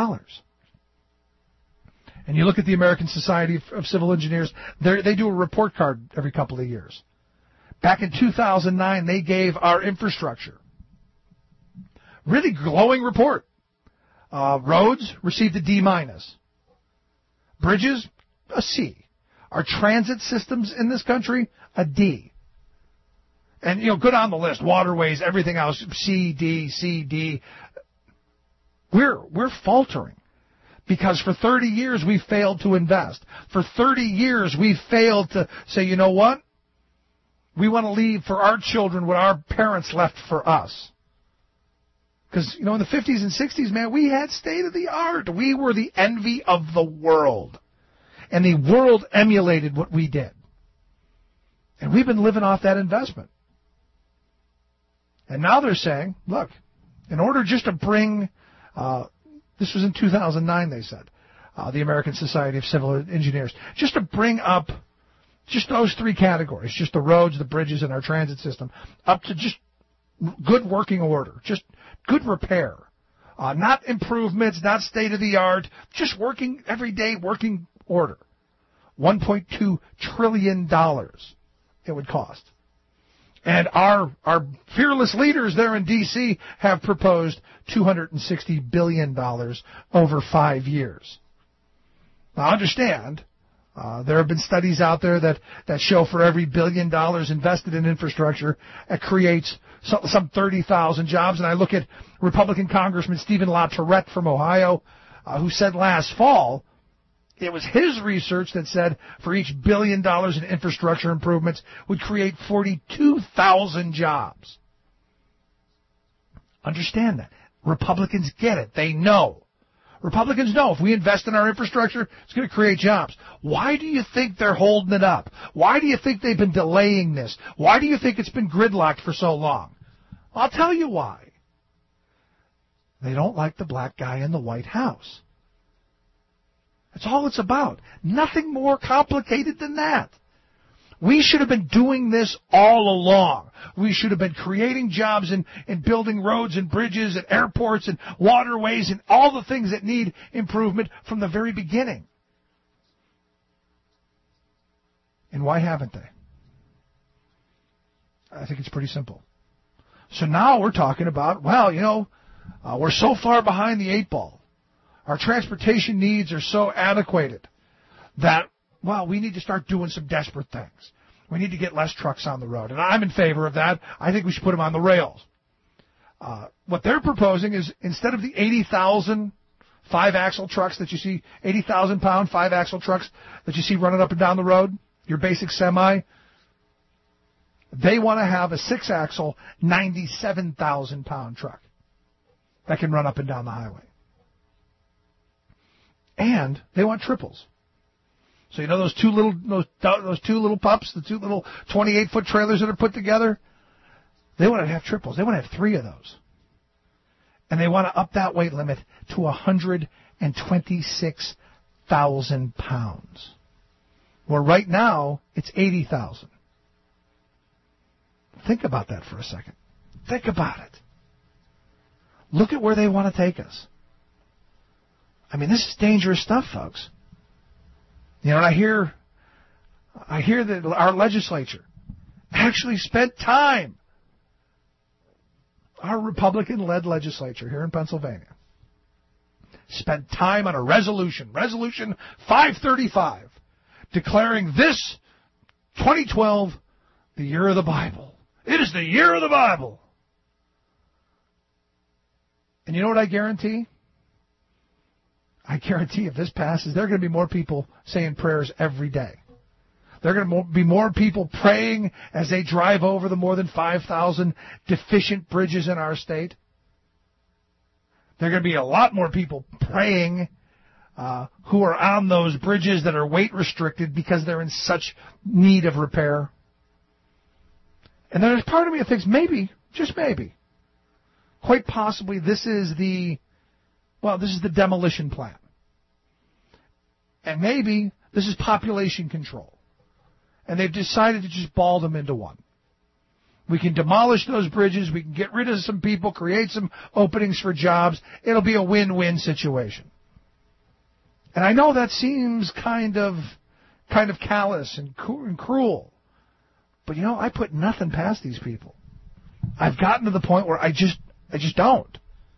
And you look at the American Society of Civil Engineers, they do a report card every couple of years. Back in 2009, they gave our infrastructure really glowing report. Roads received a D-. Bridges, a C. Our transit systems in this country, a D. And, go down the list. Waterways, everything else, C, D, C, D. We're faltering. Because for 30 years we failed to invest. For 30 years we failed to say, you know what? We want to leave for our children what our parents left for us. Because, in the 50s and 60s, man, we had state-of-the-art. We were the envy of the world. And the world emulated what we did. And we've been living off that investment. And now they're saying, look, in order just to bring, this was in 2009, they said, the American Society of Civil Engineers, just to bring up just those three categories, just the roads, the bridges, and our transit system, up to just good working order, just good repair. Not improvements, not state-of-the-art, just working, everyday working order. $1.2 trillion it would cost. And our fearless leaders there in D.C. have proposed $260 billion over 5 years. Now, understand, there have been studies out there that show for every $1 billion invested in infrastructure, it creates some 30,000 jobs. And I look at Republican Congressman Stephen LaTourette from Ohio, who said last fall, it was his research that said for each $1 billion in infrastructure improvements would create 42,000 jobs. Understand that. Republicans get it. They know. Republicans know if we invest in our infrastructure, it's going to create jobs. Why do you think they're holding it up? Why do you think they've been delaying this? Why do you think it's been gridlocked for so long? I'll tell you why. They don't like the black guy in the White House. That's all it's about. Nothing more complicated than that. We should have been doing this all along. We should have been creating jobs and building roads and bridges and airports and waterways and all the things that need improvement from the very beginning. And why haven't they? I think it's pretty simple. So now we're talking about, we're so far behind the 8 ball. Our transportation needs are so antiquated that, we need to start doing some desperate things. We need to get less trucks on the road. And I'm in favor of that. I think we should put them on the rails. What they're proposing is, instead of the 80,000 5-axle trucks that you see, 80,000-pound 5-axle trucks that you see running up and down the road, your basic semi, they want to have a 6-axle 97,000-pound truck that can run up and down the highway. And they want triples. So those two little pups, the 2 little 28-foot trailers that are put together, they want to have triples. They want to have 3 of those. And they want to up that weight limit to 126,000 pounds. Well, right now, it's 80,000. Think about that for a second. Think about it. Look at where they want to take us. I mean, this is dangerous stuff, folks. And I hear that our legislature actually spent time, our Republican-led legislature here in Pennsylvania, spent time on a resolution 535, declaring this 2012 the year of the Bible. It is the year of the Bible. And you know what I guarantee? I guarantee if this passes, there are going to be more people saying prayers every day. There are going to be more people praying as they drive over the more than 5,000 deficient bridges in our state. There are going to be a lot more people praying who are on those bridges that are weight restricted because they're in such need of repair. And there's part of me that thinks maybe, just maybe, quite possibly this is the demolition plan. And maybe this is population control. And they've decided to just ball them into one. We can demolish those bridges. We can get rid of some people, create some openings for jobs. It'll be a win-win situation. And I know that seems kind of callous and cruel. But I put nothing past these people. I've gotten to the point where I just don't.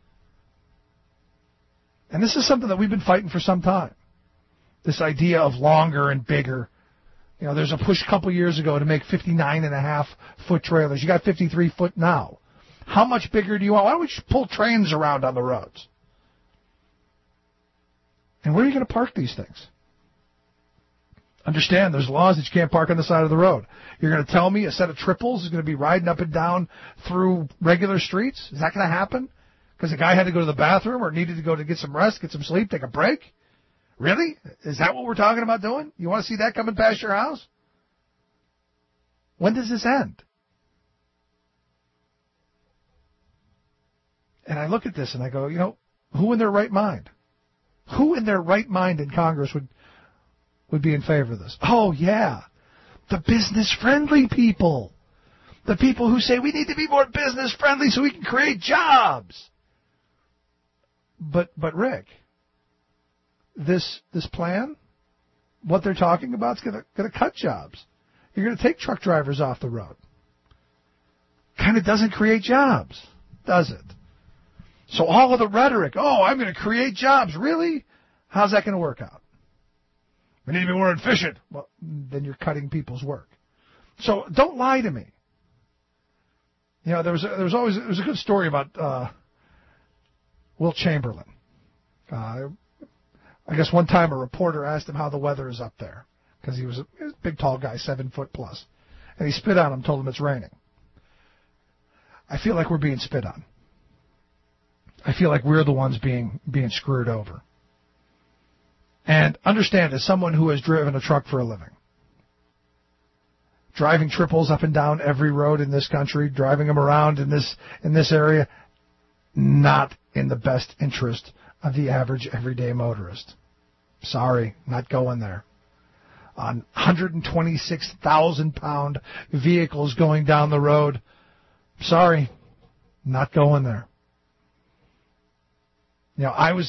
And this is something that we've been fighting for some time. This idea of longer and bigger. There's a push a couple years ago to make 59.5-foot trailers. You got 53-foot now. How much bigger do you want? Why don't we just pull trains around on the roads? And where are you going to park these things? Understand, there's laws that you can't park on the side of the road. You're going to tell me a set of triples is going to be riding up and down through regular streets? Is that going to happen? Because the guy had to go to the bathroom or needed to go to get some rest, get some sleep, take a break? Really? Is that what we're talking about doing? You want to see that coming past your house? When does this end? And I look at this and I go, who in their right mind? Who in their right mind in Congress would be in favor of this? Oh, yeah. The business-friendly people. The people who say we need to be more business-friendly so we can create jobs. But Rick, this plan, what they're talking about is going to cut jobs. You're going to take truck drivers off the road. Kind of doesn't create jobs, does it? So all of the rhetoric, I'm going to create jobs. Really? How's that going to work out? We need to be more efficient. Well, then you're cutting people's work. So don't lie to me. There was a good story about Wilt Chamberlain. I guess one time a reporter asked him how the weather is up there because he was a big, tall guy, 7 foot plus, and he spit on him, told him it's raining. I feel like we're being spit on. I feel like we're the ones being screwed over. And understand, as someone who has driven a truck for a living, driving triples up and down every road in this country, driving them around in this area, not in the best interest of the average everyday motorist. Sorry, not going there. on 126,000-pound vehicles going down the road. Sorry, not going there. You know, I'll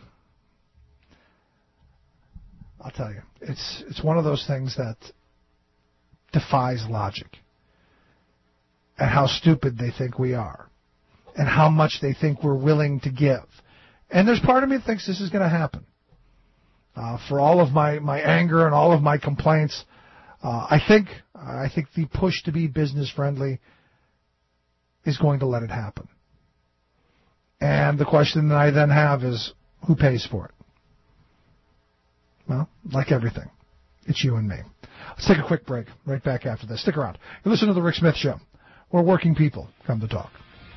tell you, it's one of those things that defies logic, and how stupid they think we are, and how much they think we're willing to give. And there's part of me that thinks this is going to happen. For all of my anger and all of my complaints, I think the push to be business friendly is going to let it happen. And the question that I then have is, who pays for it? Well, like everything, it's you and me. Let's take a quick break. Right back after this. Stick around. You listen to The Rick Smith Show, where working people come to talk.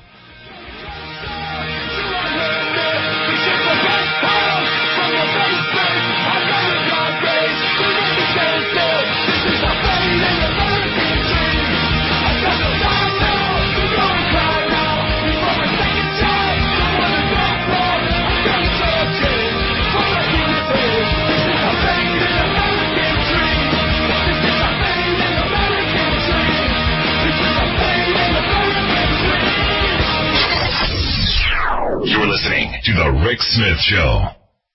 You're listening to The Rick Smith Show.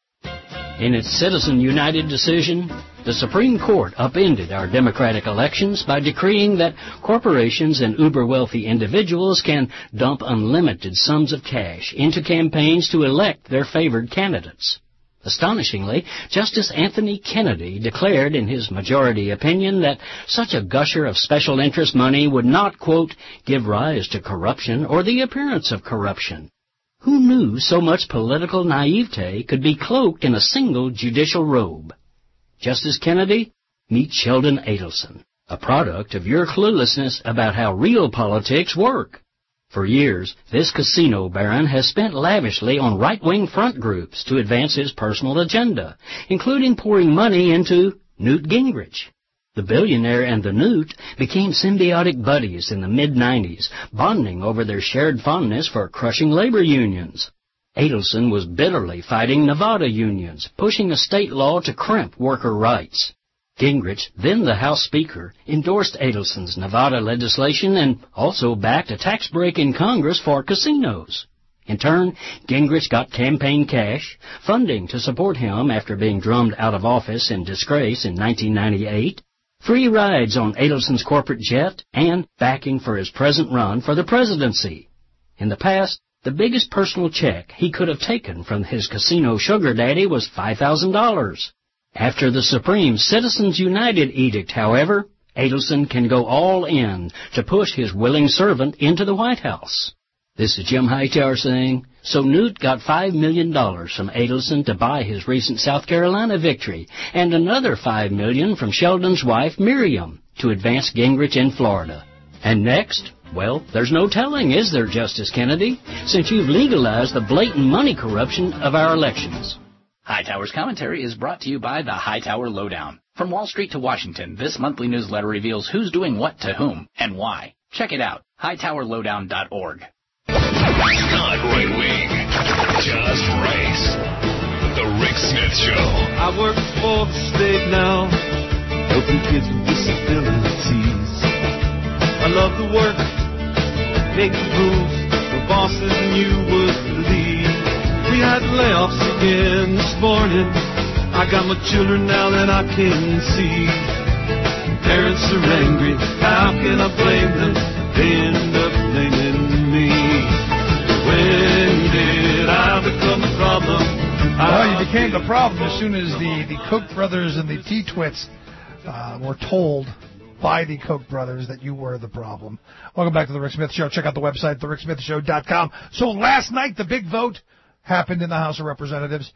In its Citizen United decision, the Supreme Court upended our democratic elections by decreeing that corporations and uber-wealthy individuals can dump unlimited sums of cash into campaigns to elect their favored candidates. Astonishingly, Justice Anthony Kennedy declared in his majority opinion that such a gusher of special interest money would not, quote, give rise to corruption or the appearance of corruption. Who knew so much political naivete could be cloaked in a single judicial robe? Justice Kennedy, meet Sheldon Adelson, a product of your cluelessness about how real politics work. For years, this casino baron has spent lavishly on right-wing front groups to advance his personal agenda, including pouring money into Newt Gingrich. The billionaire and the Newt became symbiotic buddies in the mid-'90s, bonding over their shared fondness for crushing labor unions. Adelson was bitterly fighting Nevada unions, pushing a state law to crimp worker rights. Gingrich, then the House Speaker, endorsed Adelson's Nevada legislation and also backed a tax break in Congress for casinos. In turn, Gingrich got campaign cash, funding to support him after being drummed out of office in disgrace in 1998, free rides on Adelson's corporate jet, and backing for his present run for the presidency. In the past, the biggest personal check he could have taken from his casino sugar daddy was $5,000. After the Supreme Citizens United edict, however, Adelson can go all in to push his willing servant into the White House. This is Jim Hightower saying, so Newt got $5 million from Adelson to buy his recent South Carolina victory, and another $5 million from Sheldon's wife, Miriam, to advance Gingrich in Florida. And next, well, there's no telling, is there, Justice Kennedy, since you've legalized the blatant money corruption of our elections. Hightower's commentary is brought to you by the Hightower Lowdown. From Wall Street to Washington, this monthly newsletter reveals who's doing what to whom and why. Check it out, hightowerlowdown.org. Not right wing, just right. The Rick Smith Show. I work for the state now, helping kids with disabilities. I love the work, making rules for bosses, and you would believe. We had layoffs again this morning. I got my children now that I can see. Parents are angry, how can I blame them? They end up blaming me. When did I become the problem? Well, you became the problem as soon as the Koch brothers and the T-Twits were told by the Koch brothers that you were the problem. Welcome back to the Rick Smith Show. Check out the website, thericksmithshow.com. So last night, the big vote happened in the House of Representatives,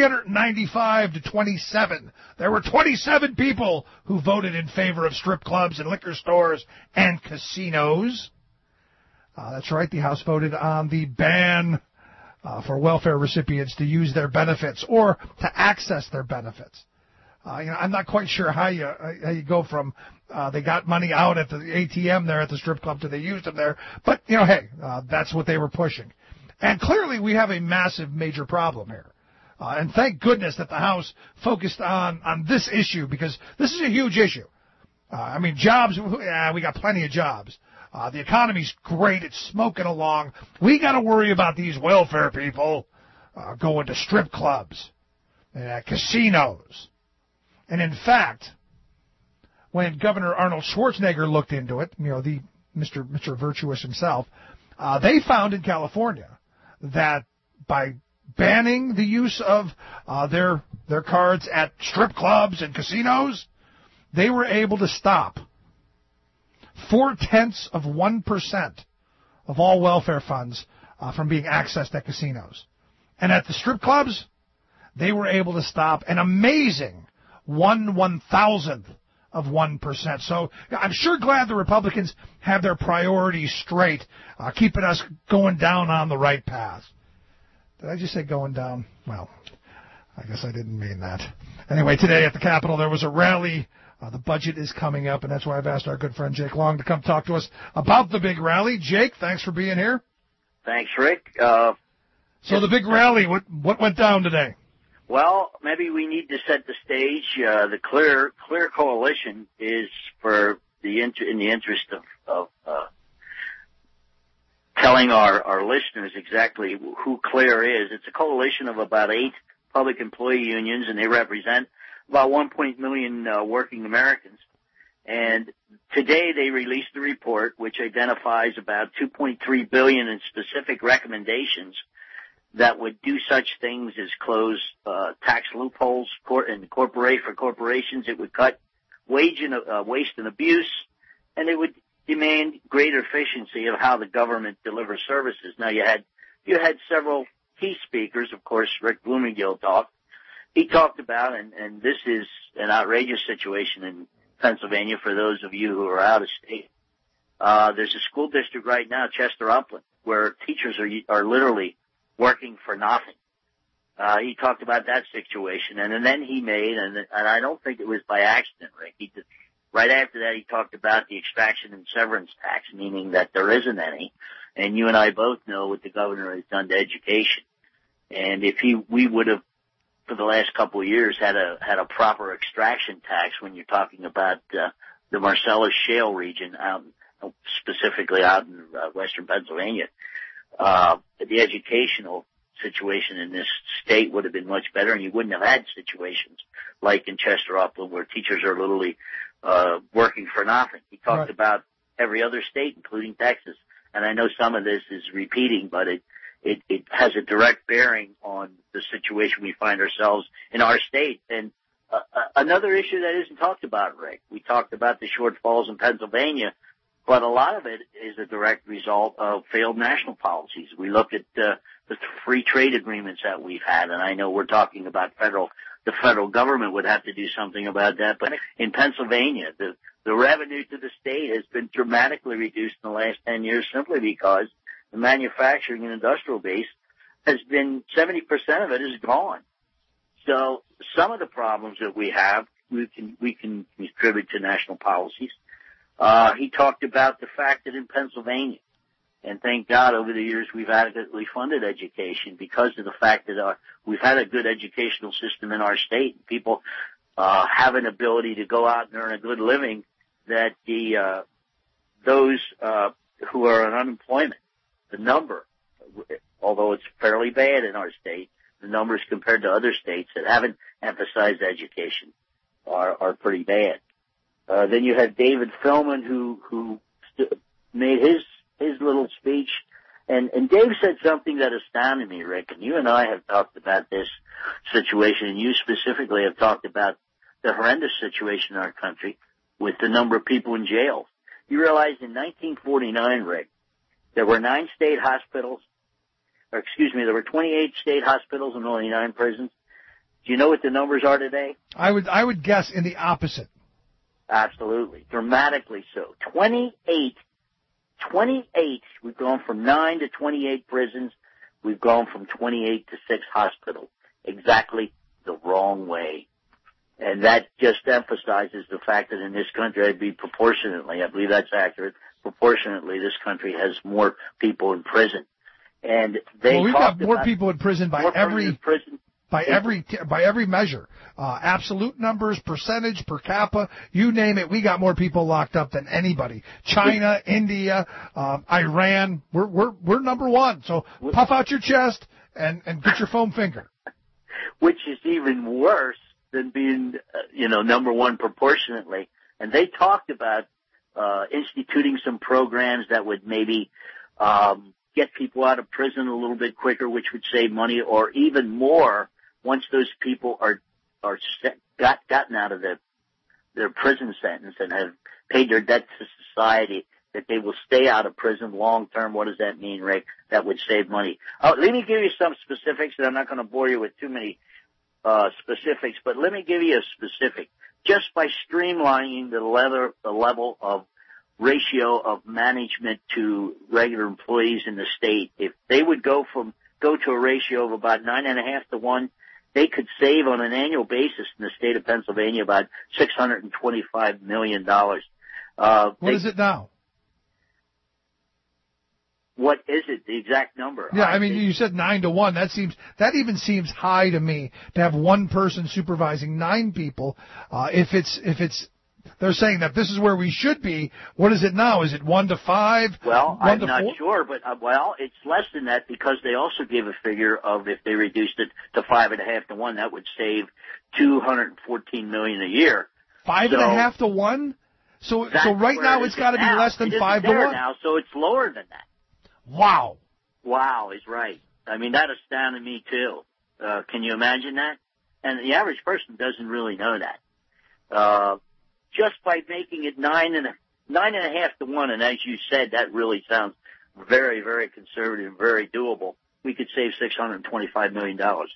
395 to 27. There were 27 people who voted in favor of strip clubs and liquor stores and casinos. That's right, the House voted on the ban for welfare recipients to use their benefits or to access their benefits. I'm not quite sure how you go from they got money out at the ATM there at the strip club to they used them there. But, hey, that's what they were pushing. And clearly we have a massive, major problem here. And thank goodness that the House focused on this issue, because this is a huge issue. Jobs, we got plenty of jobs. The economy's great. It's smoking along. We got to worry about these welfare people going to strip clubs, casinos. And in fact, when Governor Arnold Schwarzenegger looked into it, the Mr. Virtuous himself, they found in California that by banning the use of their cards at strip clubs and casinos, they were able to stop 0.4% of all welfare funds from being accessed at casinos. And at the strip clubs, they were able to stop an amazing 1/1000th of 1%. So I'm sure glad the Republicans have their priorities straight, keeping us going down on the right path. Did I just say going down? Well, I guess I didn't mean that. Anyway, today at the Capitol there was a rally. The budget is coming up, and that's why I've asked our good friend Jake Long to come talk to us about the big rally. Jake, thanks for being here. Thanks, Rick. So the big rally, what went down today? Well, maybe we need to set the stage. The Clear Coalition is in the interest of telling our listeners exactly who Clear is. It's a coalition of about 8 public employee unions, and they represent about 1 million working Americans. And today they released a report which identifies about $2.3 billion in specific recommendations that would do such things as close tax loopholes for corporations. It would cut waste and abuse, and it would demand greater efficiency of how the government delivers services. Now you had several key speakers. Of course, Rick Blumengill talked. He talked about, and this is an outrageous situation in Pennsylvania for those of you who are out of state. There's a school district right now, Chester Upland, where teachers are literally working for nothing. He talked about that situation, and then he made, and I don't think it was by accident, Rick. Right after that, he talked about the extraction and severance tax, meaning that there isn't any. And you and I both know what the governor has done to education. And if we would have, for the last couple of years, had a proper extraction tax when you're talking about the Marcellus Shale region, specifically out in western Pennsylvania, the educational situation in this state would have been much better, and you wouldn't have had situations like in Chester Upland where teachers are literally working for nothing. He talked about every other state, including Texas, and I know some of this is repeating, but it has a direct bearing on the situation we find ourselves in our state. And another issue that isn't talked about, Rick, we talked about the shortfalls in Pennsylvania, but a lot of it is a direct result of failed national policies. We look at the free trade agreements that we've had, and I know we're talking about the federal government would have to do something about that, but in Pennsylvania, the revenue to the state has been dramatically reduced in the last 10 years simply because the manufacturing and industrial base has been 70% of it is gone. So some of the problems that we have, we can contribute to national policies. He talked about the fact that in Pennsylvania, and thank God over the years we've adequately funded education because of the fact that we've had a good educational system in our state. People have an ability to go out and earn a good living that those who are on unemployment, the number, although it's fairly bad in our state, the numbers compared to other states that haven't emphasized education are pretty bad. Then you had David Philman who made his little speech, and Dave said something that astounded me, Rick, and you and I have talked about this situation, and you specifically have talked about the horrendous situation in our country with the number of people in jail. You realize in 1949, Rick, there were 9 state hospitals, there were 28 state hospitals and only 9 prisons. Do you know what the numbers are today? I would guess in the opposite. Absolutely. Dramatically so. 28. We've gone from 9 to 28 prisons. We've gone from 28 to 6 hospitals. Exactly the wrong way. And that just emphasizes the fact that in this country, I believe that's accurate, proportionately this country has more people in prison. And we've got more people in prison by by every measure. Absolute numbers, percentage, per capita, you name it, we got more people locked up than anybody. China, India, Iran, we're number one. So puff out your chest and get your foam finger. Which is even worse than being, number one proportionately. And they talked about instituting some programs that would maybe get people out of prison a little bit quicker, which would save money, or even more once those people are gotten out of their prison sentence and have paid their debt to society, that they will stay out of prison long term. What does that mean, Rick? That would save money. Let me give you some specifics, and I'm not going to bore you with too many specifics, but let me give you a specific. Just by streamlining the level of ratio of management to regular employees in the state, if they would go to a ratio of about 9.5 to 1, they could save on an annual basis in the state of Pennsylvania about $625 million. What is it now? What is it? The exact number? Yeah, I mean, you said 9 to 1. That even seems high to me to have one person supervising 9 people. If it's, they're saying that this is where we should be. What is it now? Is it 1 to 5? Well, I'm not 4? sure, but it's less than that because they also gave a figure of if they reduced it to 5.5 to 1, that would save $214 million a year. 5.5 to 1. So right now it's got to be less than 5 to 1 now, so it's lower than that. Wow. Wow is right. I mean, that astounded me too. Can you imagine that? And the average person doesn't really know that. Just by making it 9.5 to 1, and as you said, that really sounds very, very conservative, very doable. We could save $625 million.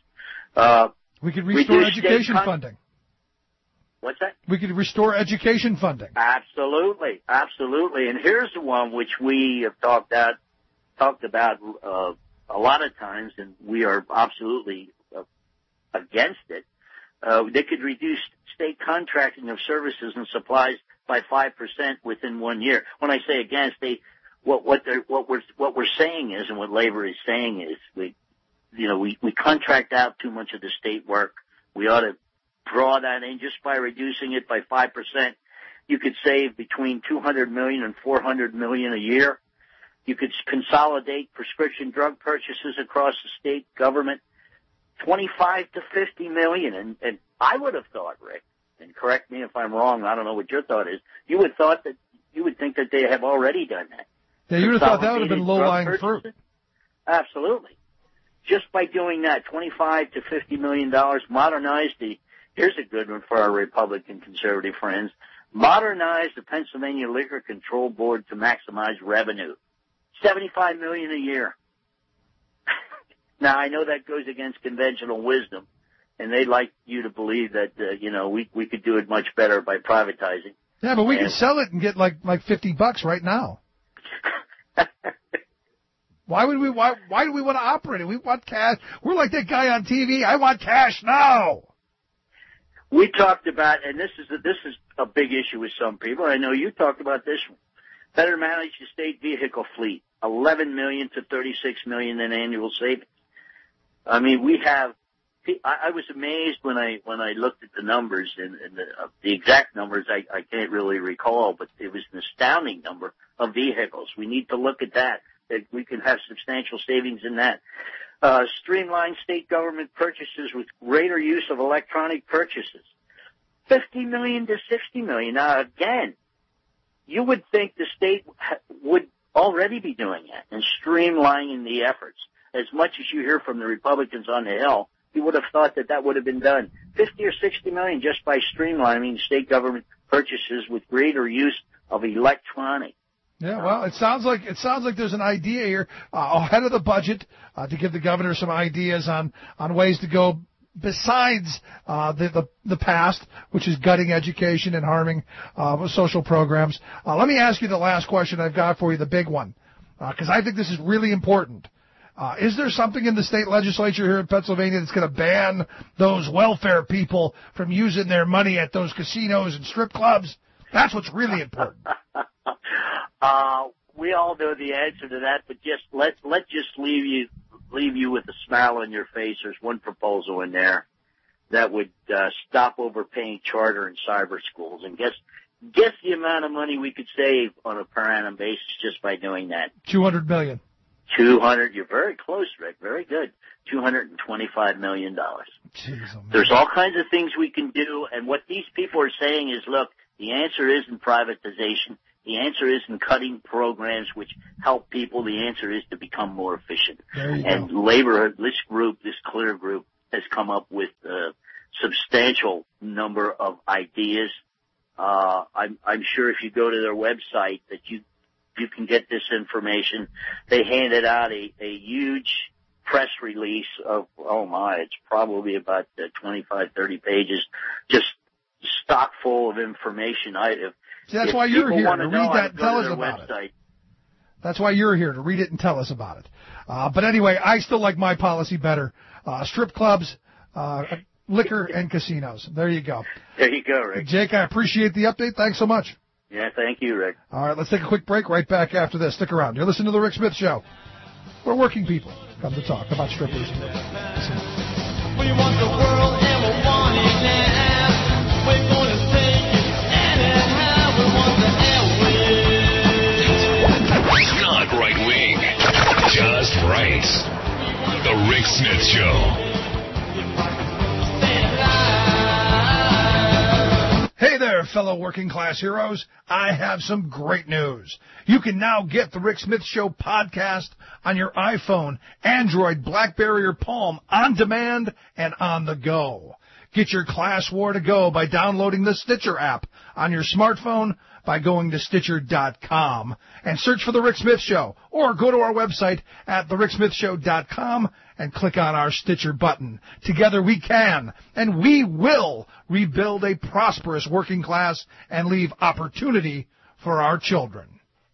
We could restore education funding. What's that? We could restore education funding. Absolutely, absolutely. And here's the one which we have talked about a lot of times, and we are absolutely against it. They could reduce state contracting of services and supplies by 5% within 1 year. When I say against, what we're saying is, and what labor is saying is, we contract out too much of the state work. We ought to draw that in just by reducing it by 5%. You could save between $200 million and $400 million a year. You could consolidate prescription drug purchases across the state government, 25 to 50 million. And I would have thought, Rick, and correct me if I'm wrong, I don't know what your thought is, you would think that they have already done that. Yeah, you would have thought that would have been low-lying fruit. Absolutely. Just by doing that, 25 to 50 million dollars, here's a good one for our Republican conservative friends, modernize the Pennsylvania Liquor Control Board to maximize revenue. $75 million a year. Now, I know that goes against conventional wisdom, and they'd like you to believe that, we could do it much better by privatizing. Yeah, but we can sell it and get like $50 right now. Why do we want to operate it? We want cash. We're like that guy on TV. I want cash now. We talked about, and this is a big issue with some people. I know you talked about this one. Better manage the state vehicle fleet, $11 million to $36 million in annual savings. I mean, I was amazed when I looked at the numbers, and the exact numbers I can't really recall, but it was an astounding number of vehicles. We need to look at that we can have substantial savings in that. Streamline state government purchases with greater use of electronic purchases, $50 million to $60 million. Now, again, you would think the state would already be doing that and streamlining the efforts. As much as you hear from the Republicans on the Hill, you would have thought that would have been done. 50 or 60 million just by streamlining state government purchases with greater use of electronic. Yeah, well, it sounds like there's an idea here ahead of the budget to give the governor some ideas on ways to go besides the past, which is gutting education and harming social programs. Let me ask you the last question I've got for you, the big one, because I think this is really important. Is there something in the state legislature here in Pennsylvania that's going to ban those welfare people from using their money at those casinos and strip clubs? That's what's really important. We all know the answer to that, but let's just leave leave you with a smile on your face. There's one proposal in there that would stop overpaying charter and cyber schools. And guess the amount of money we could save on a per annum basis just by doing that. $200 million. 200. You're very close, Rick. Very good. $225 million. Jeez, oh man. There's all kinds of things we can do, and what these people are saying is, look, the answer isn't privatization. The answer isn't cutting programs which help people. The answer is to become more efficient. And labor, this CLEAR group, has come up with a substantial number of ideas. I'm sure if you go to their website that you can get this information. They handed out a huge press release of, it's probably about 25, 30 pages, just stock full of information. See, that's why you're here, to read that and tell us about it. That's why you're here, to read it and tell us about it. But anyway, I still like my policy better. Strip clubs, liquor, and casinos. There you go. There you go, Rick. Jake, I appreciate the update. Thanks so much. Yeah, thank you, Rick. All right, let's take a quick break. Right back after this. Stick around. You're listening to The Rick Smith Show, where working people come to talk about strippers. We want the world and we want it now. We're going to take it anyhow. We want the airwaves. Not right wing, just right. The Rick Smith Show. Hey there, fellow working class heroes. I have some great news. You can now get the Rick Smith Show podcast on your iPhone, Android, BlackBerry, or Palm on demand and on the go. Get your class war to go by downloading the Stitcher app on your smartphone by going to Stitcher.com and search for The Rick Smith Show, or go to our website at TheRickSmithShow.com and click on our Stitcher button. Together we can, and we will, rebuild a prosperous working class and leave opportunity for our children.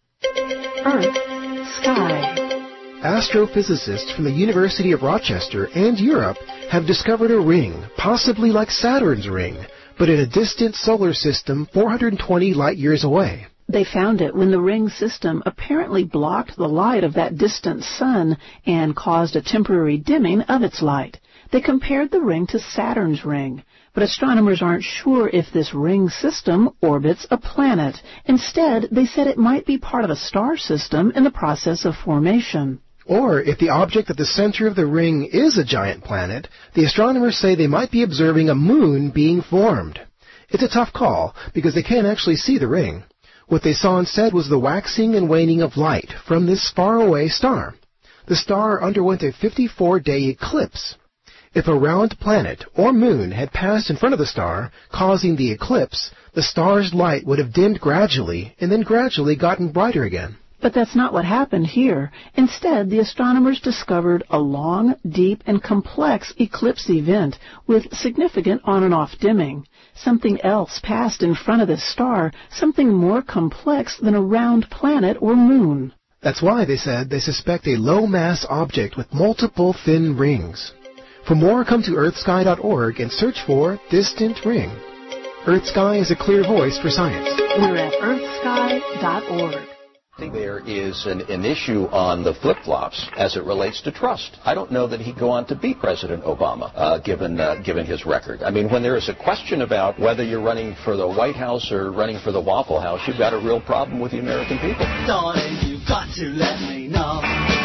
Earth, sky. Astrophysicists from the University of Rochester and Europe have discovered a ring, possibly like Saturn's ring, but in a distant solar system 420 light-years away. They found it when the ring system apparently blocked the light of that distant sun and caused a temporary dimming of its light. They compared the ring to Saturn's ring, but astronomers aren't sure if this ring system orbits a planet. Instead, they said it might be part of a star system in the process of formation. Or, if the object at the center of the ring is a giant planet, the astronomers say they might be observing a moon being formed. It's a tough call, because they can't actually see the ring. What they saw instead was the waxing and waning of light from this faraway star. The star underwent a 54-day eclipse. If a round planet or moon had passed in front of the star, causing the eclipse, the star's light would have dimmed gradually and then gradually gotten brighter again. But that's not what happened here. Instead, the astronomers discovered a long, deep, and complex eclipse event with significant on and off dimming. Something else passed in front of this star, something more complex than a round planet or moon. That's why, they said, they suspect a low-mass object with multiple thin rings. For more, come to earthsky.org and search for Distant Ring. EarthSky is a clear voice for science. We're at earthsky.org. There is an issue on the flip-flops as it relates to trust. I don't know that he'd go on to beat President Obama, given his record. I mean, when there is a question about whether you're running for the White House or running for the Waffle House, you've got a real problem with the American people. Darling, you've got to let me know.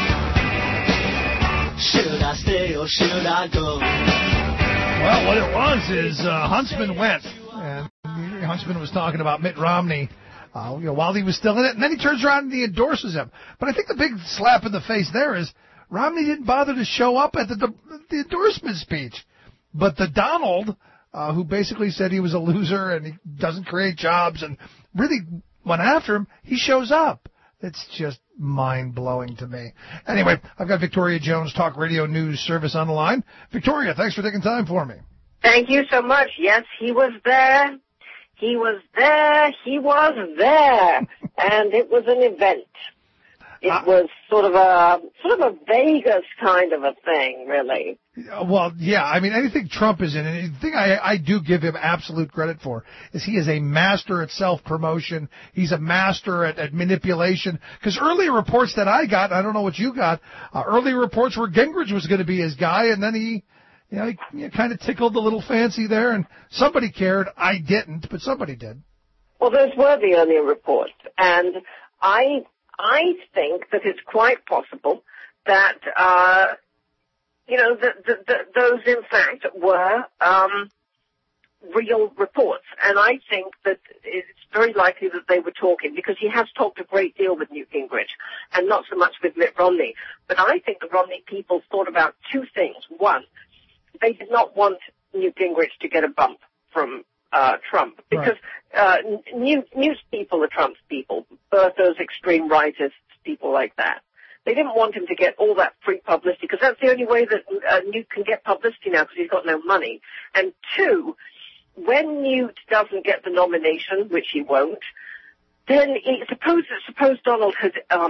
Should I stay or should I go? Well, what it was is Huntsman went, and Huntsman was talking about Mitt Romney while he was still in it, and then he turns around and he endorses him. But I think the big slap in the face there is Romney didn't bother to show up at the endorsement speech. But the Donald, who basically said he was a loser and he doesn't create jobs and really went after him, he shows up. It's just mind-blowing to me. Anyway, I've got Victoria Jones, Talk Radio News Service on the line. Victoria, thanks for taking time for me. Thank you so much. Yes, he was there. He was there. He was there. And it was an event. It was sort of a Vegas kind of a thing, really. Well, yeah, I mean, anything Trump is in, and the thing I do give him absolute credit for is he is a master at self-promotion. He's a master at manipulation. Because earlier reports that I got, I don't know what you got, earlier reports were Gingrich was going to be his guy, and then he kind of tickled the little fancy there, and somebody cared. I didn't, but somebody did. Well, those were the earlier reports, and I think that it's quite possible that, those in fact were real reports. And I think that it's very likely that they were talking, because he has talked a great deal with Newt Gingrich and not so much with Mitt Romney. But I think the Romney people thought about two things. One, they did not want Newt Gingrich to get a bump from Trump, because Newt's people are Trump's people, Bertho's extreme rightists, people like that. They didn't want him to get all that free publicity, because that's the only way that Newt can get publicity now, because he's got no money. And two, when Newt doesn't get the nomination, which he won't, then suppose Donald had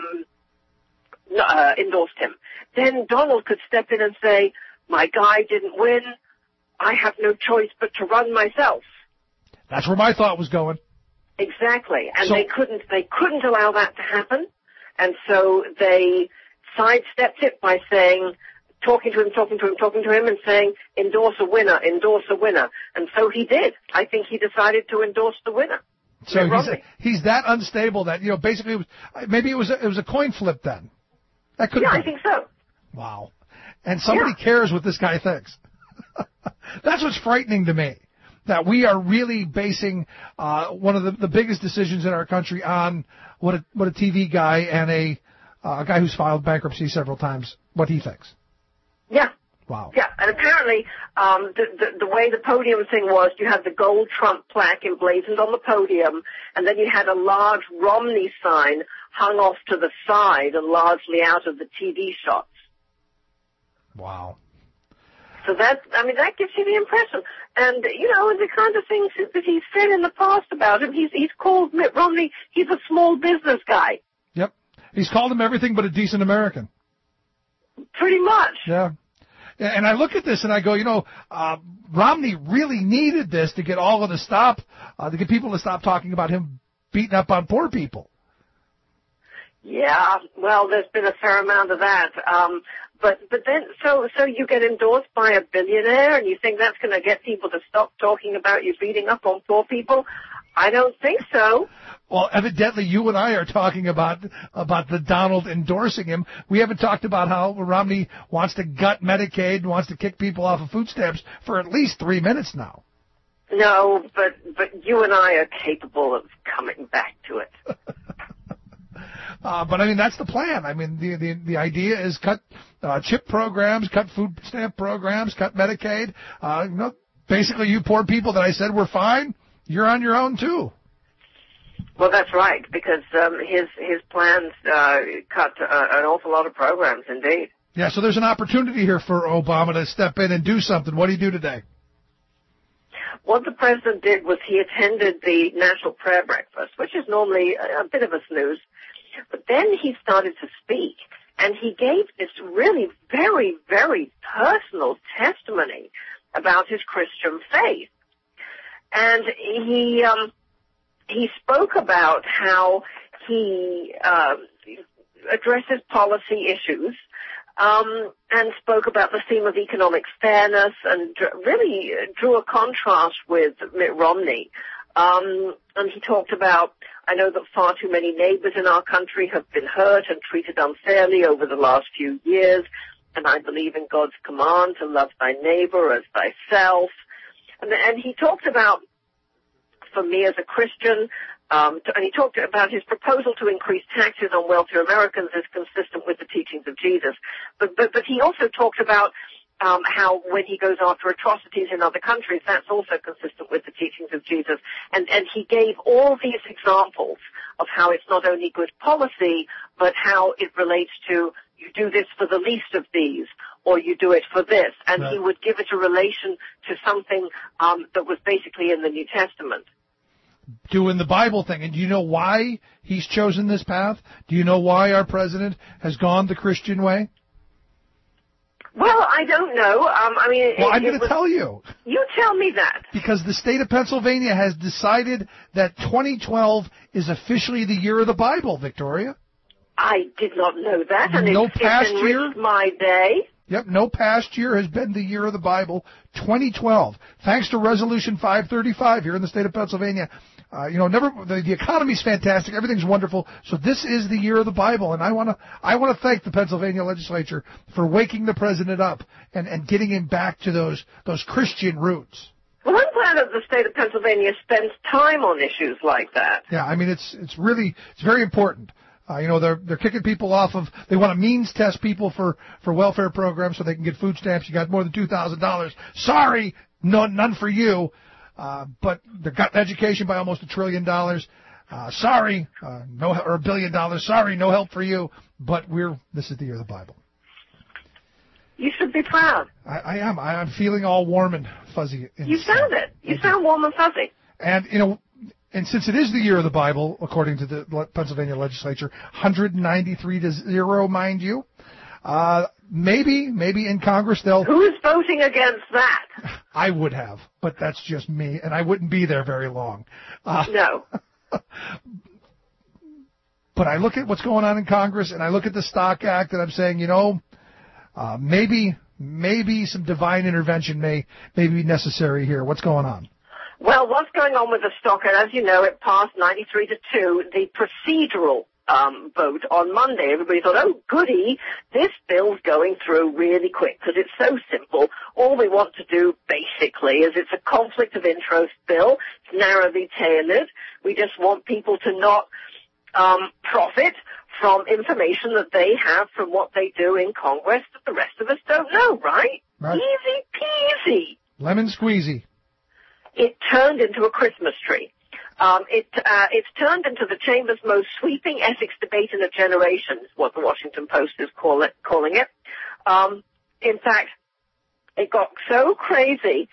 endorsed him, then Donald could step in and say, my guy didn't win, I have no choice but to run myself. That's where my thought was going. Exactly. And they couldn't allow that to happen. And so they sidestepped it by saying, talking to him and saying, endorse a winner. And so he did. I think he decided to endorse the winner. So he's that unstable that, basically maybe it was a coin flip then. That could I think so. Wow. And somebody cares what this guy thinks. That's what's frightening to me, that we are really basing one of the biggest decisions in our country on what a TV guy and a guy who's filed bankruptcy several times, what he thinks. Yeah. Wow. Yeah, and apparently the way the podium thing was, you had the gold Trump plaque emblazoned on the podium, and then you had a large Romney sign hung off to the side and largely out of the TV shots. Wow. So that gives you the impression. And, the kind of things that he's said in the past about him, he's called Mitt Romney, he's a small business guy. Yep. He's called him everything but a decent American. Pretty much. Yeah. And I look at this and I go, Romney really needed this to get all of the to get people to stop talking about him beating up on poor people. Yeah, well, there's been a fair amount of that. But then, so you get endorsed by a billionaire, and you think that's going to get people to stop talking about you beating up on poor people? I don't think so. Well, evidently you and I are talking about the Donald endorsing him. We haven't talked about how Romney wants to gut Medicaid and wants to kick people off of food stamps for at least 3 minutes now. No, but you and I are capable of coming back to it. But that's the plan. The idea is cut CHIP programs, cut food stamp programs, cut Medicaid. Basically, you poor people that I said were fine, you're on your own too. Well, that's right, because his plans cut an awful lot of programs, indeed. Yeah, so there's an opportunity here for Obama to step in and do something. What did he do today? What the president did was he attended the National Prayer Breakfast, which is normally a bit of a snooze. But then he started to speak, and he gave this really very, very personal testimony about his Christian faith. And he spoke about how he addresses policy issues, and spoke about the theme of economic fairness, and really drew a contrast with Mitt Romney. And he talked about, I know that far too many neighbors in our country have been hurt and treated unfairly over the last few years, and I believe in God's command to love thy neighbor as thyself. And he talked about, for me as a Christian, and he talked about his proposal to increase taxes on wealthier Americans is consistent with the teachings of Jesus. But he also talked about how when he goes after atrocities in other countries, that's also consistent with the teachings of Jesus. And he gave all these examples of how it's not only good policy, but how it relates to you do this for the least of these, or you do it for this. And He would give it a relation to something that was basically in the New Testament. doing the Bible thing. And do you know why he's chosen this path? Do you know why our president has gone the Christian way? Well, I don't know. I'm going to tell you. You tell me that. Because the state of Pennsylvania has decided that 2012 is officially the year of the Bible, Victoria. I did not know that, and no it's past enriched year my day. Yep, no past year has been the year of the Bible. 2012, thanks to Resolution 535 here in the state of Pennsylvania. The economy's fantastic, everything's wonderful. So this is the year of the Bible, and I want to thank the Pennsylvania legislature for waking the president up and getting him back to those Christian roots. Well, I'm glad that the state of Pennsylvania spends time on issues like that. Yeah, I mean it's very important. They're kicking people off of, they want to means test people for welfare programs so they can get food stamps. You got more than $2,000. Sorry, none for you. But they're cutting education by almost $1 trillion. Sorry, or $1 billion. Sorry, no help for you. But this is the year of the Bible. You should be proud. I am. I'm feeling all warm and fuzzy. You sound it. You sound warm and fuzzy. And since it is the year of the Bible, according to the Pennsylvania legislature, 193-0, mind you, maybe in Congress they'll... Who's voting against that? I would have, but that's just me, and I wouldn't be there very long. No. But I look at what's going on in Congress, and I look at the Stock Act, and I'm saying, maybe some divine intervention may be necessary here. What's going on? Well, what's going on with the Stock Act? As you know, it passed 93-2, the procedural vote on Monday. Everybody thought, oh, goody, this bill's going through really quick because it's so simple. All we want to do, basically, is it's a conflict of interest bill. It's narrowly tailored. We just want people to not profit from information that they have from what they do in Congress that the rest of us don't know, right? Easy peasy. Lemon squeezy. It turned into a Christmas tree. It's turned into the chamber's most sweeping ethics debate in a generation, is what the Washington Post is calling it. In fact, it got so crazy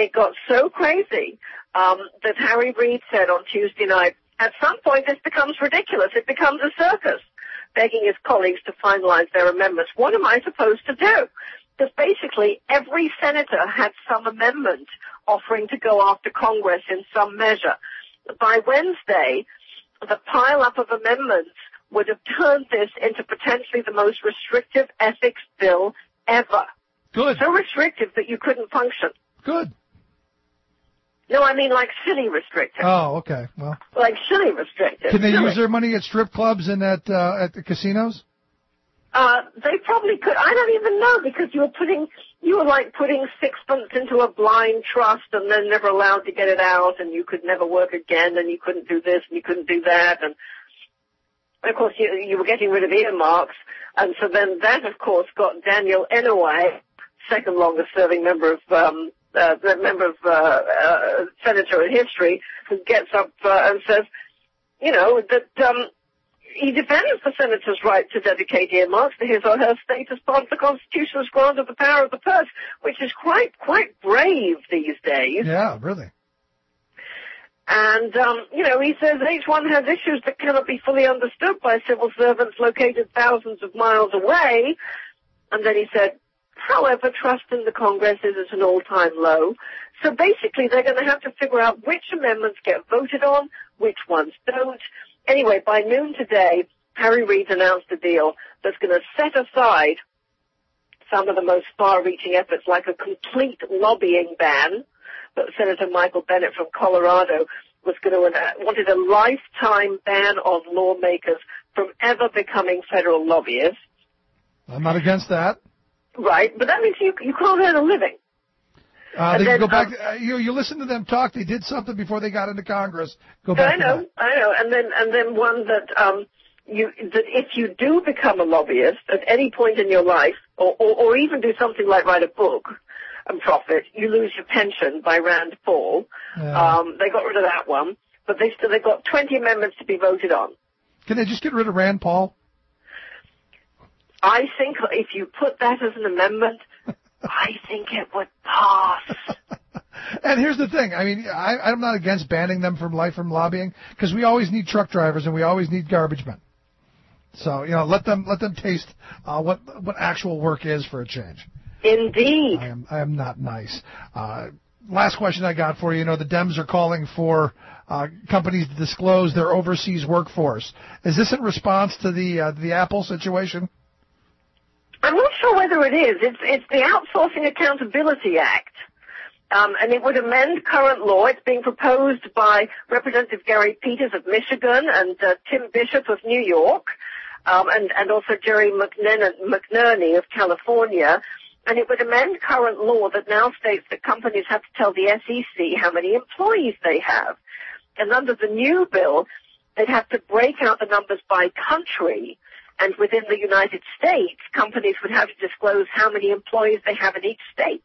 that Harry Reid said on Tuesday night, at some point this becomes ridiculous. It becomes a circus, begging his colleagues to finalize their amendments. What am I supposed to do? Because basically every senator had some amendment offering to go after Congress in some measure. By Wednesday, the pile-up of amendments would have turned this into potentially the most restrictive ethics bill ever. Good. So restrictive that you couldn't function. Good. No, I mean like silly restrictive. Oh, okay. Well, like silly restrictive. Can they use their money at strip clubs and at the casinos? They probably could. I don't even know, because you were like putting sixpence into a blind trust and then never allowed to get it out, and you could never work again, and you couldn't do this and you couldn't do that, and of course you were getting rid of earmarks, and so then that of course got Daniel Inouye, second longest serving member of senator in history, who gets up and says, that he defends the senator's right to dedicate earmarks to his or her state as part of the Constitution's grant of the power of the purse, which is quite brave these days. Yeah, really. And, he says each one has issues that cannot be fully understood by civil servants located thousands of miles away. And then he said, however, trust in the Congress is at an all-time low. So basically, they're going to have to figure out which amendments get voted on, which ones don't. Anyway, by noon today, Harry Reid announced a deal that's going to set aside some of the most far-reaching efforts, like a complete lobbying ban that Senator Michael Bennet from Colorado wanted a lifetime ban on lawmakers from ever becoming federal lobbyists. I'm not against that. Right, but that means you can't earn a living. They can go back. You listen to them talk. They did something before they got into Congress. Go back. I know. And then one that that if you do become a lobbyist at any point in your life, or even do something like write a book and profit, you lose your pension by Rand Paul. Yeah. They got rid of that one, but they got 20 amendments to be voted on. Can they just get rid of Rand Paul? I think if you put that as an amendment, I think it would pass. And here's the thing. I mean, I'm not against banning them from lobbying because we always need truck drivers and we always need garbage men. So, let them taste what actual work is for a change. Indeed. I am not nice. Last question I got for you. The Dems are calling for companies to disclose their overseas workforce. Is this in response to the Apple situation? I'm not sure whether it is. It's the Outsourcing Accountability Act. And it would amend current law. It's being proposed by Representative Gary Peters of Michigan and Tim Bishop of New York, and also Jerry McNerney of California. And it would amend current law that now states that companies have to tell the SEC how many employees they have. And under the new bill, they'd have to break out the numbers by country. And within the United States, companies would have to disclose how many employees they have in each state.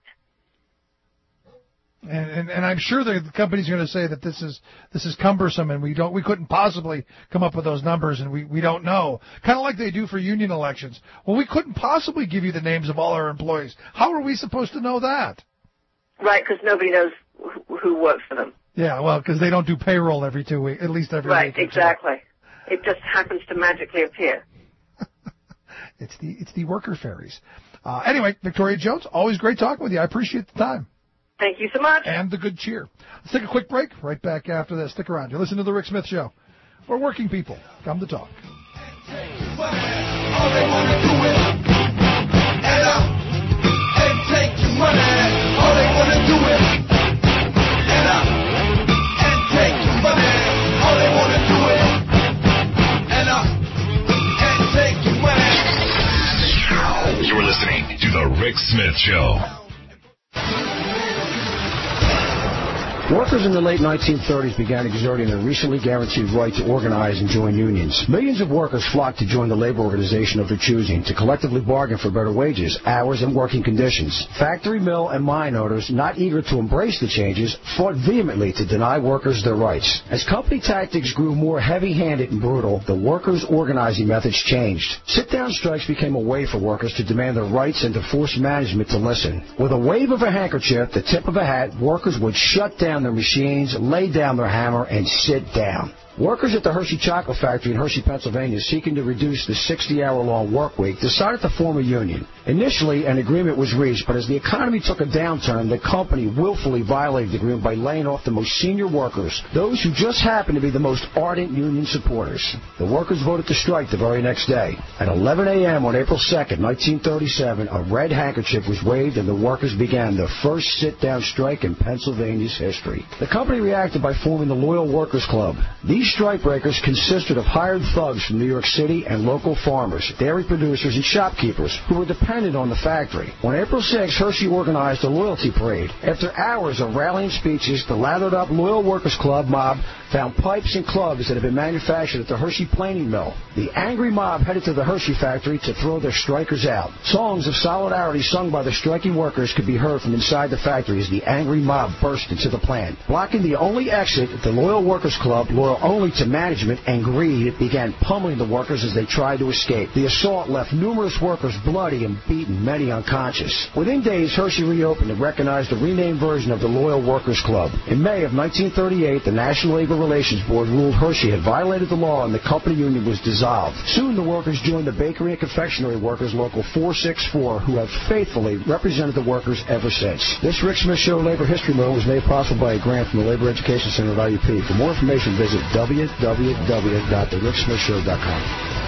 And I'm sure the company's going to say that this is cumbersome and we couldn't possibly come up with those numbers and we don't know. Kind of like they do for union elections. Well, we couldn't possibly give you the names of all our employees. How are we supposed to know that? Right, because nobody knows who works for them. Yeah, well, because they don't do payroll every 2 weeks, at least every week. Right, exactly. It just happens to magically appear. It's the worker fairies. Anyway, Victoria Jones, always great talking with you. I appreciate the time. Thank you so much. And the good cheer. Let's take a quick break. Right back after this. Stick around. You're listening to The Rick Smith Show, where working people come to talk. All they want to do is add up and take your money. All they want to do is add up and take your money. All they want to do is add up and take your money. You're listening to The Rick Smith Show. Workers in the late 1930s began exerting their recently guaranteed right to organize and join unions. Millions of workers flocked to join the labor organization of their choosing to collectively bargain for better wages, hours, and working conditions. Factory, mill, and mine owners, not eager to embrace the changes, fought vehemently to deny workers their rights. As company tactics grew more heavy-handed and brutal, the workers' organizing methods changed. Sit-down strikes became a way for workers to demand their rights and to force management to listen. With a wave of a handkerchief, the tip of a hat, workers would shut down their machines, lay down their hammer, and sit down. Workers at the Hershey Chocolate Factory in Hershey, Pennsylvania, seeking to reduce the 60-hour-long work week, decided to form a union. Initially, an agreement was reached, but as the economy took a downturn, the company willfully violated the agreement by laying off the most senior workers, those who just happened to be the most ardent union supporters. The workers voted to strike the very next day. At 11 a.m. on April 2nd, 1937, a red handkerchief was waved and the workers began the first sit-down strike in Pennsylvania's history. The company reacted by forming the Loyal Workers Club. These strikebreakers consisted of hired thugs from New York City and local farmers, dairy producers, and shopkeepers who were dependent on the factory. On April 6, Hershey organized a loyalty parade. After hours of rallying speeches, the lathered-up Loyal Workers Club mob found pipes and clubs that had been manufactured at the Hershey planing mill. The angry mob headed to the Hershey factory to throw their strikers out. Songs of solidarity sung by the striking workers could be heard from inside the factory as the angry mob burst into the plant. Blocking the only exit, the Loyal Workers Club, loyal only to management and greed, began pummeling the workers as they tried to escape. The assault left numerous workers bloody and beaten, many unconscious. Within days, Hershey reopened and recognized a renamed version of the Loyal Workers Club. In May of 1938, the National Labor Relations Board ruled Hershey had violated the law and the company union was dissolved. Soon the workers joined the Bakery and Confectionery Workers Local 464, who have faithfully represented the workers ever since. This Rick Smith Show Labor History Moment was made possible by a grant from the Labor Education Center of IUP. For more information, visit www.thericksmithshow.com.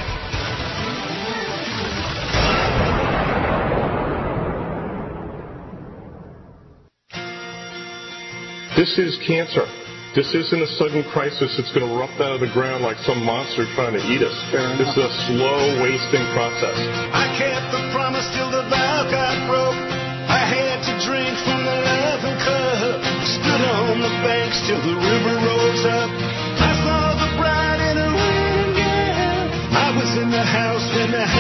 This is cancer. This isn't a sudden crisis that's going to erupt out of the ground like some monster trying to eat us. This is a slow wasting process. I kept the promise till the valve got broke. I had to drink from the laughing cup. Stood on the banks till the river rose up. I saw the bride in her wedding gown. I was in the house when the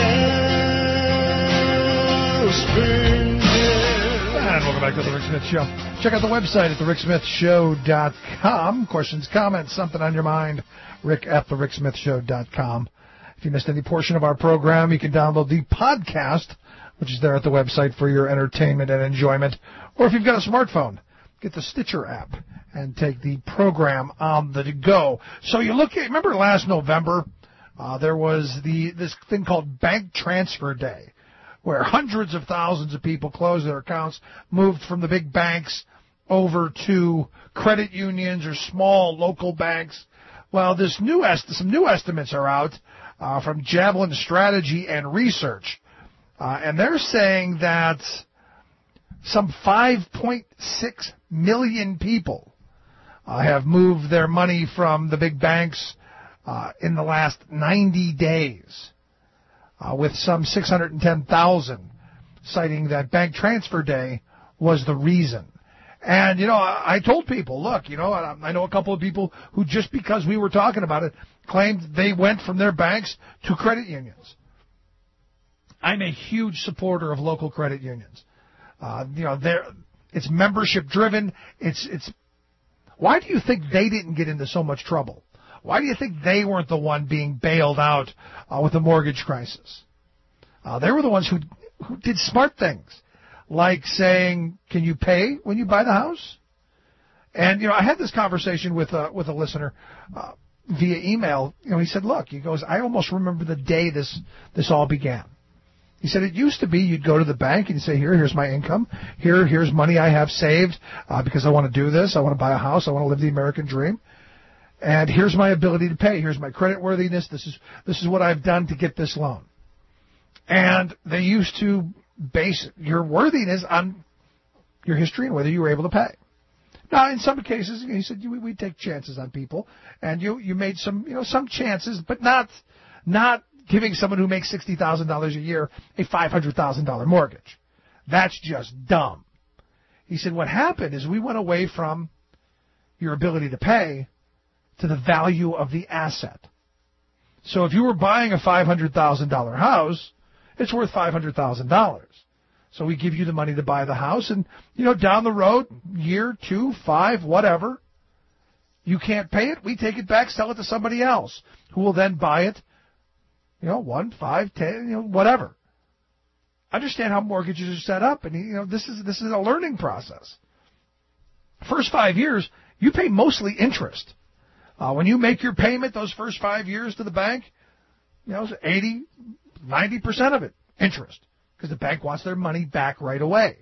house burned down. And welcome back to The Rick Smith Show. Check out the website at thericksmithshow.com. Questions, comments, something on your mind, Rick at thericksmithshow.com. If you missed any portion of our program, you can download the podcast, which is there at the website for your entertainment and enjoyment. Or if you've got a smartphone, get the Stitcher app and take the program on the go. So you look at, remember last November, there was this thing called Bank Transfer Day, where hundreds of thousands of people closed their accounts, moved from the big banks over to credit unions or small local banks. Well, some new estimates are out from Javelin Strategy and Research, and they're saying that some 5.6 million people have moved their money from the big banks in the last 90 days, with some 610,000 citing that Bank Transfer Day was the reason. And, I told people, look, I know a couple of people who, just because we were talking about it, claimed they went from their banks to credit unions. I'm a huge supporter of local credit unions. It's membership driven. Why do you think they didn't get into so much trouble? Why do you think they weren't the one being bailed out with the mortgage crisis? They were the ones who did smart things, like saying, can you pay when you buy the house? And, I had this conversation with a listener via email. He said, look, he goes, I almost remember the day this all began. He said, it used to be you'd go to the bank and you'd say, here's my income. Here's money I have saved because I want to do this. I want to buy a house. I want to live the American dream. And here's my ability to pay. Here's my credit worthiness. This is what I've done to get this loan. And they used to base your worthiness on your history and whether you were able to pay. Now, in some cases, he said, we take chances on people, and you made some chances, but not giving someone who makes $60,000 a year a $500,000 mortgage. That's just dumb. He said, what happened is we went away from your ability to pay to the value of the asset. So if you were buying a $500,000 house, it's worth $500,000. So we give you the money to buy the house, and, down the road, year, 2, 5, whatever, you can't pay it, we take it back, sell it to somebody else, who will then buy it, 1, 5, 10, whatever. Understand how mortgages are set up, and, this is a learning process. First 5 years, you pay mostly interest. When you make your payment those first 5 years to the bank, 80, 90% of it, interest. Because the bank wants their money back right away.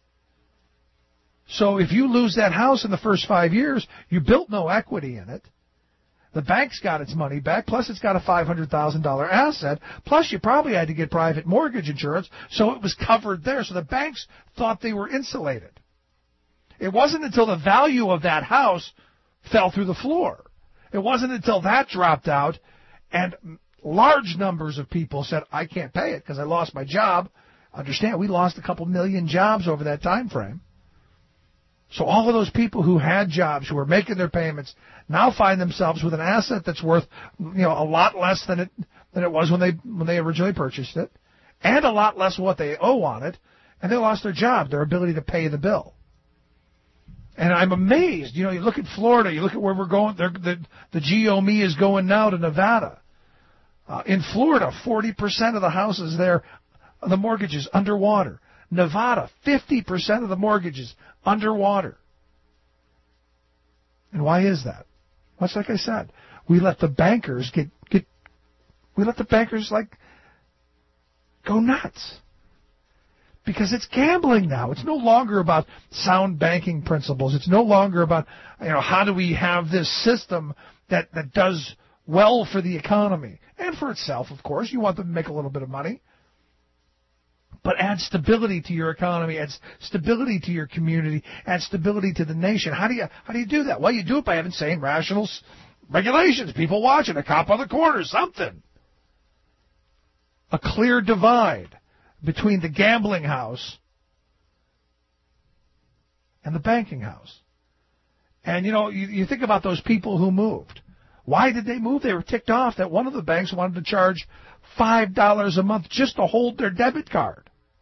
So if you lose that house in the first 5 years, you built no equity in it. The bank's got its money back, plus it's got a $500,000 asset, plus you probably had to get private mortgage insurance, so it was covered there. So the banks thought they were insulated. It wasn't until the value of that house fell through the floor. It wasn't until that dropped out and large numbers of people said, I can't pay it because I lost my job. Understand, we lost a couple million jobs over that time frame. So all of those people who had jobs, who were making their payments, now find themselves with an asset that's worth, a lot less than it was when they originally purchased it, and a lot less what they owe on it, and they lost their job, their ability to pay the bill. And I'm amazed. You look at Florida, you look at where we're going. The GOME is going now to Nevada. In Florida, 40% of the houses there, the mortgages underwater. Nevada, 50% of the mortgages underwater. And why is that? Much like I said, we let the bankers go nuts. Because it's gambling now. It's no longer about sound banking principles. It's no longer about, how do we have this system that does well for the economy and for itself, of course. You want them to make a little bit of money. But add stability to your economy, add stability to your community, add stability to the nation. How do you do that? Well, you do it by having sane, rational regulations, people watching, a cop on the corner, something. A clear divide between the gambling house and the banking house. And, you think about those people who moved. Why did they move? They were ticked off that one of the banks wanted to charge $5 a month just to hold their debit card.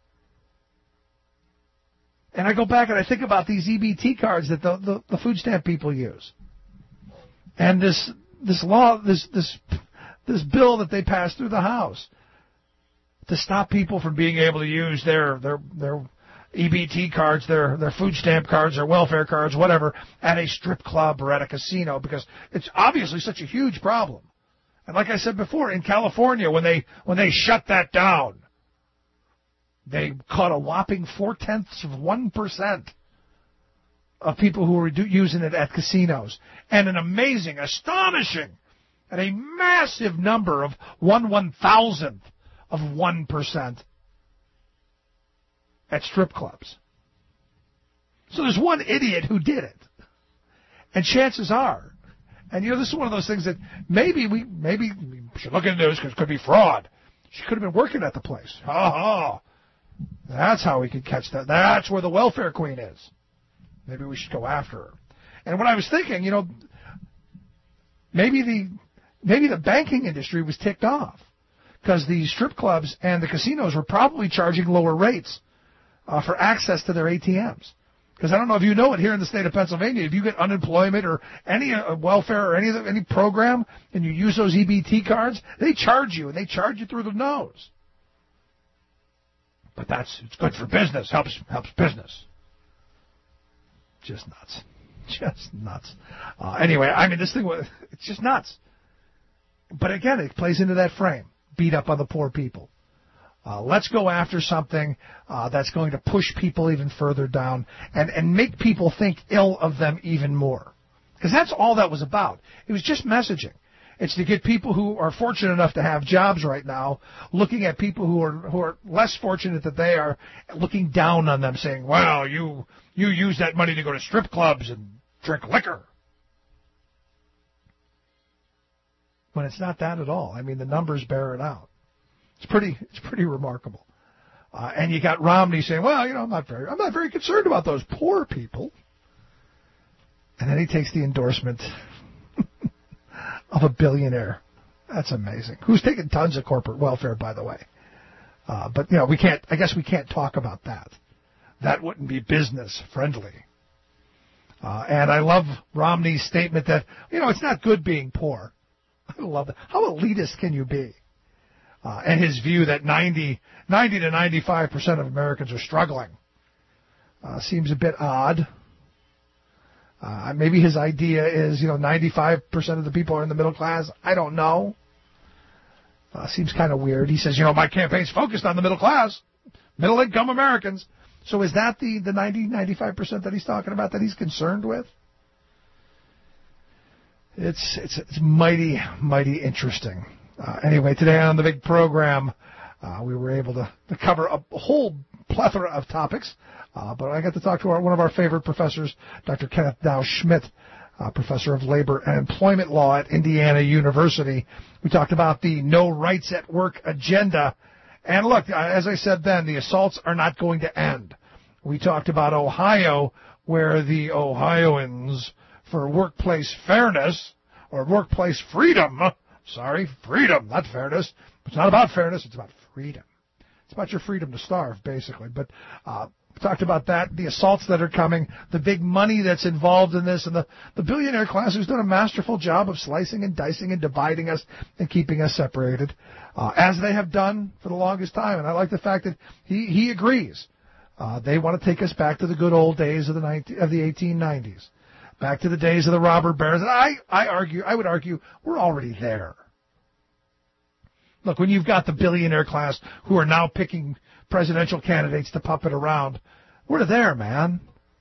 And I go back and I think about these EBT cards that the food stamp people use. And this law, this bill that they passed through the House to stop people from being able to use their EBT cards, their food stamp cards, their welfare cards, whatever, at a strip club or at a casino, because it's obviously such a huge problem. And like I said before, in California, when they shut that down, they caught a whopping 0.4% of people who were using it at casinos, and an amazing, astonishing, and a massive number of 1/1000th of 1% at strip clubs. So there's one idiot who did it. And chances are, and this is one of those things that maybe we should look into this because it could be fraud. She could have been working at the place. That's how we could catch that. That's where the welfare queen is. Maybe we should go after her. And when I was thinking, maybe the banking industry was ticked off because the strip clubs and the casinos were probably charging lower rates for access to their ATMs. Because I don't know if you know it, here in the state of Pennsylvania, if you get unemployment or any welfare or any program and you use those EBT cards, they charge you, and they charge you through the nose. But it's good for business, helps business. Just nuts. Anyway, this thing it's just nuts. But again, it plays into that frame. Beat up on the poor people. Let's go after something that's going to push people even further down and make people think ill of them even more. Because that's all that was about. It was just messaging. It's to get people who are fortunate enough to have jobs right now looking at people who are less fortunate that they are, looking down on them, saying, well, you use that money to go to strip clubs and drink liquor. When it's not that at all. The numbers bear it out. It's pretty remarkable. And you got Romney saying, well, I'm not very concerned about those poor people. And then he takes the endorsement of a billionaire. That's amazing. Who's taking tons of corporate welfare, by the way. But I guess we can't talk about that. That wouldn't be business friendly. And I love Romney's statement that, it's not good being poor. I love that. How elitist can you be? And his view that 90 to 95% of Americans are struggling seems a bit odd. Maybe his idea is, 95% of the people are in the middle class. I don't know. Seems kind of weird. He says, my campaign's focused on the middle class, middle income Americans. So is that the 95% that he's talking about that he's concerned with? It's mighty interesting. Anyway, today on the big program, we were able to cover a whole plethora of topics, but I got to talk to one of our favorite professors, Dr. Kenneth Dow Schmidt, professor of labor and employment law at Indiana University. We talked about the No Rights at Work agenda. And look, as I said then, the assaults are not going to end. We talked about Ohio, where the Ohioans, for workplace fairness or workplace freedom, freedom, not fairness. It's not about fairness, it's about freedom. It's about your freedom to starve, basically. But we talked about that, the assaults that are coming, the big money that's involved in this, and the billionaire class who's done a masterful job of slicing and dicing and dividing us and keeping us separated, as they have done for the longest time. And I like the fact that he agrees. They want to take us back to the good old days of the 1890s. Back to the days of the robber barons. And I would argue we're already there. Look, when you've got the billionaire class who are now picking presidential candidates to puppet around, we're there, man.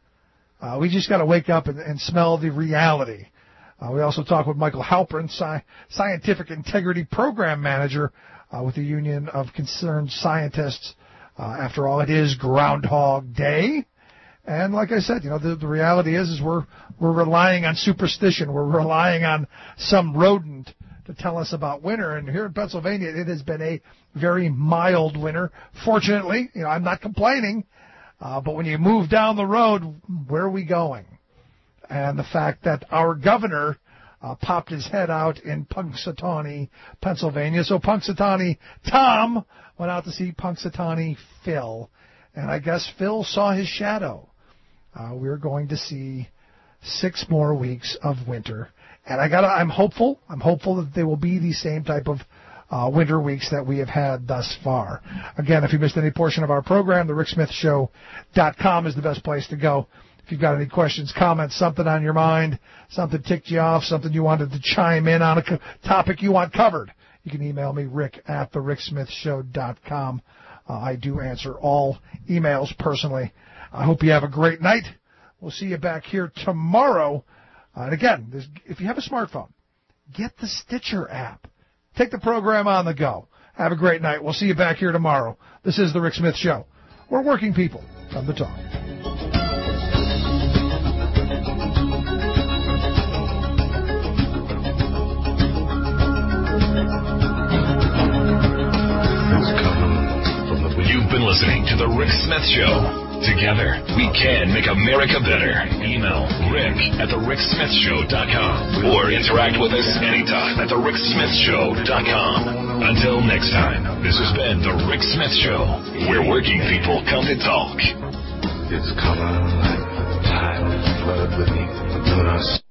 We just got to wake up and smell the reality. We also talked with Michael Halpern, Scientific Integrity Program Manager with the Union of Concerned Scientists. After all, it is Groundhog Day. And like I said, the reality is we're relying on superstition. We're relying on some rodent to tell us about winter. And here in Pennsylvania, it has been a very mild winter. Fortunately, I'm not complaining. But when you move down the road, where are we going? And the fact that our governor popped his head out in Punxsutawney, Pennsylvania. So Punxsutawney Tom went out to see Punxsutawney Phil. And I guess Phil saw his shadow. We're going to see 6 more weeks of winter. And I'm hopeful. I'm hopeful that they will be the same type of winter weeks that we have had thus far. Again, if you missed any portion of our program, thericksmithshow.com is the best place to go. If you've got any questions, comments, something on your mind, something ticked you off, something you wanted to chime in on, a topic you want covered, you can email me, rick@thericksmithshow.com. I do answer all emails personally. I hope you have a great night. We'll see you back here tomorrow. And again, if you have a smartphone, get the Stitcher app. Take the program on the go. Have a great night. We'll see you back here tomorrow. This is The Rick Smith Show. We're working people from the talk. You've been listening to The Rick Smith Show. Together, we can make America better. Email rick@thericksmithshow.com or interact with us anytime at thericksmithshow.com. Until next time, this has been The Rick Smith Show, where working people come to talk. It's color like the tide of blood beneath the lunar